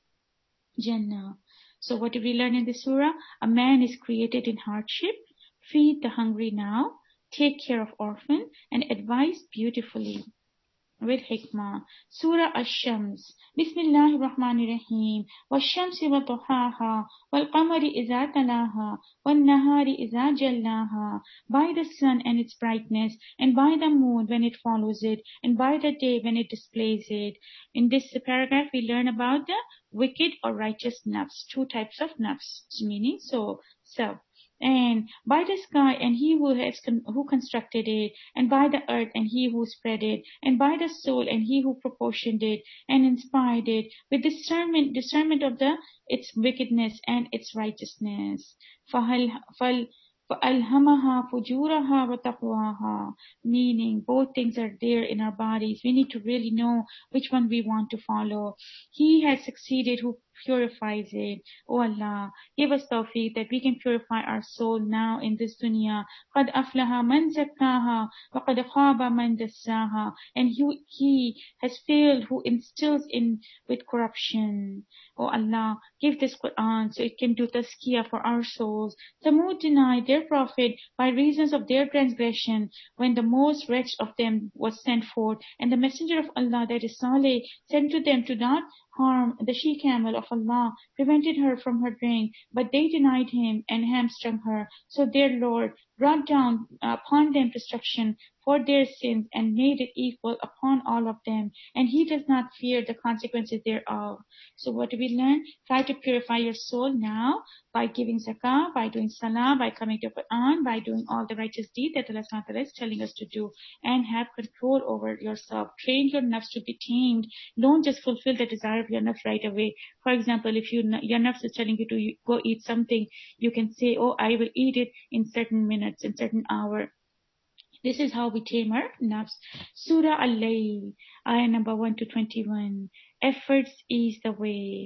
Jannah. So what do we learn in this surah? A man is created in hardship. Feed the hungry now. Take care of orphan and advise beautifully with hikmah. Surah Ash-Shams. Bismillahir Rahmanir Rahim. Wash-Shamsi wa duhaha wal qamari idza talaha wan nahari idza jallaha. By the sun and its brightness, and by the moon when it follows it, and by the day when it displays it. In this paragraph we learn about the wicked or righteous nafs, two types of nafs, meaning so self. And by the sky and he who has con- who constructed it, and by the earth and he who spread it, and by the soul and he who proportioned it and inspired it with discernment discernment of the its wickedness and its righteousness. فَهَلْ فَالْ فَأَلْهَمَهَا فُجُورَهَا وَتَقْوَاهَا. Meaning both things are there in our bodies. We need to really know which one we want to follow. He has succeeded who purifies it. Oh Allah, give us tawfiq that we can purify our soul now in this dunya. قَدْ أَفْلَهَ مَنْ زَكَّاهَا وَقَدْ خَابَ مَنْ دَسَّاهَا. And he, he has failed who instills in with corruption. Oh Allah, give this Quran so it can do tazkiyah for our souls. Thamud denied their prophet by reasons of their transgression when the most wretched of them was sent forth, and the messenger of Allah, that is Saleh, sent to them to not harm the she-camel of Allah, prevented her from her drink, but they denied him and hamstrung her. So their Lord brought down upon them destruction for their sins and made it equal upon all of them, and he does not fear the consequences thereof. So what do we learn? Try to purify your soul now by giving zakah, by doing salah, by coming to Quran, by doing all the righteous deeds that Allah subhanahu wa ta'ala is telling us to do, and have control over yourself. Train your nafs to be tamed. Don't just fulfill the desire of your nafs right away. For example, if you your nafs is telling you to go eat something, you can say, oh, I will eat it in certain minutes, in certain hour. This is how we tame our nafs. Surah Al-Layl, ayah number one to twenty-one. Efforts is the way.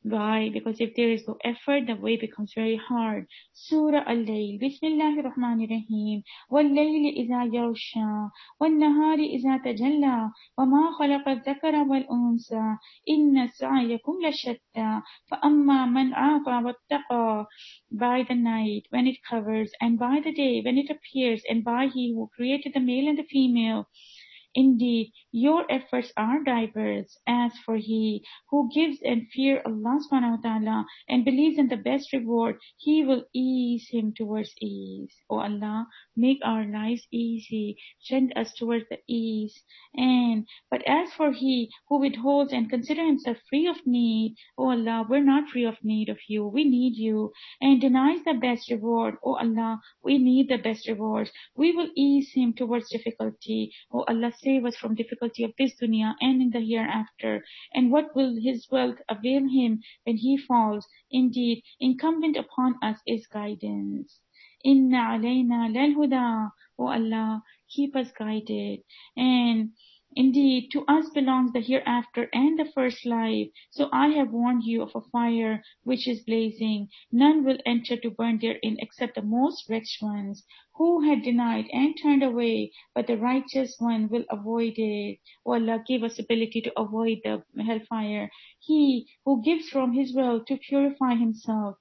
Why? Because if there is no effort, the way becomes very hard. Surah Al-Layl. Bismillahir Rahmanir Rahim. وَاللَّيْلِ إِذَا يَغْشَى وَالنَّهَارِ إِذَا تَجَلَّى وَمَا خَلَقَ الذَّكَرَ وَالْأُنثَى إِنَّ سَعْيَكُمْ لَشَتَّى فَأَمَّا مَنْ أَعْطَى وَاتَّقَى. By the night when it covers, and by the day when it appears, and by He who created the male and the female. Indeed, your efforts are diverse. As for he who gives and fear Allah subhanahu wa ta'ala and believes in the best reward, He will ease him towards ease. O Allah, make our lives easy. Send us towards the ease. And but as for he who withholds and considers himself free of need, O Allah, we're not free of need of you. We need you. And denies the best reward, O Allah, we need the best rewards. We will ease him towards difficulty. O Allah, save us from difficulty of this dunya and in the hereafter. And what will his wealth avail him when he falls? Indeed, incumbent upon us is guidance. Inna alayna lal huda. O Allah, keep us guided. And indeed, to us belongs the hereafter and the first life. So I have warned you of a fire which is blazing. None will enter to burn therein except the most wretched ones, who had denied and turned away, but the righteous one will avoid it. O Allah, give us ability to avoid the hellfire. He who gives from his wealth to purify himself.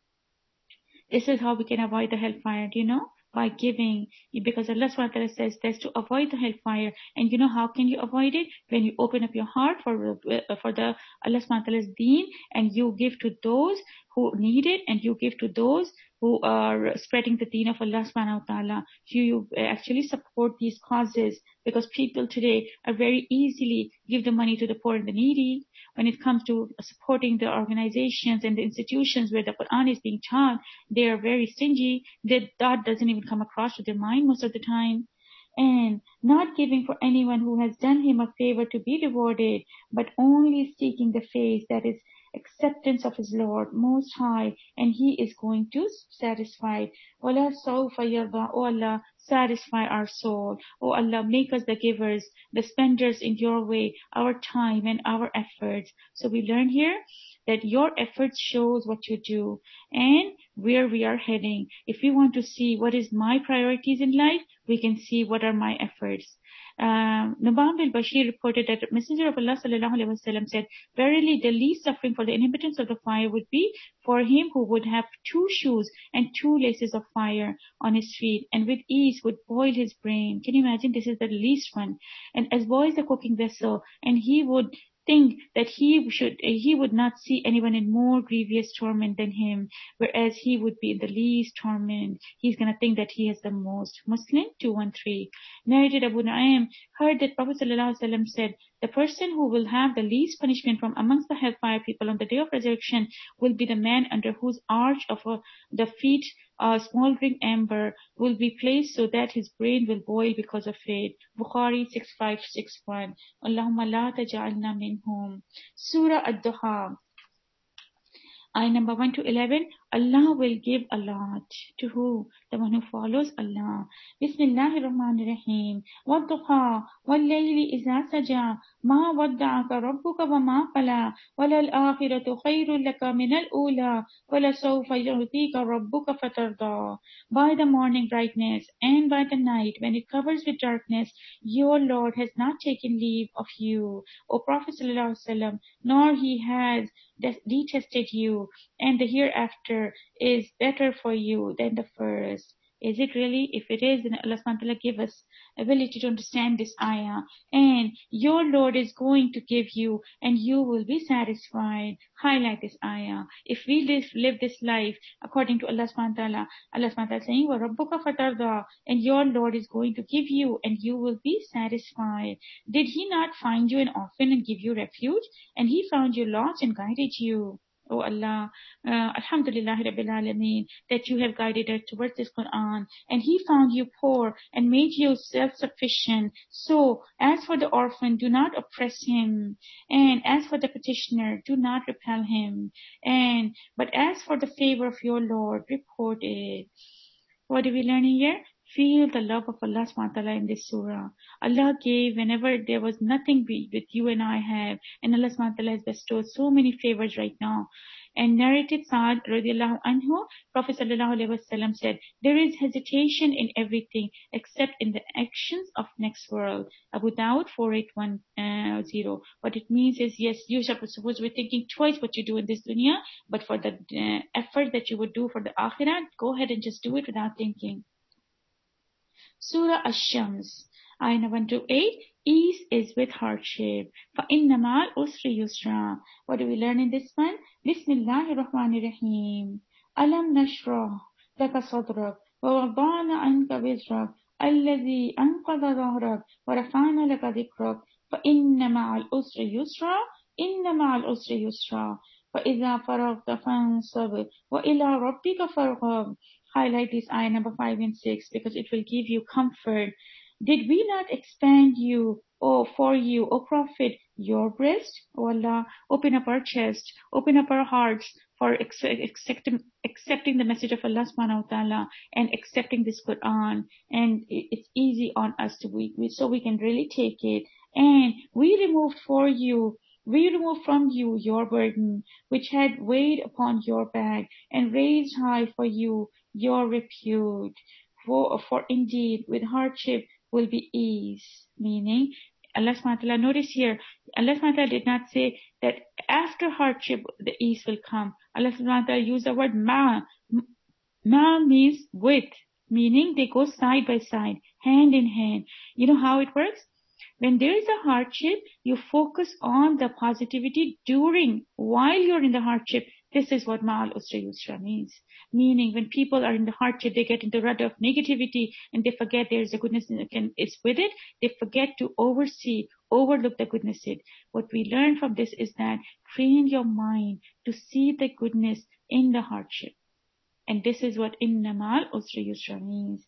This is how we can avoid the hellfire, do you know? By giving, because Allah subhanahu wa ta'ala says that's to avoid the hellfire. And you know how can you avoid it? When you open up your heart for for the Allah subhanahu wa ta'ala's deen, and you give to those who need it, and you give to those who are spreading the deen of Allah subhanahu wa ta'ala. You actually support these causes, because people today are very easily give the money to the poor and the needy. When it comes to supporting the organizations and the institutions where the Quran is being taught, they are very stingy. That thought doesn't even come across to their mind most of the time. And not giving for anyone who has done him a favor to be rewarded, but only seeking the face, that is acceptance of his Lord Most High, and He is going to satisfy. وَلَا سَوْفَ يَرْضَى. O Allah, satisfy our soul. O Allah, make us the givers, the spenders in your way, our time and our efforts. So we learn here that your efforts shows what you do and where we are heading. If we want to see what is my priorities in life, we can see what are my efforts. Um, Nu'man bin Bashir reported that the Messenger of Allah sallallahu alaihi wasallam said, verily the least suffering for the inhabitants of the fire would be for him who would have two shoes and two laces of fire on his feet, and with ease would boil his brain. Can you imagine? This is the least one. And as boils the cooking vessel, and he would think that he should, he would not see anyone in more grievous torment than him, whereas he would be in the least torment. He's going to think that he has the most. Muslim two one three. Narrated Abu Nu'aym heard that Prophet ﷺ said, the person who will have the least punishment from amongst the hellfire people on the day of resurrection will be the man under whose arch of uh, the feet a smoldering ember will be placed so that his brain will boil because of it. Bukhari six five six one. Allahumma la taj'alna minhum. Surah Ad-Duha. Ayah number one to eleven. Allah will give a lot. To who? The one who follows Allah. Bismillahir Rahmanir Rahim. وَالضُّحَى وَاللَّيْلِ إِذَا سَجَى مَا وَدَّعَكَ رَبُّكَ وَمَا قَلَى وَلَلْآخِرَةُ خَيْرٌ لَكَ مِنَ الْأُولَى وَلَسَوْفَ يُعْطِيكَ رَبُّكَ فَتَرْضَى. By the morning brightness and by the night when it covers with darkness, your Lord has not taken leave of you, O Prophet sallallahu alaihi wasallam, nor He has detested you, and the hereafter is better for you than the first. Is it really? If it is, then Allah subhanahu wa ta'ala give us ability to understand this ayah. And your Lord is going to give you, and you will be satisfied. Highlight this ayah. If we live, live this life according to Allah subhanahu wa ta'ala, Allah subhanahu wa ta'ala saying, وَرَبُّكَ فَتَرْضَى, and your Lord is going to give you, and you will be satisfied. Did He not find you an orphan and give you refuge? And He found you lost and guided you. Oh Allah, uh, Alhamdulillah Rabbil Alameen, that you have guided us towards this Quran, and He found you poor and made you self-sufficient. So, as for the orphan, do not oppress him, and as for the petitioner, do not repel him, and but as for the favor of your Lord, report it. What are we learning here? Feel the love of Allah subhanahu wa ta'ala in this surah. Allah gave whenever there was nothing with you and I have, and Allah subhanahu wa ta'ala has bestowed so many favors right now. And narrated Sa'ad radiallahu anhu, Prophet sallallahu alaihi wasallam said, there is hesitation in everything except in the actions of next world. Abu Dawud four eight one zero. What it means is, yes, you suppose to be thinking twice what you do in this dunya, but for the uh, effort that you would do for the akhirah, go ahead and just do it without thinking. Surah Ash-Shams, ayah number one to eight. Ease is with hardship. فَإِنَّ مَعَ الْأُسْرِ يُسْرًا. What do we learn in this one? Bismillahir Rahmanir Rahim. Alam nashrah laka sadrak wa wada'na anka wizrak alladhi anqadha dhahrak wa rafa'na laka dhikrak فَإِنَّ مَعَ الْأُسْرِ يُسْرًا إِنَّ مَعَ الْأُسْرِ يُسْرًا فَإِذَا فَرَغْتَ فَانصَبْ وَإِلَى رَبِّكَ فَارْغَب. Highlight this ayah number five and six because it will give you comfort. Did we not expand you, oh, for you, O Prophet, your breast? O Allah, open up our chest, open up our hearts for accepting, accepting the message of Allah subhanahu wa ta'ala and accepting this Quran. And it's easy on us to we, so we can really take it. And we removed for you, we removed from you your burden, which had weighed upon your back, and raised high for you your repute. For, for indeed, with hardship will be ease. Meaning, Allah subhanahu wa ta'ala, notice here, Allah subhanahu wa ta'ala did not say that after hardship, the ease will come. Allah subhanahu wa ta'ala used the word ma. Ma means with, meaning they go side by side, hand in hand. You know how it works? When there is a hardship, you focus on the positivity during, while you're in the hardship. This is what Ma'al Usra Yusra means. Meaning, when people are in the hardship, they get into the rut of negativity and they forget there is a goodness that is with it. They forget to oversee, overlook the goodness in it. What we learn from this is that train your mind to see the goodness in the hardship. And this is what Inna Ma'al Usra Yusra means.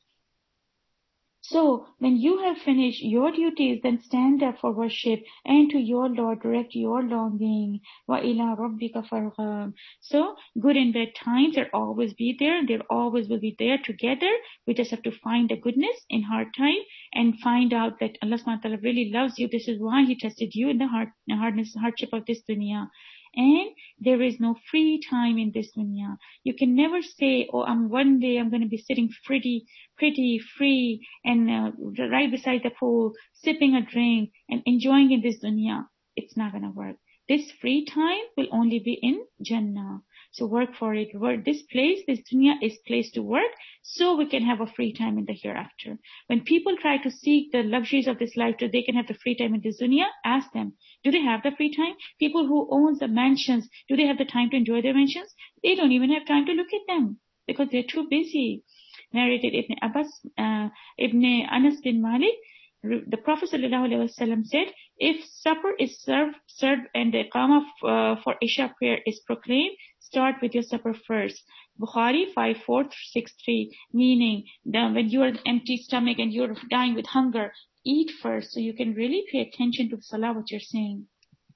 So, when you have finished your duties, then stand up for worship, and to your Lord direct your longing. وَإِلَىٰ رَبِّكَ فَارْغَب. So, good and bad times will always be there, and they always will be there together. We just have to find the goodness in hard time, and find out that Allah subhanahu wa ta'ala really loves you. This is why He tested you in the hard, the hardness, hardship of this dunya. And there is no free time in this dunya. You can never say, oh, I'm one day I'm going to be sitting pretty, pretty free and uh, right beside the pool, sipping a drink and enjoying in this dunya. It's not going to work. This free time will only be in Jannah. So work for it. Work this place, this dunya is place to work, so we can have a free time in the hereafter. When people try to seek the luxuries of this life so they can have the free time in this dunya, ask them, do they have the free time? People who own the mansions, do they have the time to enjoy their mansions? They don't even have time to look at them because they're too busy. Narrated Ibn Abbas, uh, Ibn Anas bin Malik, the Prophet ﷺ said, if supper is served, served and the iqamah uh, for Isha prayer is proclaimed, start with your supper first. Bukhari five four six three, meaning that when you are empty stomach and you're dying with hunger, eat first so you can really pay attention to the salah what you're saying.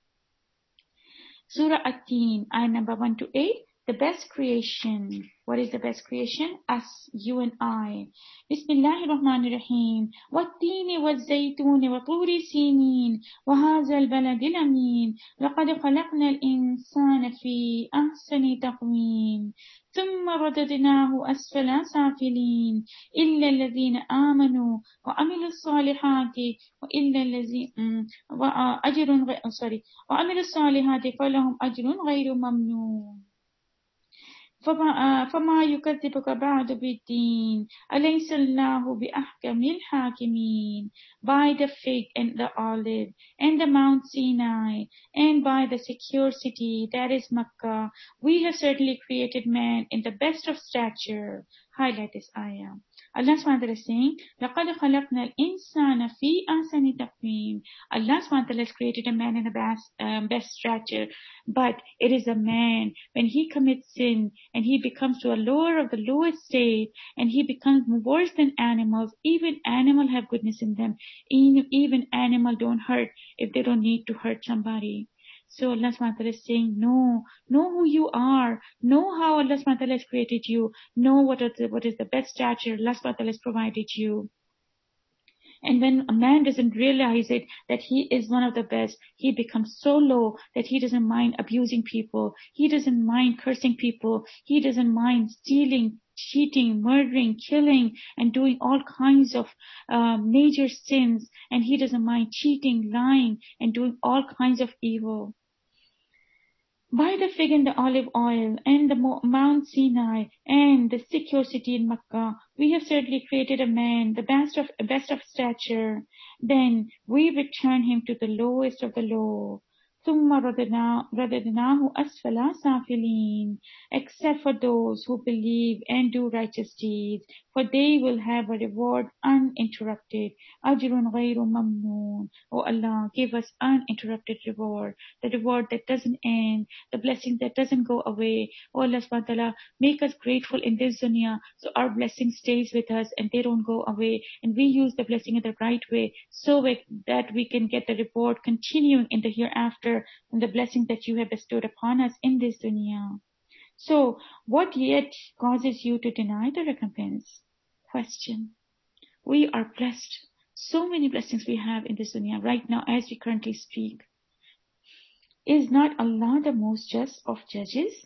Surah At-Teen, ayah number one to eight. The best creation. What is the best creation? Us, you and I. Bismillahir Rahmanir Rahim. Wat-Teeni waz-Zaytooni wa Turi Sinin wa Hazal Baladil Amin. Laqad khalaqna al-insana fi ahsani taqweem. ثم رددناه أسفل سافلين إلا الذين آمنوا وعملوا الصالحات وإلا الذين وأجر غير sorry وعملوا الصالحات فلهم أجر غير ممنون. فما, فما يكذبك بعد بالدين أليس الله بأحكم الحاكمين. By the fig and the olive and the Mount Sinai and by the secure city that is Makkah, we have certainly created man in the best of stature. Highlight this ayah. Allah subhanahu wa ta'ala is saying, لَقَدْ خَلَقْنَا الْإِنسَانَ فِي أَحْسَنِ تَقْوِيمٍ. Allah subhanahu wa ta'ala has created a man in the best, um, best stature, but it is a man, when he commits sin, and he becomes to a lower of the lowest state, and he becomes worse than animals. Even animals have goodness in them. Even animals don't hurt if they don't need to hurt somebody. So Allah subhanahu wa ta'ala is saying, no, know who you are, know how Allah subhanahu wa ta'ala has created you, know what is the, what is the best stature Allah subhanahu wa ta'ala has provided you. And when a man doesn't realize it, that he is one of the best, he becomes so low that he doesn't mind abusing people, he doesn't mind cursing people, he doesn't mind stealing, cheating, murdering, killing, and doing all kinds of uh, major sins, and he doesn't mind cheating, lying, and doing all kinds of evil. By the fig and the olive oil and the Mount Sinai and the secure city in Makkah, we have certainly created a man, the best of best of stature. Then we return him to the lowest of the low. ثُمَّ رَدَدْنَاهُ أَسْفَلَ سَافِلِينَ. Except for those who believe and do righteous deeds, for they will have a reward uninterrupted. أَجْرٌ غَيْرُ مَمْنُونَ. Oh Allah, give us uninterrupted reward, the reward that doesn't end, the blessing that doesn't go away. Oh Allah subhanahu wa ta'ala, make us grateful in this dunya, so our blessing stays with us and they don't go away, and we use the blessing in the right way, so we, that we can get the reward continuing in the hereafter, and the blessing that you have bestowed upon us in this dunya. So, what yet causes you to deny the recompense? Question. We are blessed. So many blessings we have in this dunya right now as we currently speak. Is not Allah the most just of judges?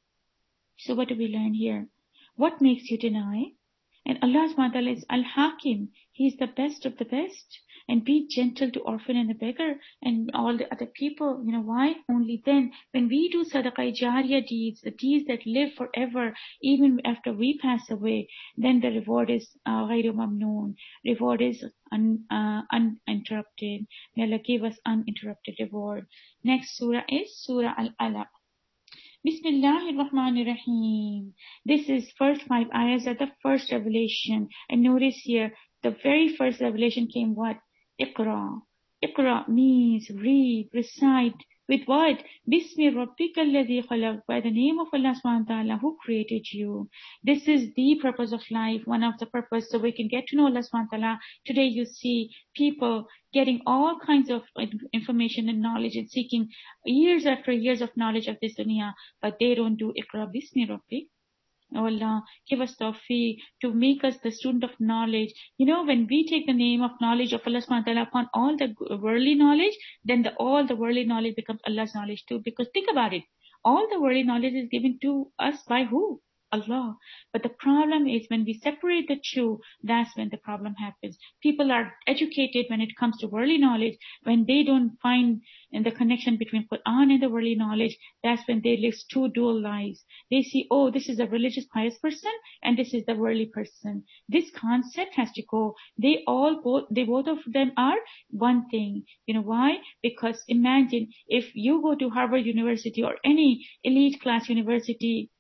So what do we learn here? What makes you deny? And Allah subhanahu wa ta'ala is Al-Hakim. He is the best of the best. And be gentle to orphan and the beggar and all the other people. You know why? Only then, when we do sadaqah jariyah deeds, the deeds that live forever, even after we pass away, then the reward is ghayru mamnoon. Reward is un, uh, uninterrupted. May Allah give us uninterrupted reward. Next surah is Surah Al-Alaq. Bismillahir Rahmanir Rahim. This is first five ayahs of the first revelation. And notice here, the very first revelation came what? Iqra. Iqra means read, recite. With what? Bismi Rabbika alladhi khalaq. By the name of Allah subhanahu wa ta'ala who created you. This is the purpose of life, one of the purpose, so we can get to know Allah subhanahu wa ta'ala. Today you see people getting all kinds of information and knowledge and seeking years after years of knowledge of this dunya, but they don't do Iqra Bismi Rabbik. Oh Allah, give us tawfiq to make us the student of knowledge. You know, when we take the name of knowledge of Allah subhanahu wa ta'ala upon all the worldly knowledge, then the, all the worldly knowledge becomes Allah's knowledge too. Because think about it, all the worldly knowledge is given to us by who? Allah. But the problem is when we separate the two, that's when the problem happens. People are educated when it comes to worldly knowledge. When they don't find in the connection between Quran and the worldly knowledge, that's when they live two dual lives. They see, oh, this is a religious pious person and this is the worldly person. This concept has to go. They all both, they both of them are one thing. You know why? Because imagine if you go to Harvard University or any elite class university,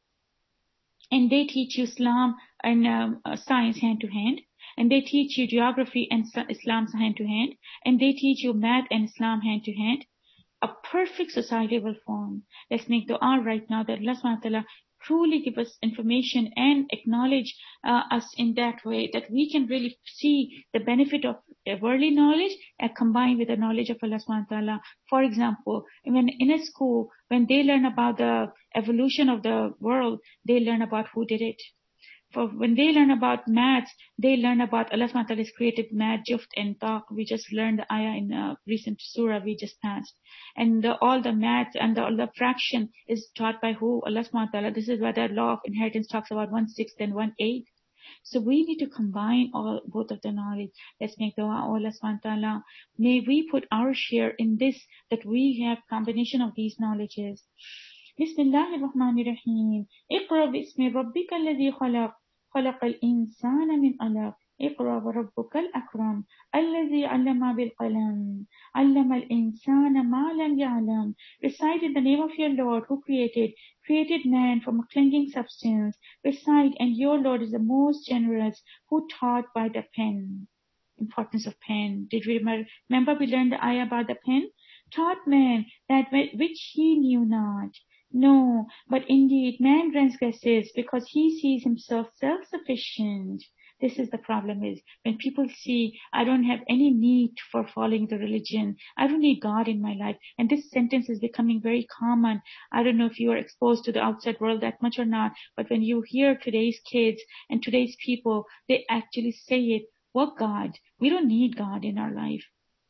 and they teach you Islam and um, uh, science hand to hand, and they teach you geography and Islam hand to hand, and they teach you math and Islam hand to hand. A perfect society will form. Let's make dua right now that Allah subhanahu wa ta'ala truly give us information and acknowledge uh, us in that way, that we can really see the benefit of worldly knowledge and combined with the knowledge of Allah subhanahu wa ta'ala. For example, when in a school, when they learn about the evolution of the world, they learn about who did it. For when they learn about maths, they learn about Allah subhanahu wa ta'ala has created math, juft and taq. We just learned the ayah in a recent surah we just passed. And the, all the maths and the, all the fraction is taught by who? Allah subhanahu wa ta'ala. This is why the law of inheritance talks about one sixth and one eighth. So we need to combine all both of the knowledge. Let's make dua, oh Allah subhanahu wa ta'ala. May we put our share in this, that we have combination of these knowledges. Bismillahir Rahmanir Rahim. Iqra bismi rabbika alladhi khalaq. خلق الإنسان من علق. اقرأ وربك الأكرم الذي علم بالقلم علم الإنسان ما لم يعلم. Recite in the name of your Lord who created, created man from a clinging substance. Recite, and your Lord is the most generous, who taught by the pen. Importance of pen. Did we remember? Remember we learned the ayah about the pen? Taught man that which he knew not. No, but indeed man transgresses because he sees himself self-sufficient. This is the problem is when people see, I don't have any need for following the religion. I don't need God in my life. And this sentence is becoming very common. I don't know if you are exposed to the outside world that much or not, but when you hear today's kids and today's people, they actually say it. What God? We don't need God in our life.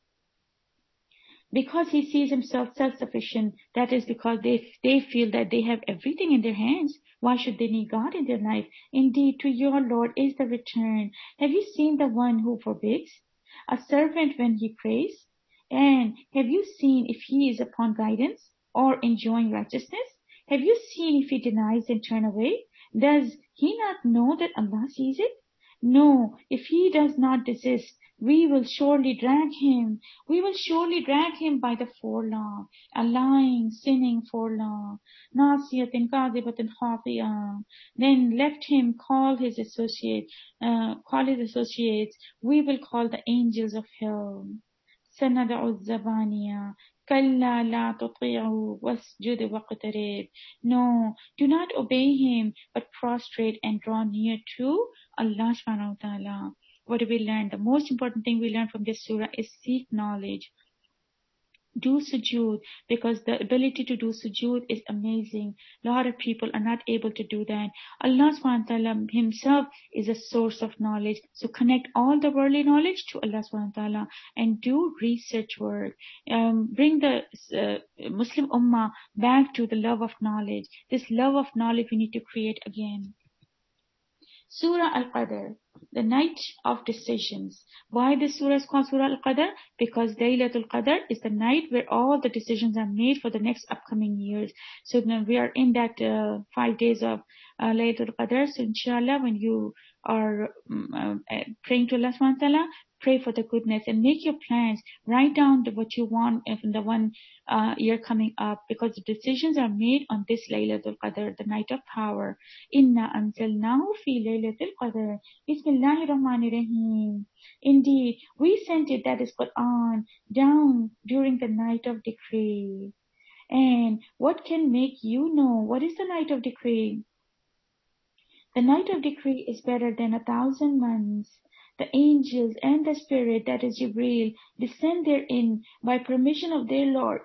Because he sees himself self-sufficient, that is because they they feel that they have everything in their hands. Why should they need God in their life? Indeed, to your Lord is the return. Have you seen the one who forbids? A servant when he prays? And have you seen if he is upon guidance or enjoying righteousness? Have you seen if he denies and turn away? Does he not know that Allah sees it? No, if he does not desist, we will surely drag him. We will surely drag him by the forelock, a lying, sinning forelock. Nasiyatin kadhibatin khati'ah. Then left him call his associate, uh, call his associates. We will call the angels of hell. سندع الزبانية كلا لا تطيعه واسجد واقترب. No, do not obey him, but prostrate and draw near to Allah subhanahu wa ta'ala. What do we learn? The most important thing we learn from this surah is seek knowledge. Do sujood, because the ability to do sujood is amazing. A lot of people are not able to do that. Allah subhanahu wa ta'ala himself is a source of knowledge. So connect all the worldly knowledge to Allah subhanahu wa ta'ala and do research work. Um, bring the uh, Muslim Ummah back to the love of knowledge. This love of knowledge we need to create again. Surah Al-Qadr, the night of decisions. Why this surah is called Surah Al-Qadr? Because Laylatul Qadr is the night where all the decisions are made for the next upcoming years. So now we are in that uh, five days of uh, Laylatul Qadr. So inshallah, when you are um, uh, praying to Allah subhanahu wa ta'ala, pray for the goodness and make your plans. Write down what you want in the one uh, year coming up, because the decisions are made on this Laylatul Qadr, the night of power. Inna anzalnahu fi Laylatul Qadr. Bismillahir Rahmanir Rahim. Indeed, we sent it, that is Quran, down during the night of decree. And what can make you know what is the night of decree? The night of decree is better than a thousand months. The angels and the spirit, that is Jibreel, descend therein by permission of their Lord.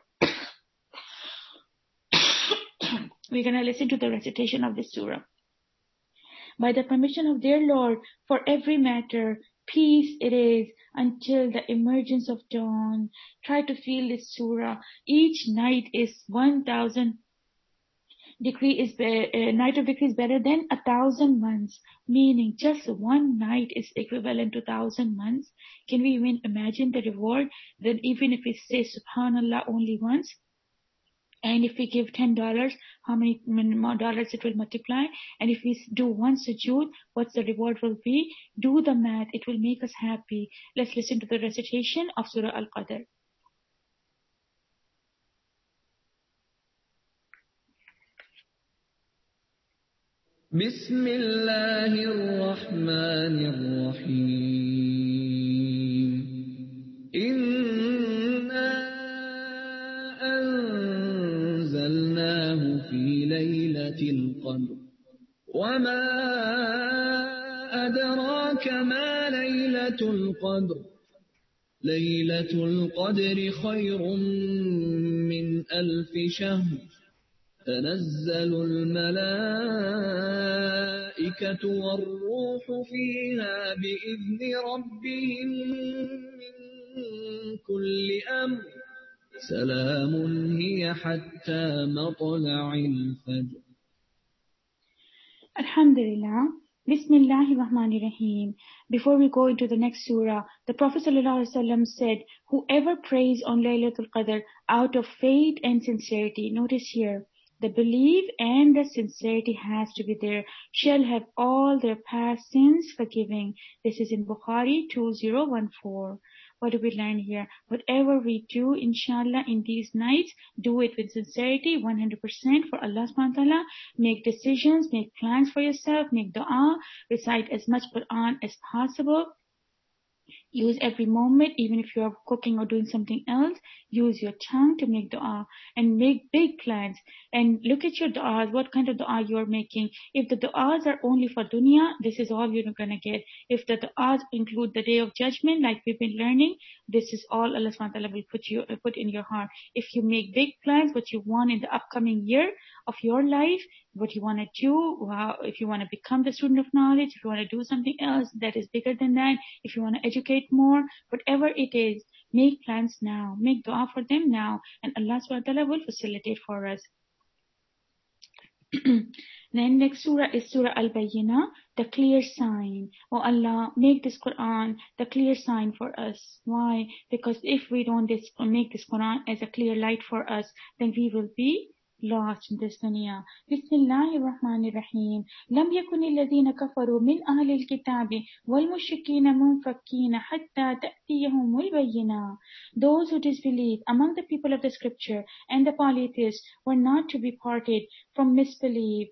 We're going to listen to the recitation of this surah. By the permission of their Lord, for every matter, peace it is until the emergence of dawn. Try to feel this surah. Each night is one thousand. Decree is be- uh, night of decree is better than a thousand months, meaning just one night is equivalent to thousand months. Can we even imagine the reward? Then even if we say Subhanallah only once, and if we give ten dollars, how many more dollars it will multiply? And if we do one sujood, what's the reward will be? Do the math, it will make us happy. Let's listen to the recitation of Surah Al-Qadr. بسم الله الرحمن الرحيم إنا أنزلناه في ليلة القدر وما أدراك ما ليلة القدر ليلة القدر خير من ألف شهر تنزل الملائكة والروح فيها بإذن ربهم من كل أمر سلام هي حتى مطلع الفجر. Alhamdulillah. Bismillahir Rahmanir Rahim. Before we go into the next surah, the Prophet ﷺ said, whoever prays on Laylatul Qadr out of faith and sincerity, notice here, the belief and the sincerity has to be there, shall have all their past sins forgiven. This is in Bukhari two thousand fourteen. What do we learn here? Whatever we do, inshallah, in these nights, do it with sincerity, one hundred percent for Allah subhanahu wa ta'ala. Make decisions, make plans for yourself, make dua, recite as much Quran as possible. Use every moment, even if you are cooking or doing something else, use your tongue to make dua and make big plans. And look at your du'as, what kind of dua you are making. If the du'as are only for dunya, this is all you're going to get. If the du'as include the day of judgment, like we've been learning, this is all Allah subhanahu wa ta'ala will put, you, put in your heart. If you make big plans, what you want in the upcoming year of your life, what you want to do, wow, if you want to become the student of knowledge, if you want to do something else that is bigger than that, if you want to educate more, whatever it is, make plans now, make dua for them now, and Allah subhanahu wa ta'ala will facilitate for us. Then next surah is Surah Al-Bayyinah, the clear sign. Oh Allah, make this Quran the clear sign for us. Why? Because if we don't this, make this Quran as a clear light for us, then we will be lost in this dunya. Bismillahir Rahmanir Rahim. Lam yakun alladhina kafaru min ahli al-kitabi wal mushrikina munfakkina hatta ta'tiyahumul bayyinah. Those who disbelieve among the people of the scripture and the polytheists were not to be parted from misbelief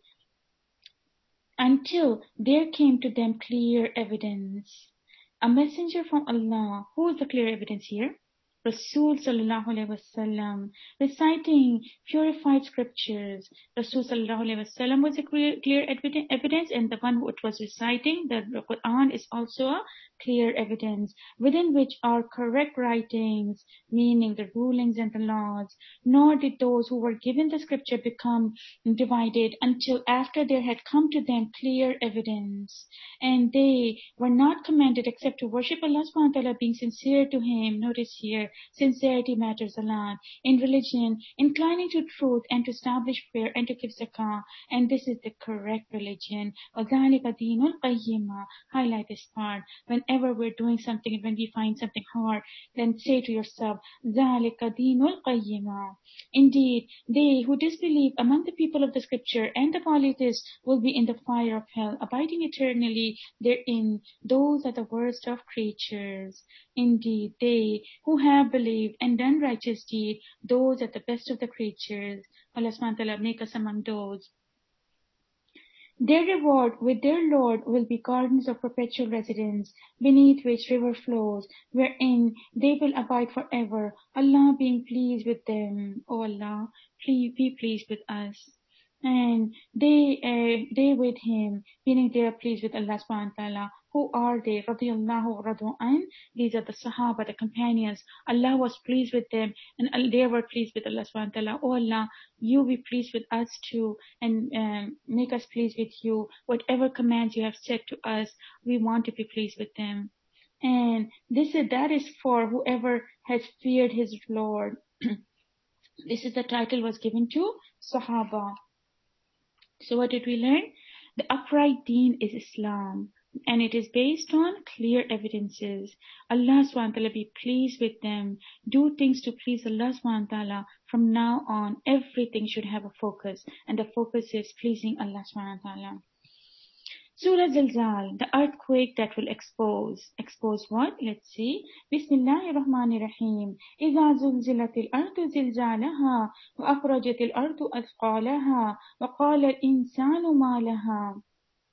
until there came to them clear evidence. A messenger from Allah. Who is the clear evidence here? Rasul sallallahu alaihi wasallam, reciting purified scriptures. Rasul sallallahu alaihi wasallam was a clear, clear evidence, and the one who it was reciting, the Quran, is also a clear evidence, within which are correct writings, meaning the rulings and the laws. Nor did those who were given the scripture become divided until after there had come to them clear evidence. And they were not commanded except to worship Allah subhanahu wa ta'ala, being sincere to Him. Notice here, sincerity matters a lot. In religion, inclining to truth and to establish prayer and to give zakah. And this is the correct religion. وَذَلِكَ دِينُ الْقَيِّمَةِ. Highlight this part. Whenever we're doing something, when we find something hard, then say to yourself, ذَلِكَ دِينُ الْقَيِّمَةِ. Indeed, they who disbelieve among the people of the scripture and the polytheists will be in the fire of hell, abiding eternally therein. Those are the worst of creatures. Indeed, they who have believed and done righteous deed, those are the best of the creatures. Allah subhanahu wa ta'ala make us among those. Their reward with their Lord will be gardens of perpetual residence, beneath which river flows, wherein they will abide forever, Allah being pleased with them. O Allah, please be pleased with us. And they uh, they with him, meaning they are pleased with Allah subhanahu wa ta'ala. Who are they? Radiyallahu radu an. These are the Sahaba, the companions. Allah was pleased with them, and they were pleased with Allah subhanahu wa ta'ala. Oh Allah, you be pleased with us too, and um, make us pleased with you. Whatever commands you have said to us, we want to be pleased with them. And this is, that is for whoever has feared his Lord. This is the title was given to Sahaba. So what did we learn? The upright deen is Islam, and it is based on clear evidences. Allah subhanahu wa ta'ala be pleased with them. Do things to please Allah subhanahu wa ta'ala. From now on, everything should have a focus, and the focus is pleasing Allah subhanahu wa ta'ala. Surah Zilzal, the earthquake that will expose. Expose what? Let's see. Bismillahir Rahmanir Rahim. إِذَا زُلْزِلَتِ الْأَرْضُ زِلْزَالَهَا وَأَخْرَجَتِ الْأَرْضُ أَثْقَالَهَا وَقَالَ الْإِنسَانُ مَا لَهَا.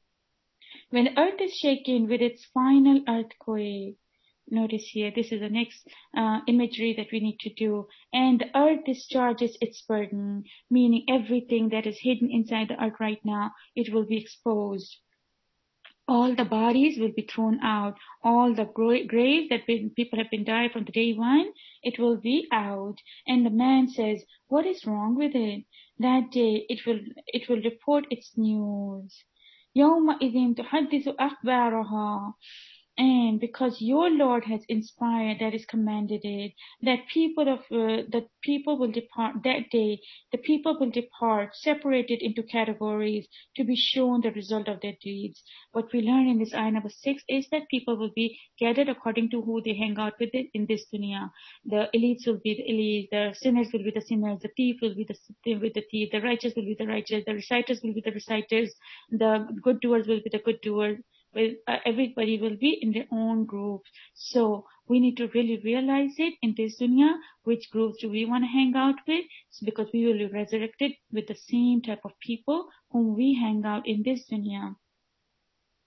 When the earth is shaken with its final earthquake. Notice here, this is the next uh, imagery that we need to do. And the earth discharges its burden, meaning everything that is hidden inside the earth right now, it will be exposed. All the bodies will be thrown out. All the graves that been, people have been died from the day one, it will be out. And the man says, what is wrong with it? That day, it will, it will report its news. يَوْمَئِذٍ تُحَدِّثُ أَخْبَارَهَا. And because your Lord has inspired, that is commanded it, that people of uh, that people will depart that day. The people will depart, separated into categories, to be shown the result of their deeds. What we learn in this ayah number six is that people will be gathered according to who they hang out with it in this dunya. The elites will be the elites, the sinners will be the sinners, the thief will be the with the thief, the righteous will be the righteous, the reciters will be the reciters, the good doers will be the good doers. Well, uh, everybody will be in their own groups. So we need to really realize it in this dunya, which groups do we want to hang out with, so because we will be resurrected with the same type of people whom we hang out in this dunya.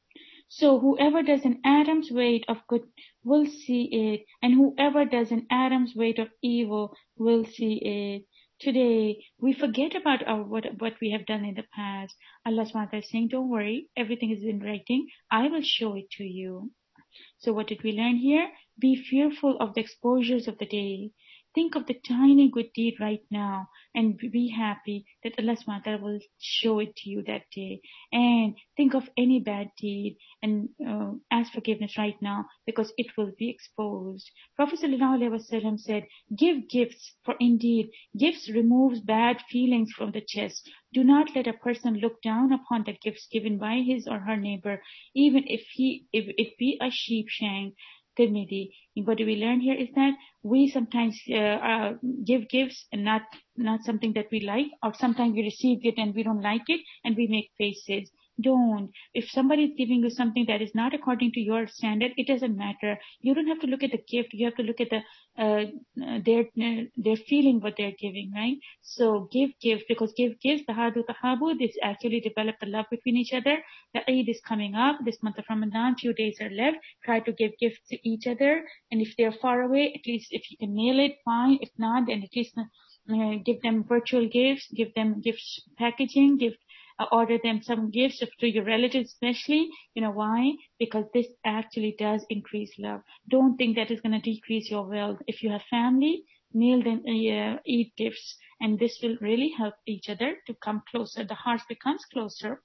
So whoever does an atom's weight of good will see it, and whoever does an atom's weight of evil will see it. Today, we forget about our, what, what we have done in the past. Allah subhanahu wa ta'ala is saying, don't worry, everything is in writing. I will show it to you. So what did we learn here? Be fearful of the exposures of the day. Think of the tiny good deed right now and be happy that Allah subhanahu wa ta'ala will show it to you that day. And think of any bad deed and uh, ask forgiveness right now because it will be exposed. Prophet sallallahu alaihi wasallam said, give gifts, for indeed gifts removes bad feelings from the chest. Do not let a person look down upon the gifts given by his or her neighbor, even if he if it be a sheep shank. Tirmidhi. What we learn here is that we sometimes uh, uh, give gifts and not not something that we like, or sometimes we receive it and we don't like it and we make faces. Don't. If somebody is giving you something that is not according to your standard, it doesn't matter. You don't have to look at the gift. You have to look at the uh, their their feeling what they're giving, right? So give gifts, because give gifts. Tahadu tahabu. This actually develop the love between each other. The Eid is coming up. This month of Ramadan, few days are left. Try to give gifts to each other. And if they're far away, at least if you can mail it, fine. If not, then at least uh, give them virtual gifts. Give them gifts packaging. Give. Uh, order them some gifts to your relatives especially. You know why? Because this actually does increase love. Don't think that is going to decrease your wealth. If you have family, mail them uh, eat gifts, and this will really help each other to come closer. The heart becomes closer.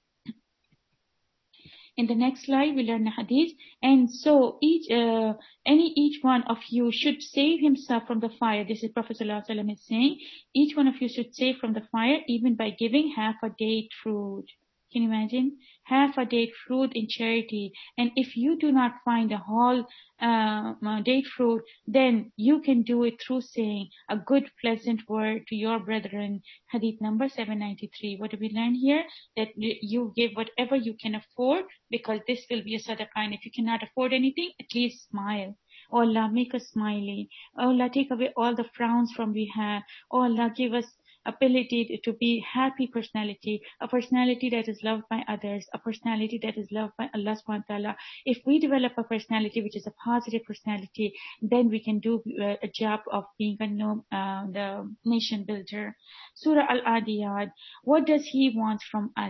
In the next slide, we learn the hadith. And so each, uh, any, each one of you should save himself from the fire. This is Prophet sallallahu alaihi wasallam is saying, each one of you should save from the fire, even by giving half a date fruit. Can you imagine? Half a date fruit in charity. And if you do not find a whole uh, date fruit, then you can do it through saying a good, pleasant word to your brethren. Hadith number seven ninety-three. What do we learn here? That you give whatever you can afford, because this will be a sadaqah. And if you cannot afford anything, at least smile. Oh Allah, make us smiley. Oh Allah, take away all the frowns from we have. Oh Allah, give us ability to be happy personality, a personality that is loved by others, a personality that is loved by Allah subhanahu wa ta'ala. If we develop a personality which is a positive personality, then we can do uh, a job of being a uh, the nation builder. Surah Al-Adiyat. What does he want from us?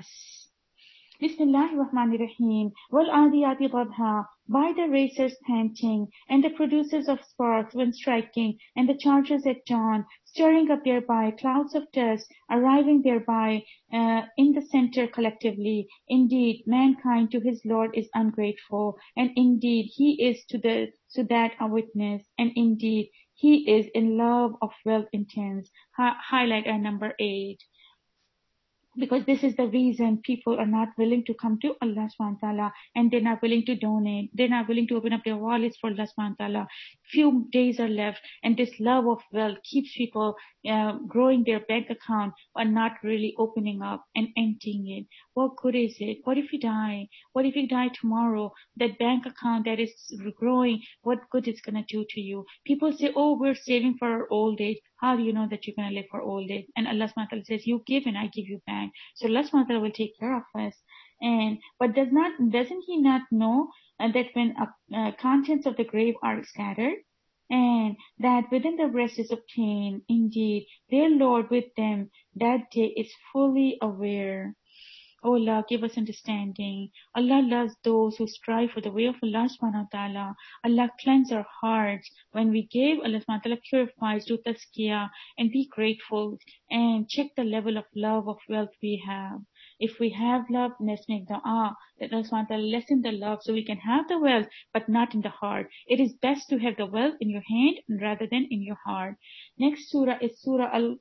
Bismillahirrahmanirrahim. Wal adiyati dabha. By the racers panting, and the producers of sparks when striking, and the chargers at dawn, stirring up thereby clouds of dust, arriving thereby uh, in the center collectively. Indeed, mankind to his Lord is ungrateful, and indeed he is to the to that a witness, and indeed he is in love of wealth intense. Ha- highlight our number eight. Because this is the reason people are not willing to come to Allah subhanahu wa ta'ala, and they're not willing to donate. They're not willing to open up their wallets for Allah subhanahu wa ta'ala. Few days are left, and this love of wealth keeps people uh, growing their bank account but not really opening up and emptying it. What good is it? What if you die? What if you die tomorrow? That bank account that is growing, what good it's going to do to you? People say, oh, we're saving for our old age. How do you know that you're going to live for old age? And Allah subhanahu wa ta'ala says, you give and I give you back. So Allah subhanahu wa ta'ala will take care of us. And but does not doesn't he not know uh, that when uh, uh, contents of the grave are scattered, and that within the rest is obtained, indeed their Lord with them that day is fully aware. Oh Allah, give us understanding. Allah loves those who strive for the way of Allah subhanahu wa ta'ala. Allah cleanse our hearts. When we give, Allah subhanahu wa ta'ala purifies, do tazkiyah, and be grateful, and check the level of love of wealth we have. If we have love, let's make dua that Allah subhanahu wa ta'ala lessen the love so we can have the wealth, but not in the heart. It is best to have the wealth in your hand rather than in your heart. Next surah is Surah Al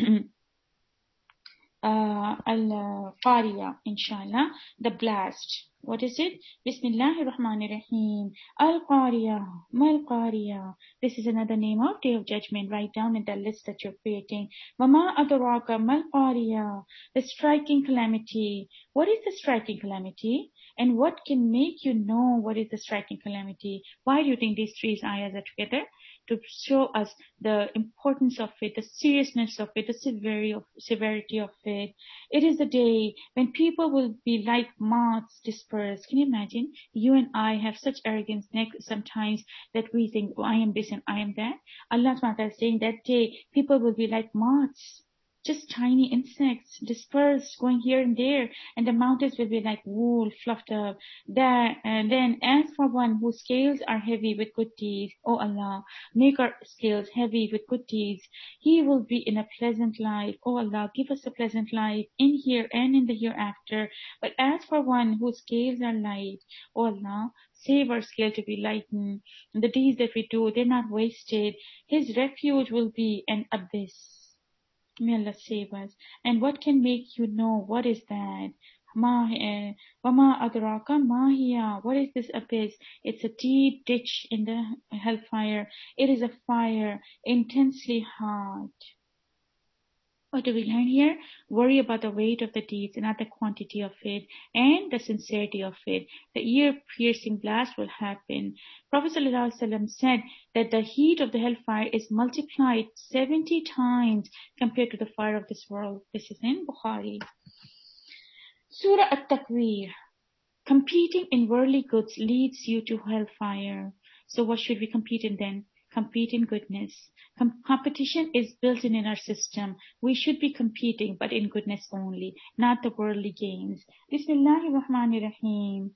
Uh, Al-Qariya, inshallah, the blast. What is it? Bismillahirrahmanirrahim. Al-Qariya, Mal-Qariya. This is another name of Day of Judgment. Write down in the list that you're creating. Wama adraka Mal-Qariya. The striking calamity. What is the striking calamity? And what can make you know what is the striking calamity? Why do you think these three ayahs are together? to show us the importance of it, the seriousness of it, the severity of, severity of it. It is the day when people will be like moths dispersed. Can you imagine? You and I have such arrogance sometimes that we think, oh, I am this and I am that. Allah subhanahu wa ta'ala is saying that day people will be like moths, just tiny insects dispersed, going here and there, and the mountains will be like wool fluffed up. That, and then as for one whose scales are heavy with good deeds, O Allah, make our scales heavy with good deeds. He will be in a pleasant life. O Allah, give us a pleasant life in here and in the hereafter. But as for one whose scales are light, O Allah, save our scale to be lightened. And the deeds that we do, they're not wasted. His refuge will be an abyss. May Allah save us. And what can make you know what is that? Ma, eh, Wama adraka ma hiya. What is this abyss? It's a deep ditch in the hellfire. It is a fire intensely hot. What do we learn here? Worry about the weight of the deeds and not the quantity of it, and the sincerity of it. The ear-piercing blast will happen. Prophet ﷺ said that the heat of the hellfire is multiplied seventy times compared to the fire of this world. This is in Bukhari. Surah At-Takwir. Competing in worldly goods leads you to hellfire. So what should we compete in then? Compete in goodness. Com- competition is built in in our system. We should be competing, but in goodness only, not the worldly gains. Bismillahir Rahmanir Rahim.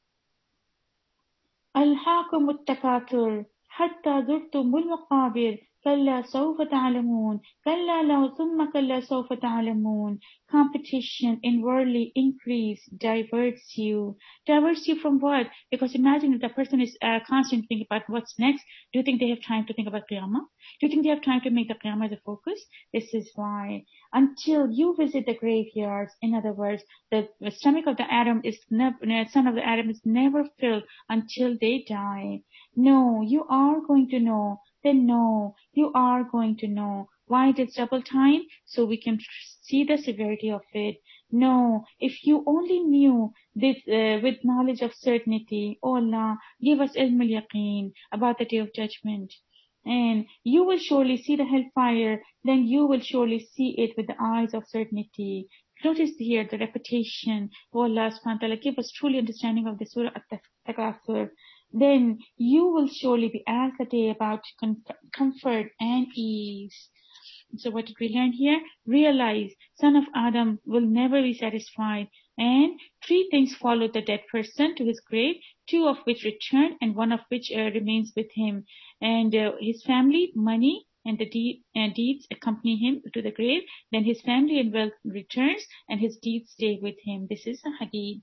Alhaakum at-takathur hatta zurtumul maqabir kalla sawfa ta'lamun kalla law thumma kalla sawfa ta'lamun. Competition in worldly increase diverts you. Diverts you from what? Because imagine if the person is uh, constantly thinking about what's next. Do you think they have time to think about Qiyamah? Do you think they have time to make the Qiyamah the focus? This is why. Until you visit the graveyards, in other words, the stomach of the Adam is never, son of the Adam is never filled until they die. No, you are going to know. Then no, you are going to know. Why this double time? So we can see the severity of it. No, if you only knew this uh, with knowledge of certainty, oh Allah, give us ilm al-yaqeen about the day of judgment. And you will surely see the hellfire, then you will surely see it with the eyes of certainty. Notice here the repetition. Oh Allah subhanahu wa ta'ala, give us truly understanding of the Surah At-Takathur. Then you will surely be asked the day about comfort and ease. So what did we learn here? Realize, son of Adam will never be satisfied. And three things follow the dead person to his grave, two of which return and one of which uh, remains with him. And uh, his family, money, and the de- uh, deeds accompany him to the grave. Then his family and wealth returns and his deeds stay with him. This is a hadith.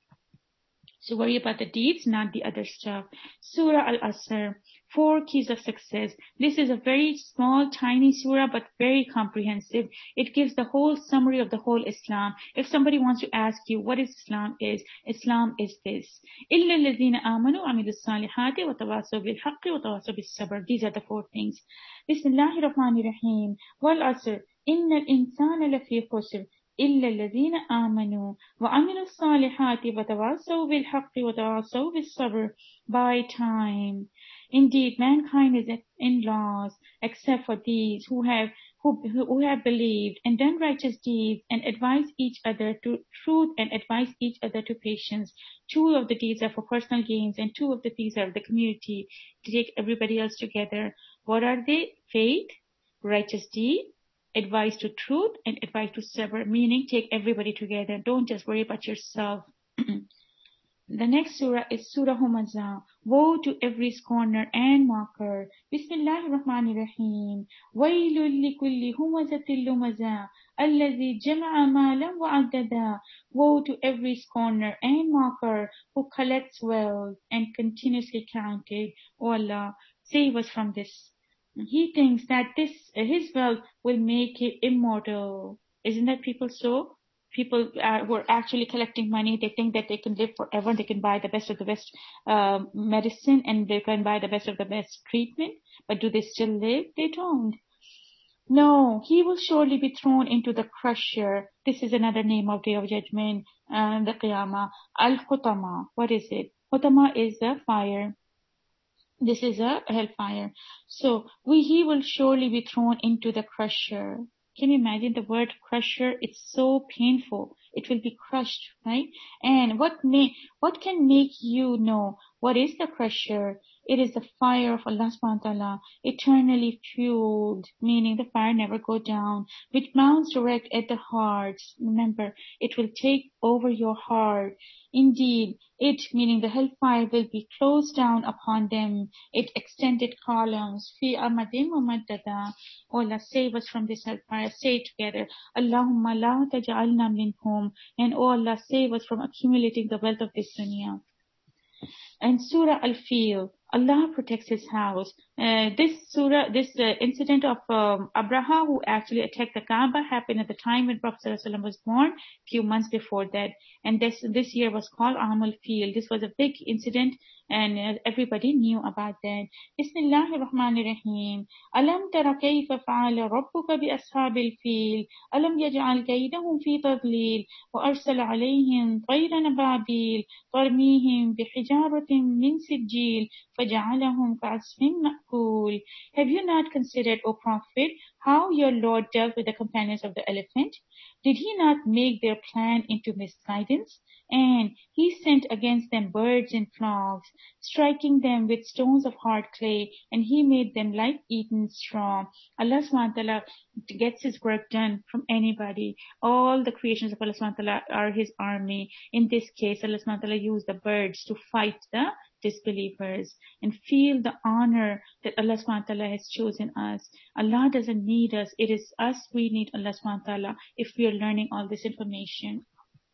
So worry about the deeds, not the other stuff. Surah Al-Asr, four keys of success. This is a very small, tiny surah, but very comprehensive. It gives the whole summary of the whole Islam. If somebody wants to ask you what is Islam is, Islam is this. إِلَّا الَّذِينَ آمَنُوا وَعَمِلُوا الصَّالِحَاتِ وَتَوَاصَوْا بِالْحَقِّ وَتَوَاصَوْا بِالصَّبْرِ. These are the four things. Bismillahir Rahmanir Rahim. Wal-Asr, إِنَّ الْإِنسَانَ لَفِي خُسْرٍ إِلَّا الَّذِينَ آمَنُوا وَعَمِلُوا الصَّالِحَاتِ وَتَوَاصَوْا بِالْحَقِّ وَتَوَاصَوْا بِالصَّبْرِ. By time. Indeed, mankind is in loss, except for these who have who, who have believed and done righteous deeds and advise each other to truth and advise each other to patience. Two of the deeds are for personal gains and two of the deeds are of the community to take everybody else together. What are they? Faith, righteous deed, advice to truth, and advice to sabr, meaning take everybody together. Don't just worry about yourself. The next surah is Surah Humazah. Woe to every scorner and mocker. Bismillahir Rahmanir Rahim. Wailul likulli humazatil lumazah alladhi jama'a malan wa'addada. Woe to every scorner and mocker who collects wealth and continuously counted. O Allah, save us from this. He thinks that this his wealth will make him immortal. Isn't that people so? People are, who are actually collecting money, they think that they can live forever, they can buy the best of the best uh, medicine, and they can buy the best of the best treatment. But do they still live? They don't. No, he will surely be thrown into the crusher. This is another name of Day of Judgment, uh, the Qiyamah. Al-Khutama. What is it? Khutama is a fire. This is a hellfire. So we, he will surely be thrown into the crusher. Can you imagine the word crusher? It's so painful. It will be crushed, right? And what may, what can make you know what is the crusher? It is the fire of Allah subhanahu wa ta'ala, eternally fueled, meaning the fire never go down, which mounts direct at the heart. Remember, it will take over your heart. Indeed, it, meaning the hellfire, will be closed down upon them. It extended columns. Fi amadim umaddada. Oh Allah, save us from this hellfire. Say it together. Allahumma la taj'alna minhum. And oh Allah, save us from accumulating the wealth of this dunya. And Surah Al-Fil, Allah protects his house. Uh, this surah, this uh, incident of um, Abraha, who actually attacked the Kaaba, happened at the time when Prophet ﷺ was born, few months before that. And this this year was called Amul Fil. This was a big incident, and uh, everybody knew about that. Bismillahir Rahmanir Rahim. Alam tara kayfa fa'ala rabbuka bi ashabil fil. Alam yaj'al kaydahum fi tadlil. Wa arsala alayhim tayran ababil. Tarmihim bihijaratin min sijil. فَجَعَلَهُمْ كَعَصْفٍ مَأْكُولٍ. Have you not considered, O Prophet, how your Lord dealt with the companions of the elephant? Did he not make their plan into misguidance? And he sent against them birds in flocks, striking them with stones of hard clay, and he made them like eaten straw. Allah subhanahu wa ta'ala gets his work done from anybody. All the creations of Allah subhanahu wa ta'ala are his army. In this case, Allah subhanahu wa ta'ala used the birds to fight the disbelievers, and feel the honor that Allah subhanahu wa ta'ala has chosen us. Allah doesn't need us. It is us we need Allah subhanahu wa ta'ala if we are learning all this information.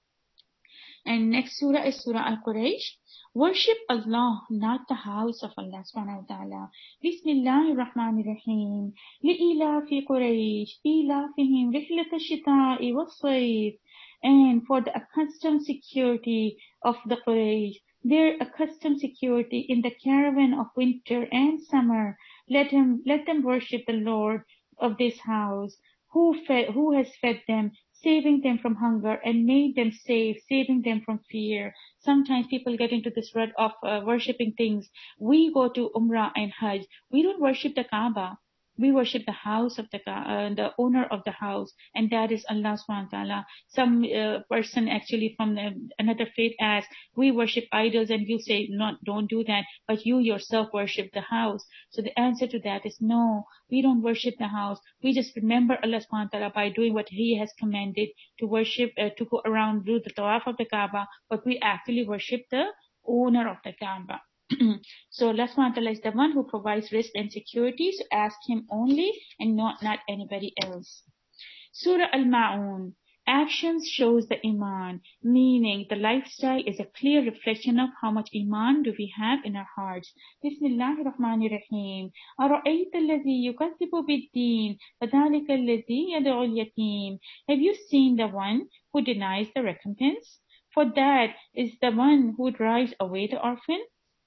And next surah is Surah Al-Quraysh. Worship Allah, not the house of Allah subhanahu wa ta'ala. Bismillahir Rahmanir Rahim. Li'ilafi Quraysh, ilafihim rihlat ash-shita'i was-sayf. And for the accustomed security of the Quraysh, their accustomed security in the caravan of winter and summer, let him let them worship the Lord of this house, who fed, who has fed them, saving them from hunger, and made them safe, saving them from fear. Sometimes people get into this rut of uh, worshipping things. We go to Umrah and Hajj. We don't worship the Kaaba. We worship the house of the uh, the owner of the house, and that is Allah subhanahu wa ta'ala. Some uh, person actually from the, another faith asks, we worship idols, and you say, no, don't do that, but you yourself worship the house. So the answer to that is no, we don't worship the house. We just remember Allah subhanahu wa ta'ala by doing what He has commanded, to worship, uh, to go around, do the tawaf of the Kaaba, but we actually worship the owner of the Kaaba. So Allah subhanahu wa ta'ala is the one who provides rest and security, so ask Him only and not, not anybody else. Surah Al-Ma'un. Actions shows the Iman, meaning the lifestyle is a clear reflection of how much Iman do we have in our hearts. Bismillahir Rahmanir Rahim. أَرَأَيْتَ الَّذِي يُكَذِّبُ بِالدِّينِ فَذَلِكَ الَّذِي يَدْعُ الْيَتِيمَ. Have you seen the one who denies the recompense? For that is the one who drives away the orphan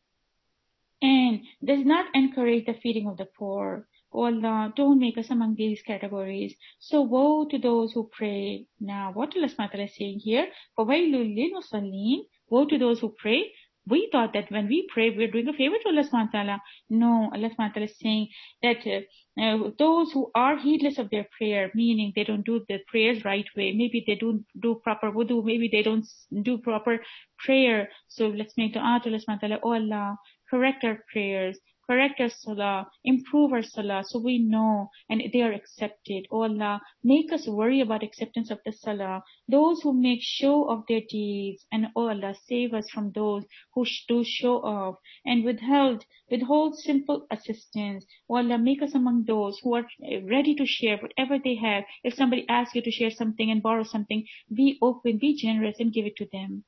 and does not encourage the feeding of the poor. Oh Allah, don't make us among these categories. So woe to those who pray. Now, what Allah subhanahu wa ta'ala is saying here, فَوَيْلٌ لِلْمُصَلِّينَ, woe to those who pray. We thought that when we pray, we're doing a favor to Allah subhanahu wa ta'ala. No, Allah subhanahu wa ta'ala is saying that uh, uh, those who are heedless of their prayer, meaning they don't do the prayers right way, maybe they don't do proper wudu, maybe they don't do proper prayer. So let's make dua to Allah subhanahu wa ta'ala. Oh Allah, correct our prayers, correct our salah, improve our salah so we know and they are accepted. Oh Allah, make us worry about acceptance of the salah. Those who make show of their deeds, and oh Allah, save us from those who do show off and withheld, withhold simple assistance. Oh Allah, make us among those who are ready to share whatever they have. If somebody asks you to share something and borrow something, be open, be generous and give it to them.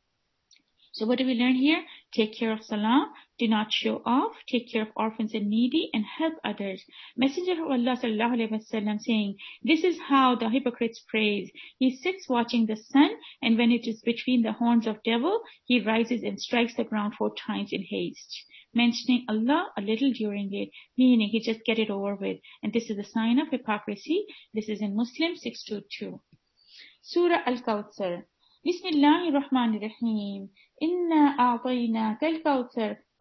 So what do we learn here? Take care of salah, do not show off, take care of orphans and needy, and help others. Messenger of Allah sallallahu alaihi wasallam saying, this is how the hypocrites praise. He sits watching the sun, and when it is between the horns of devil, he rises and strikes the ground four times in haste, mentioning Allah a little during it, meaning he just get it over with. And this is a sign of hypocrisy. This is in Muslim six twenty-two. Surah Al-Kawthar. Bismillahir Rahmanir Rahim. Inna a'tainaka al-kawthar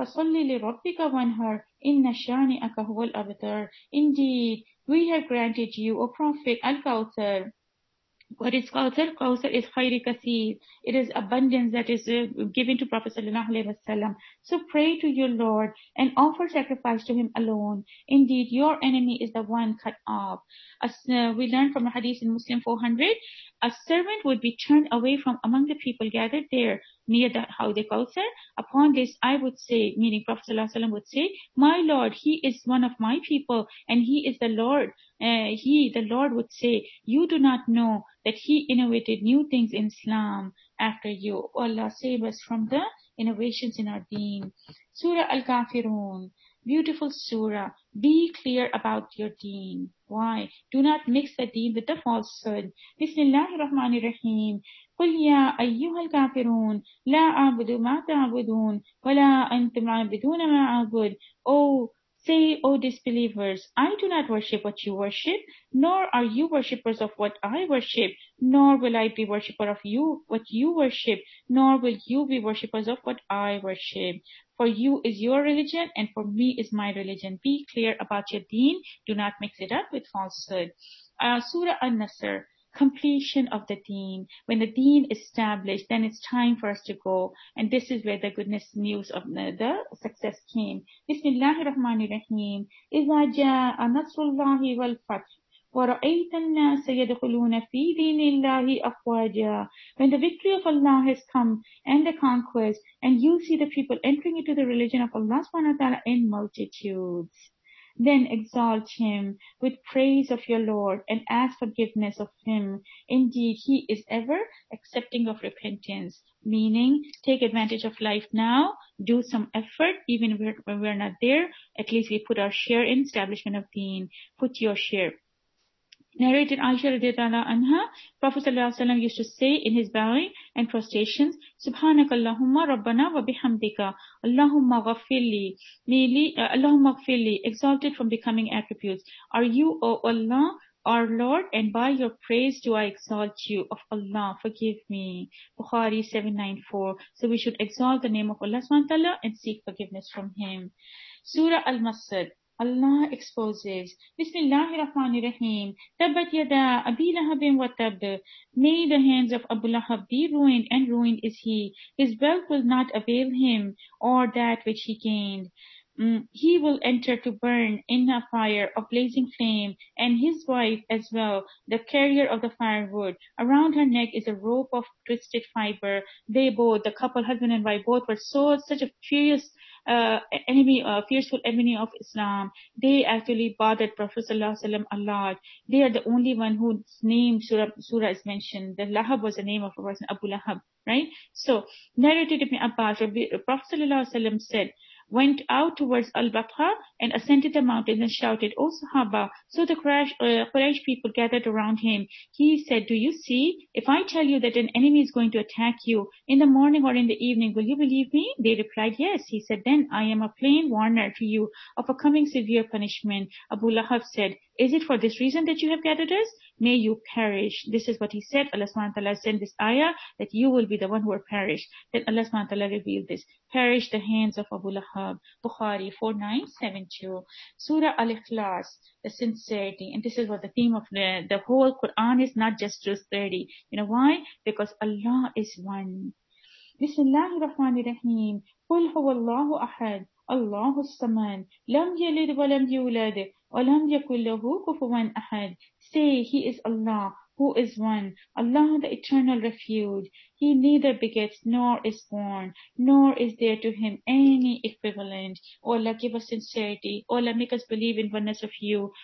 فَصَلِّ لِرَبِّكَ وَانْحَرْ إِنَّ شَانِئَكَ هُوَ الْأَبْتَرُ. Indeed, we have granted you, O Prophet, Al-Kawthar. What is Kawthar? Kawthar is khayri kaseer. It is abundance that is uh, given to Prophet sallallahu alaihi wasallam. So pray to your Lord and offer sacrifice to Him alone. Indeed, your enemy is the one cut off. As uh, we learn from the hadith in Muslim four hundred, a servant would be turned away from among the people gathered there near the Hawd Kawthar. Upon this, I would say, meaning Prophet sallallahu alaihi wasallam would say, my Lord, he is one of my people, and he is the Lord. Uh, he, the Lord, would say, you do not know that He innovated new things in Islam after you. Allah save us from the innovations in our deen. Surah Al-Kafirun. Beautiful surah. Be clear about your deen. Why? Do not mix the deen with the falsehood. Bismillahir Rahmanir Rahim. قُلْ يَا أَيُّهَا الْكَافِرُونَ لَا أَعْبُدُ مَا تَعْبُدُونَ وَلَا أَنْتُمْ عَابِدُونَ مَا أَعْبُدُ. Oh, say, O disbelievers, I do not worship what you worship, nor are you worshippers of what I worship, nor will I be worshipper of you what you worship, nor will you be worshippers of what I worship. For you is your religion, and for me is my religion. Be clear about your deen. Do not mix it up with falsehood. Uh, Surah An-Nasr. Completion of the deen. When the deen is established, then it's time for us to go. And this is where the goodness news of the, the success came. Bismillahir Rahmanir Rahim. إِذَا جَاءَ نَصْرُ اللَّهِ وَالْفَتْحُ وَرَأَيْتَ النَّاسَ يَدْخُلُونَ فِي دِينِ اللَّهِ أَفْوَاجًا. When the victory of Allah has come and the conquest, and you see the people entering into the religion of Allah subhanahu wa ta'ala in multitudes. Then exalt Him with praise of your Lord and ask forgiveness of Him. Indeed, He is ever accepting of repentance. Meaning, take advantage of life now, do some effort, even when we're not there. At least we put our share in establishment of deen. Put your share. Narrated Aisha radiallahu anha, Prophet sallallahu alaihi wasallam used to say in his bowing and prostrations, Subhanakallahumma Rabbana wa bihamdika, Allahumma ghafirli, Allahumma ghafirli, exalted from becoming attributes. Are you, O Allah, our Lord, and by your praise do I exalt you. Of Allah, forgive me. Bukhari seven ninety-four. So we should exalt the name of Allah subhanahu wa ta'ala and seek forgiveness from Him. Surah Al-Masad. Allah exposes. Bismillahir Rahmanir Rahim. Tabbat yada Abi Lahabin wa tab. May the hands of Abu Lahab be ruined, and ruined is he. His wealth will not avail him, or that which he gained. Mm, he will enter to burn in a fire of blazing flame, and his wife as well, the carrier of the firewood. Around her neck is a rope of twisted fiber. They both, the couple, husband and wife, both were so such a furious uh, enemy, uh, fearful enemy of Islam. They actually bothered Prophet sallallahu alaihi wasallam a lot. They are the only one whose name surah, surah is mentioned. The Lahab was the name of a person, Abu Lahab, right? So, narrated Ibn Abbas, Prophet sallallahu alaihi wasallam said, went out towards Al-Batha and ascended the mountain and shouted, O Sahaba. So the Quraysh, uh, Quraysh people gathered around him. He said, do you see? If I tell you that an enemy is going to attack you in the morning or in the evening, will you believe me? They replied, yes. He said, then I am a plain warner to you of a coming severe punishment. Abu Lahab said, is it for this reason that you have gathered us? May you perish. This is what he said. Allah subhanahu wa ta'ala sent this ayah that you will be the one who will perish. Then Allah subhanahu wa ta'ala revealed this. Perish the hands of Abu Lahab. Bukhari four nine seven two. Surah Al-Ikhlas, the sincerity. And this is what the theme of the, the whole Quran is, not just verse thirty. You know why? Because Allah is one. Bismillahir Rahmanir Rahim. Qul huwallahu ahad. Allahu samad. Lam yalid wa lam yulad. Wa lam yakul lahu kufuwan ahad. Say, He is Allah, who is one, Allah the eternal refuge. He neither begets nor is born, nor is there to Him any equivalent. O Allah, give us sincerity. O Allah, make us believe in oneness of You.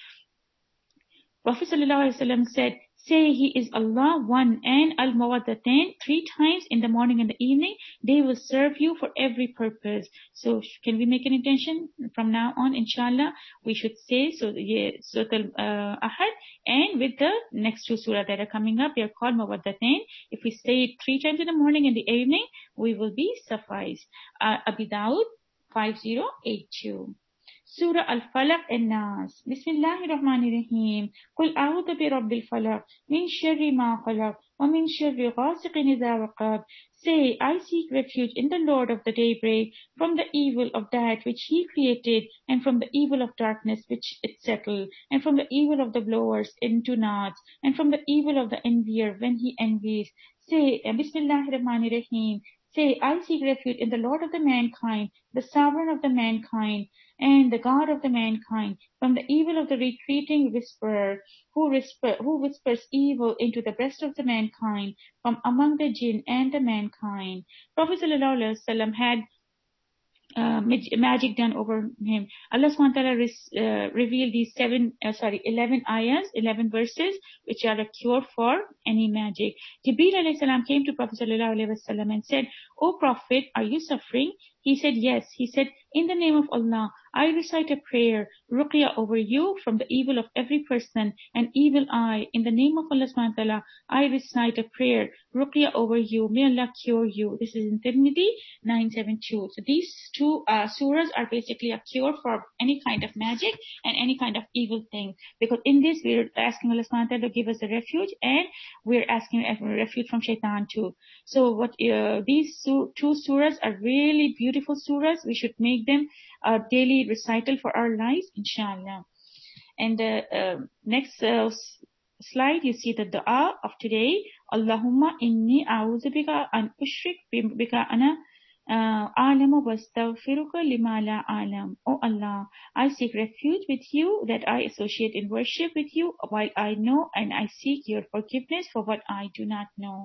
Prophet sallallahu alaihi wasallam said, say He is Allah one, and al-mawaddatain three times in the morning and the evening. They will serve you for every purpose. So can we make an intention from now on, inshallah? We should say so. Yeah, Surah Al-Ahad, and with the next two surah that are coming up, they are called mawaddatain. If we say it three times in the morning and the evening, we will be sufficed. Uh, Abi Dawud five zero eight two. Surah Al-Falaq and Nas. Bismillahir Rahmanir Rahim. Qul a'udhu bi Rabbil Falaq min sharri ma khalaq wa min sharri ghasiqin idha waqab. Say, I seek refuge in the Lord of the daybreak from the evil of that which he created, and from the evil of darkness which it settled, and from the evil of the blowers into knots, and from the evil of the envier when he envies. Say, Bismillahirrahmanirrahim. Say, I seek refuge in the Lord of the mankind, the sovereign of the mankind, and the God of the mankind, from the evil of the retreating whisperer, who, whisper, who whispers evil into the breast of the mankind, from among the jinn and the mankind. Prophet Sallallahu Alaihi Wasallam had Uh, magic done over him. Allah subhanahu wa ta'ala re- uh, revealed these seven, uh, sorry, eleven ayahs, eleven verses, which are a cure for any magic. Jibreel alayhi salam came to Prophet sallallahu alayhi wasallam and said, "O Prophet, are you suffering?" He said, "Yes." He said, "In the name of Allah, I recite a prayer, ruqya over you from the evil of every person and evil eye. In the name of Allah subhanahu wa ta'ala, I recite a prayer, ruqya over you. May Allah cure you." This is in Tirmidhi nine seventy-two. So these two uh, surahs are basically a cure for any kind of magic and any kind of evil thing. Because in this, we're asking Allah subhanahu wa ta'ala to give us a refuge, and we're asking a refuge from shaitan too. So what uh, these su- two surahs are really beautiful surahs. We should make them a daily recital for our lives, inshallah. And uh, uh, next uh, slide, you see the dua of today. Allahumma inni a'udhu bika an ushrik bika ana a'lamu wastaghfiruka lima la a'lam. Oh Allah, I seek refuge with you that I associate in worship with you while I know, and I seek your forgiveness for what I do not know.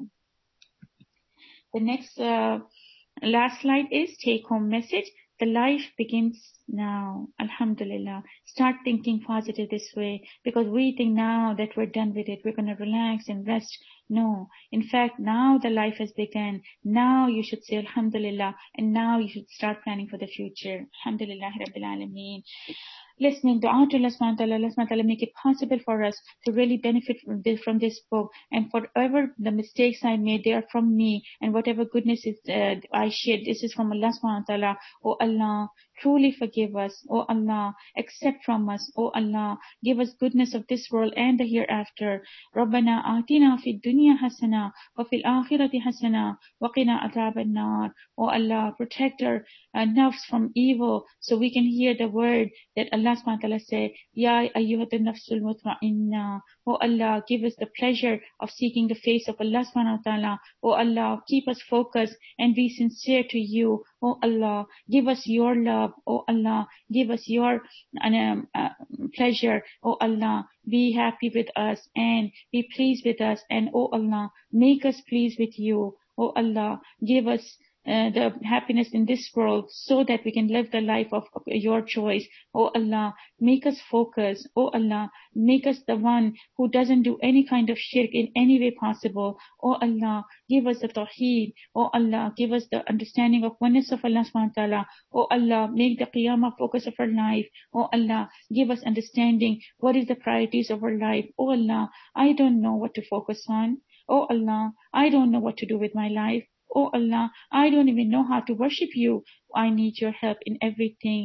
The next uh, last slide is take home message. The life begins now. Alhamdulillah. Start thinking positive this way, because we think now that we're done with it, we're going to relax and rest. No. In fact, now the life has begun. Now you should say Alhamdulillah, and now you should start planning for the future. Alhamdulillah Rabbil Alameen. Listening dua to Allah subhanahu wa ta'ala, Allah subhanahu wa ta'ala make it possible for us to really benefit from this, from this book, and whatever the mistakes I made, they are from me, and whatever goodness is uh, I shared, this is from Allah subhanahu wa ta'ala. Oh Allah, truly forgive us. Oh Allah, accept from us. Oh Allah, give us goodness of this world and the hereafter. Rabbana atina fid dunya hasana wa fil akhirati hasana wa qina adhaban nar. Oh Allah, protect our uh, nafs from evil, so we can hear the word that Allah subhanahu wa ta'ala said, Ya ayyuhatun nafsul mutma'inna. Oh Allah, give us the pleasure of seeking the face of Allah subhanahu wa ta'ala. Oh Allah, keep us focused and be sincere to you. Oh Allah, give us your love. Oh Allah, give us your um, uh, pleasure. Oh Allah, be happy with us and be pleased with us. And oh Allah, make us pleased with you. Oh Allah, give us Uh, the happiness in this world, so that we can live the life of, of your choice. Oh Allah, make us focus. Oh Allah, make us the one who doesn't do any kind of shirk in any way possible. Oh Allah, give us the tawheed. Oh Allah, give us the understanding of oneness of Allah subhanahu wa ta'ala. Oh Allah, make the qiyamah focus of our life. Oh Allah, give us understanding what is the priorities of our life. Oh Allah, I don't know what to focus on. Oh Allah, I don't know what to do with my life. Oh Allah, I don't even know how to worship you. I need your help in everything.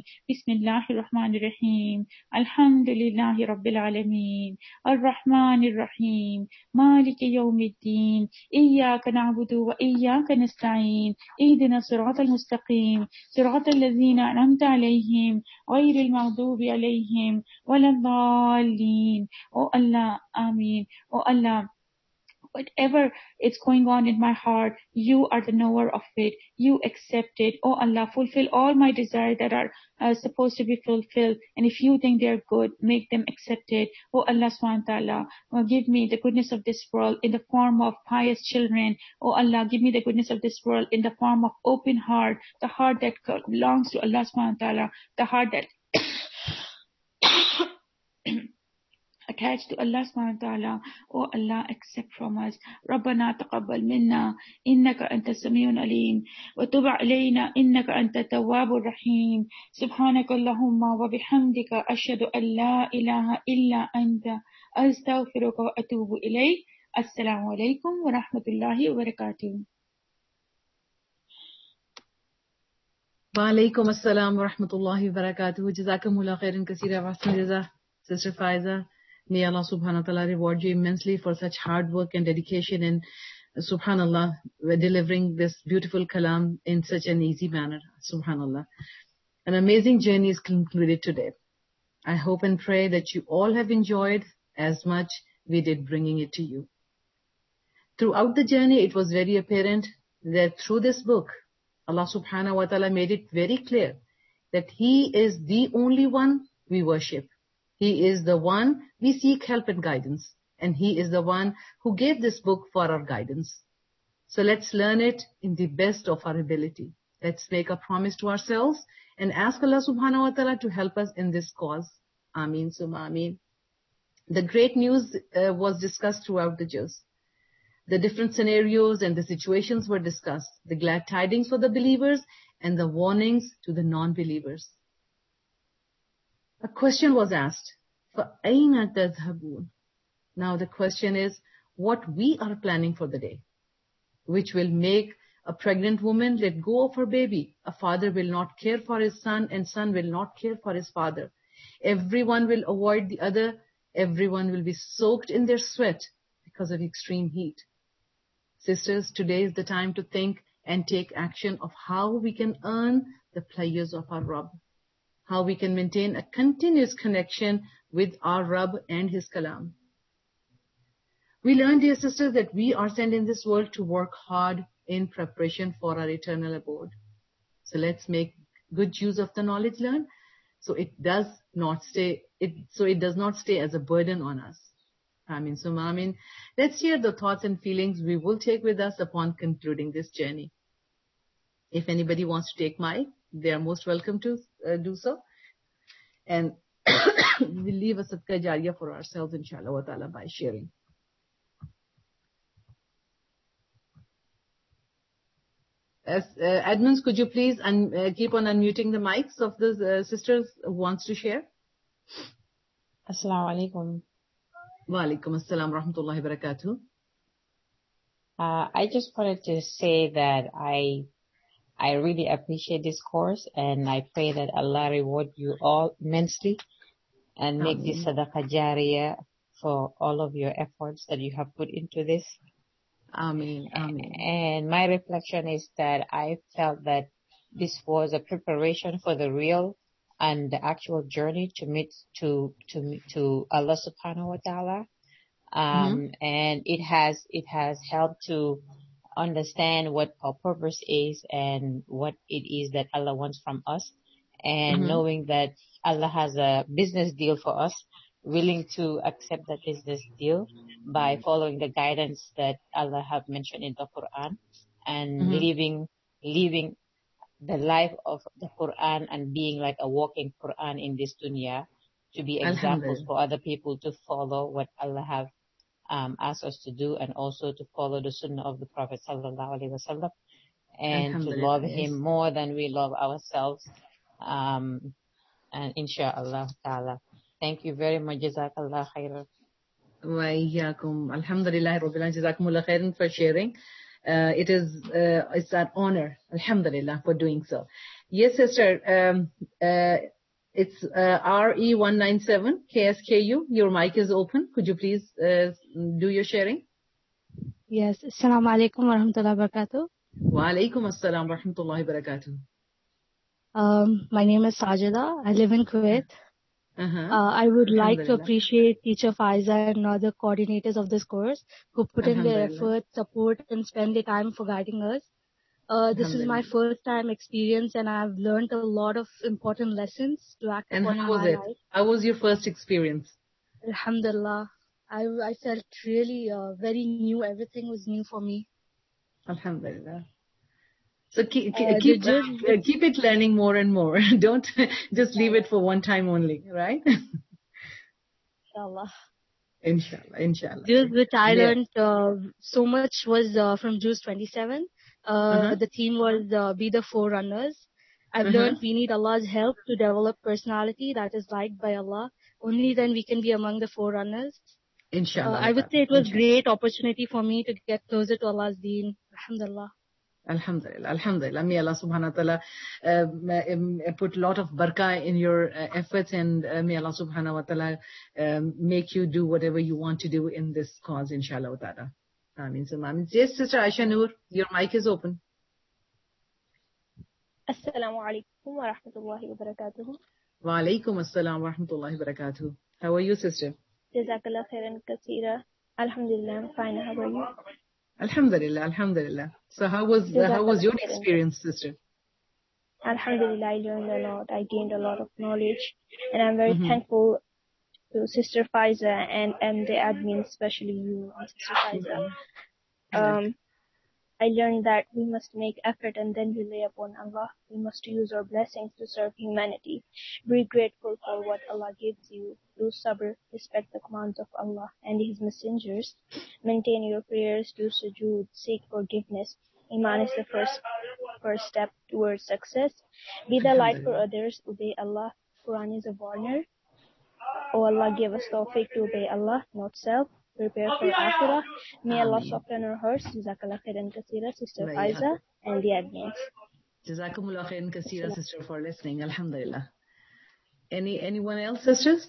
Bismillahirrahmanirrahim. Alhamdulillahi Rabbil Alameen. Ar-Rahmanir-Rahim. Maliki Yawmiddin. Iyyaka na'budu wa iyyaka nasta'in. Ihdina siratal mustaqim. Siratal ladzina an'amta alayhim. Ghayril maghdubi alayhim. Waladdallin. Oh Allah, Ameen. Oh Allah, whatever is going on in my heart, you are the knower of it. You accept it. Oh Allah, fulfill all my desires that are uh, supposed to be fulfilled. And if you think they are good, make them accepted. Oh Allah subhanahu wa ta'ala, uh, give me the goodness of this world in the form of pious children. Oh Allah, give me the goodness of this world in the form of open heart, the heart that belongs to Allah subhanahu wa ta'ala, the heart that attached to Allah subhanahu wa ta'ala. Oh Allah, accept from us. Rabbana taqabbal minna innaka anta samiun alim wa tub alayna innaka anta tawwabur rahim. Subhanaka Allahumma wa bihamdika ashhadu an la ilaha illa anta astaghfiruka wa atubu ilayk. Assalamu alaikum wa rahmatullahi wa barakatuh. Wa alaikum assalam wa rahmatullahi wa barakatuh. Jazakumullah khairan kaseera wa ahsan jaza, Sister Faiza. May Allah subhanahu wa ta'ala reward you immensely for such hard work and dedication in subhanallah, we're delivering this beautiful kalam in such an easy manner. Subhanallah. An amazing journey is concluded today. I hope and pray that you all have enjoyed as much we did bringing it to you. Throughout the journey, it was very apparent that through this book, Allah subhanahu wa ta'ala made it very clear that He is the only one we worship. He is the one we seek help and guidance. And He is the one who gave this book for our guidance. So let's learn it in the best of our ability. Let's make a promise to ourselves and ask Allah subhanahu wa ta'ala to help us in this cause. Ameen summa ameen. The great news uh, was discussed throughout the juz. The different scenarios and the situations were discussed. The glad tidings for the believers and the warnings to the non-believers. A question was asked, فَأَيْنَ تَذْهَبُونَ? Now the question is, what we are planning for the day, which will make a pregnant woman let go of her baby. A father will not care for his son, and son will not care for his father. Everyone will avoid the other. Everyone will be soaked in their sweat because of extreme heat. Sisters, today is the time to think and take action of how we can earn the pleasures of our Rabb, how we can maintain a continuous connection with our Rabb and His Kalam. We learned, dear sisters, that we are sent in this world to work hard in preparation for our eternal abode. So let's make good use of the knowledge learned, so it does not stay. It so it does not stay as a burden on us. Ameen summa ameen. Let's hear the thoughts and feelings we will take with us upon concluding this journey. If anybody wants to take mic, they are most welcome to uh, do so. And we'll leave a sadqa jariyah for ourselves, inshallah wa ta'ala, by sharing. As, uh, admins, could you please un- uh, keep on unmuting the mics of the uh, sisters who wants to share? Assalamu alaikum. Wa alaikum assalam wa rahmatullahi wa barakatuh. Uh, I just wanted to say that I I really appreciate this course, and I pray that Allah reward you all immensely and make this sadaqah jariyah for all of your efforts that you have put into this. Ameen, ameen. And my reflection is that I felt that this was a preparation for the real and the actual journey to meet to to to Allah subhanahu wa ta'ala. Um, mm-hmm. And it has it has helped to understand what our purpose is and what it is that Allah wants from us, and mm-hmm. knowing that Allah has a business deal for us, willing to accept that business deal by following the guidance that Allah have mentioned in the Quran, and mm-hmm. living living the life of the Quran and being like a walking Quran in this dunya, to be examples for other people to follow what Allah have um, asked us to do, and also to follow the Sunnah of the Prophet sallallahu alaihi wasallam, and to love yes. him more than we love ourselves. Um, and inshallah ta'ala. Thank you very much. Jazakallah khairan. Wa iyyakum. Alhamdulillah Rabbil Alamin. Jazakumullah khairan for sharing. Uh, it is, uh, it's an honor, alhamdulillah, for doing so. Yes, sister, um, uh, it's uh, R E one nine seven K S K U. Your mic is open. Could you please uh, do your sharing? Yes. Assalamu alaikum wa rahmatullahi wa barakatuh. Wa alaikum assalam wa rahmatullahi wa barakatuh. Um, my name is Sajida. I live in Kuwait. Uh-huh. Uh, I would like to appreciate Teacher Faiza and other coordinators of this course who put in their effort, support, and spend their time for guiding us. Uh, this is my first time experience, and I've learned a lot of important lessons to act and upon how was in my it? life. How was your first experience? Alhamdulillah. I, I felt really uh, very new. Everything was new for me. Alhamdulillah. So keep uh, keep, just, uh, keep it learning more and more. Don't just leave it for one time only, right? Inshallah. Inshallah, inshallah. Juz which I yeah. learned uh, so much was uh, from Juz twenty-seven. Uh, uh-huh. The theme was uh, be the forerunners. I've uh-huh. learned we need Allah's help to develop personality that is liked by Allah. Only then we can be among the forerunners. Inshallah. Uh, I would say it was a great opportunity for me to get closer to Allah's deen. Alhamdulillah. Alhamdulillah, Alhamdulillah. May Allah subhanahu wa ta'ala uh, put a lot of barakah in your uh, efforts, and uh, may Allah subhanahu wa ta'ala um, make you do whatever you want to do in this cause, inshallah wa ta'ala. Ameen. So, Ameen. Yes, Sister Aisha Noor, your mic is open. Assalamu alaikum wa rahmatullahi wa barakatuh. Wa alaikum assalam wa rahmatullahi wa barakatuh. How are you, sister? Jazakallah khairan kaseera. Alhamdulillah, I'm fine. How are you? Alhamdulillah, alhamdulillah. So how was uh, how was your experience, sister? Alhamdulillah, I learned a lot. I gained a lot of knowledge, and I'm very Mm-hmm. thankful to Sister Faiza and and the admin, especially you, Sister Faiza. Um, I learned that we must make effort and then rely upon Allah. We must use our blessings to serve humanity. Be grateful for what Allah gives you. Do sabr, respect the commands of Allah and His messengers. Maintain your prayers, do sujood, seek forgiveness. Iman is the first first step towards success. Be the light for others, obey Allah. Quran is a warner. Oh Allah, give us tawfiq to obey Allah, not self. Prepare for Akhirah. May Allah soften our hearts. Jazakallah khairan kaseera, Sister Faiza and the admins. Jazakumullah khairan kaseera, sister, for listening. Alhamdulillah. Any anyone else, sisters?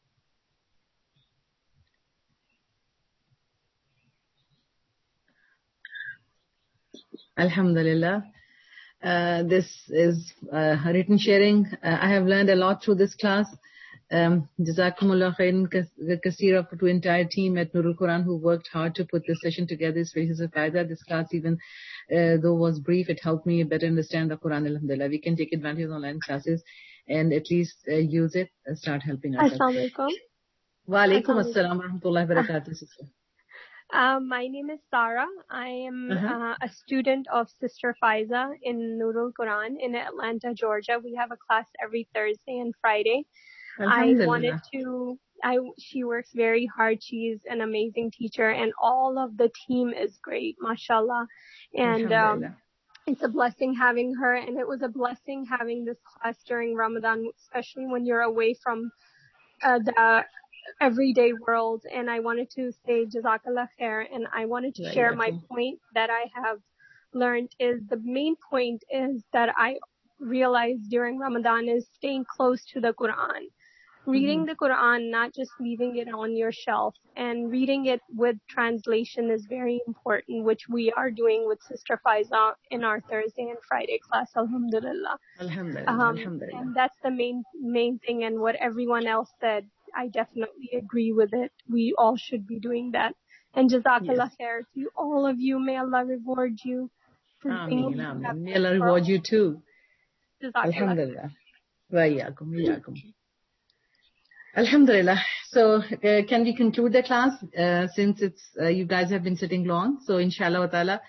Alhamdulillah. Uh, this is uh, written sharing. Uh, I have learned a lot through this class. Um, Jazakumullah khairan kaseera to the entire team at Nurul Quran who worked hard to put this session together. It's very fayda. This class, even uh, though was brief, it helped me better understand the Quran. Alhamdulillah, we can take advantage of online classes and at least uh, use it and start helping ourselves. Assalamu alaikum. Wa alaikum assalam wa rahmatullahi wa barakatuh, sister. Uh, my name is Sarah. I am uh-huh. uh, a student of Sister Faiza in Nurul Quran in Atlanta, Georgia. We have a class every Thursday and Friday. I wanted to, I, she works very hard. She's an amazing teacher and all of the team is great, mashallah. And, um, it's a blessing having her, and it was a blessing having this class during Ramadan, especially when you're away from, uh, the everyday world. And I wanted to say Jazakallah khair, and I wanted to share my point that I have learned is the main point is that I realized during Ramadan is staying close to the Quran. Reading the Quran, not just leaving it on your shelf, and reading it with translation is very important, which we are doing with Sister Faiza in our Thursday and Friday class. Alhamdulillah. Alhamdulillah. Um, Alhamdulillah. And that's the main main thing. And what everyone else said, I definitely agree with it. We all should be doing that. And Jazakallah khair to all of you. May Allah reward you. Ameen, ameen. May Allah reward you too. Alhamdulillah. Wa iyaakum, iyaakum. Alhamdulillah. So, uh, can we conclude the class uh, since it's uh, you guys have been sitting long? So, inshallah wa ta'ala,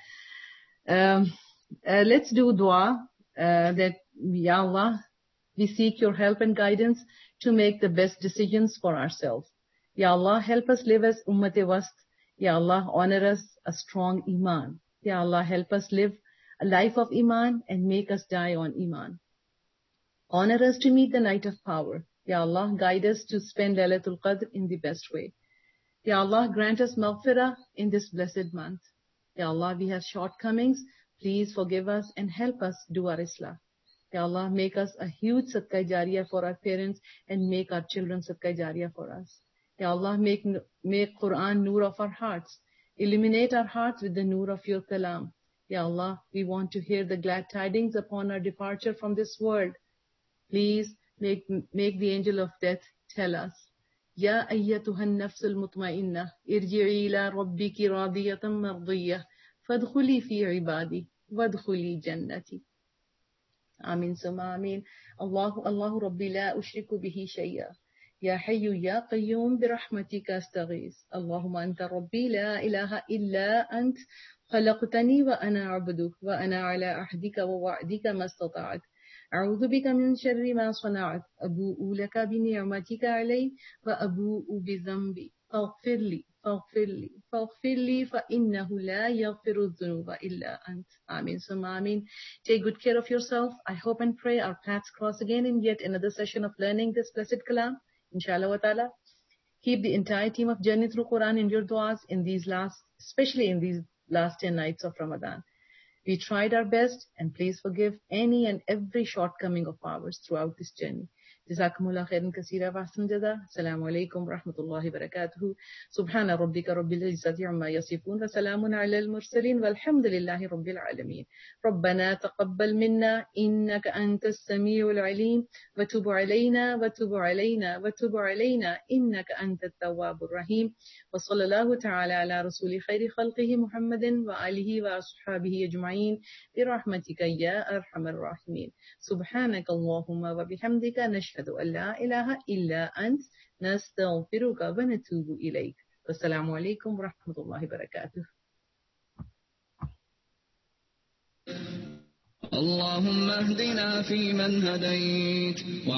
um, uh, let's do dua uh, that, Ya Allah, we seek your help and guidance to make the best decisions for ourselves. Ya Allah, help us live as Ummat-e-Wast. Ya Allah, honor us a strong Iman. Ya Allah, help us live a life of Iman and make us die on Iman. Honor us to meet the night of power. Ya Allah, guide us to spend Laylatul Qadr in the best way. Ya Allah, grant us maghfirah in this blessed month. Ya Allah, we have shortcomings. Please forgive us and help us do our Islah. Ya Allah, make us a huge Sadaqah Jariyah for our parents and make our children Sadaqah Jariyah for us. Ya Allah, make, make Quran Noor of our hearts. Illuminate our hearts with the Noor of your Kalam. Ya Allah, we want to hear the glad tidings upon our departure from this world. Please make, make the angel of death tell us, Ya ayyatuhan nafsul mutma'inna, irji'i ila rabbiki radiyatan mardiyah, fadkhuli fi ibadi, wadkhuli jannati. Amin summa amin. Allahu Allahu Rabbi la ushriku bihi shay'a. Ya hayyu ya qayyum bi rahmatika astaghis. Allahumma anta Rabbi la ilaha illa ant. خلقتني وأنا عبدك وأنا على عهدك ووعدك ما استطعت. أعوذ بك من شر ما صنعت. أبوء لك بنعمتك علي وأبوء بذنبي فاغفر لي فاغفر لي فاغفر لي فإنه لا يغفر الذنوب إلا أنت. Amin. So, Amin. Take good care of yourself. I hope and pray our paths cross again in yet another session of learning this blessed Kalam. Inshallah wa ta'ala. Keep the entire team of Journey Through Quran in your du'as in these last, especially in these last ten nights of Ramadan. We tried our best, and please forgive any and every shortcoming of ours throughout this journey. जज़ाकुमुल्लाह खैरन कसीरा व अहसन जज़ा। अस्सलामु अलैकुम व रहमतुल्लाहि व बरकातुहू। सुब्हान रब्बिका रब्बिल इज़्ज़ति अम्मा यसिफून व सलामुन अलल मुरसलीन वल्हम्दुलिल्लाहि रब्बिल आलमीन। रब्बना तक़ब्बल मिन्ना इन्नका अंतस समीउल अलीम व तुब अलैना व तुब अलैना व तुब अलैना इन्नका अंतत तव्वाबुर रहीम। व सल्लल्लाहु तआला अला रसूलि खैरि खल्क़िहि मुहम्मदिन व आलिहि व अस्हाबिहि अजमईन बिरहमतिका या अरहमर राहिमीन। सुब्हानकल्लाहुम्मा व बिहम्दिका नशहदु अल्ला इलाहा इल्ला अंत नस्तगफिरुका व नतूबु इलैक। अस्सलामु अलैकुम व रहमतुल्लाहि व बरकातुहू। اللهم اهدنا فيمن هديت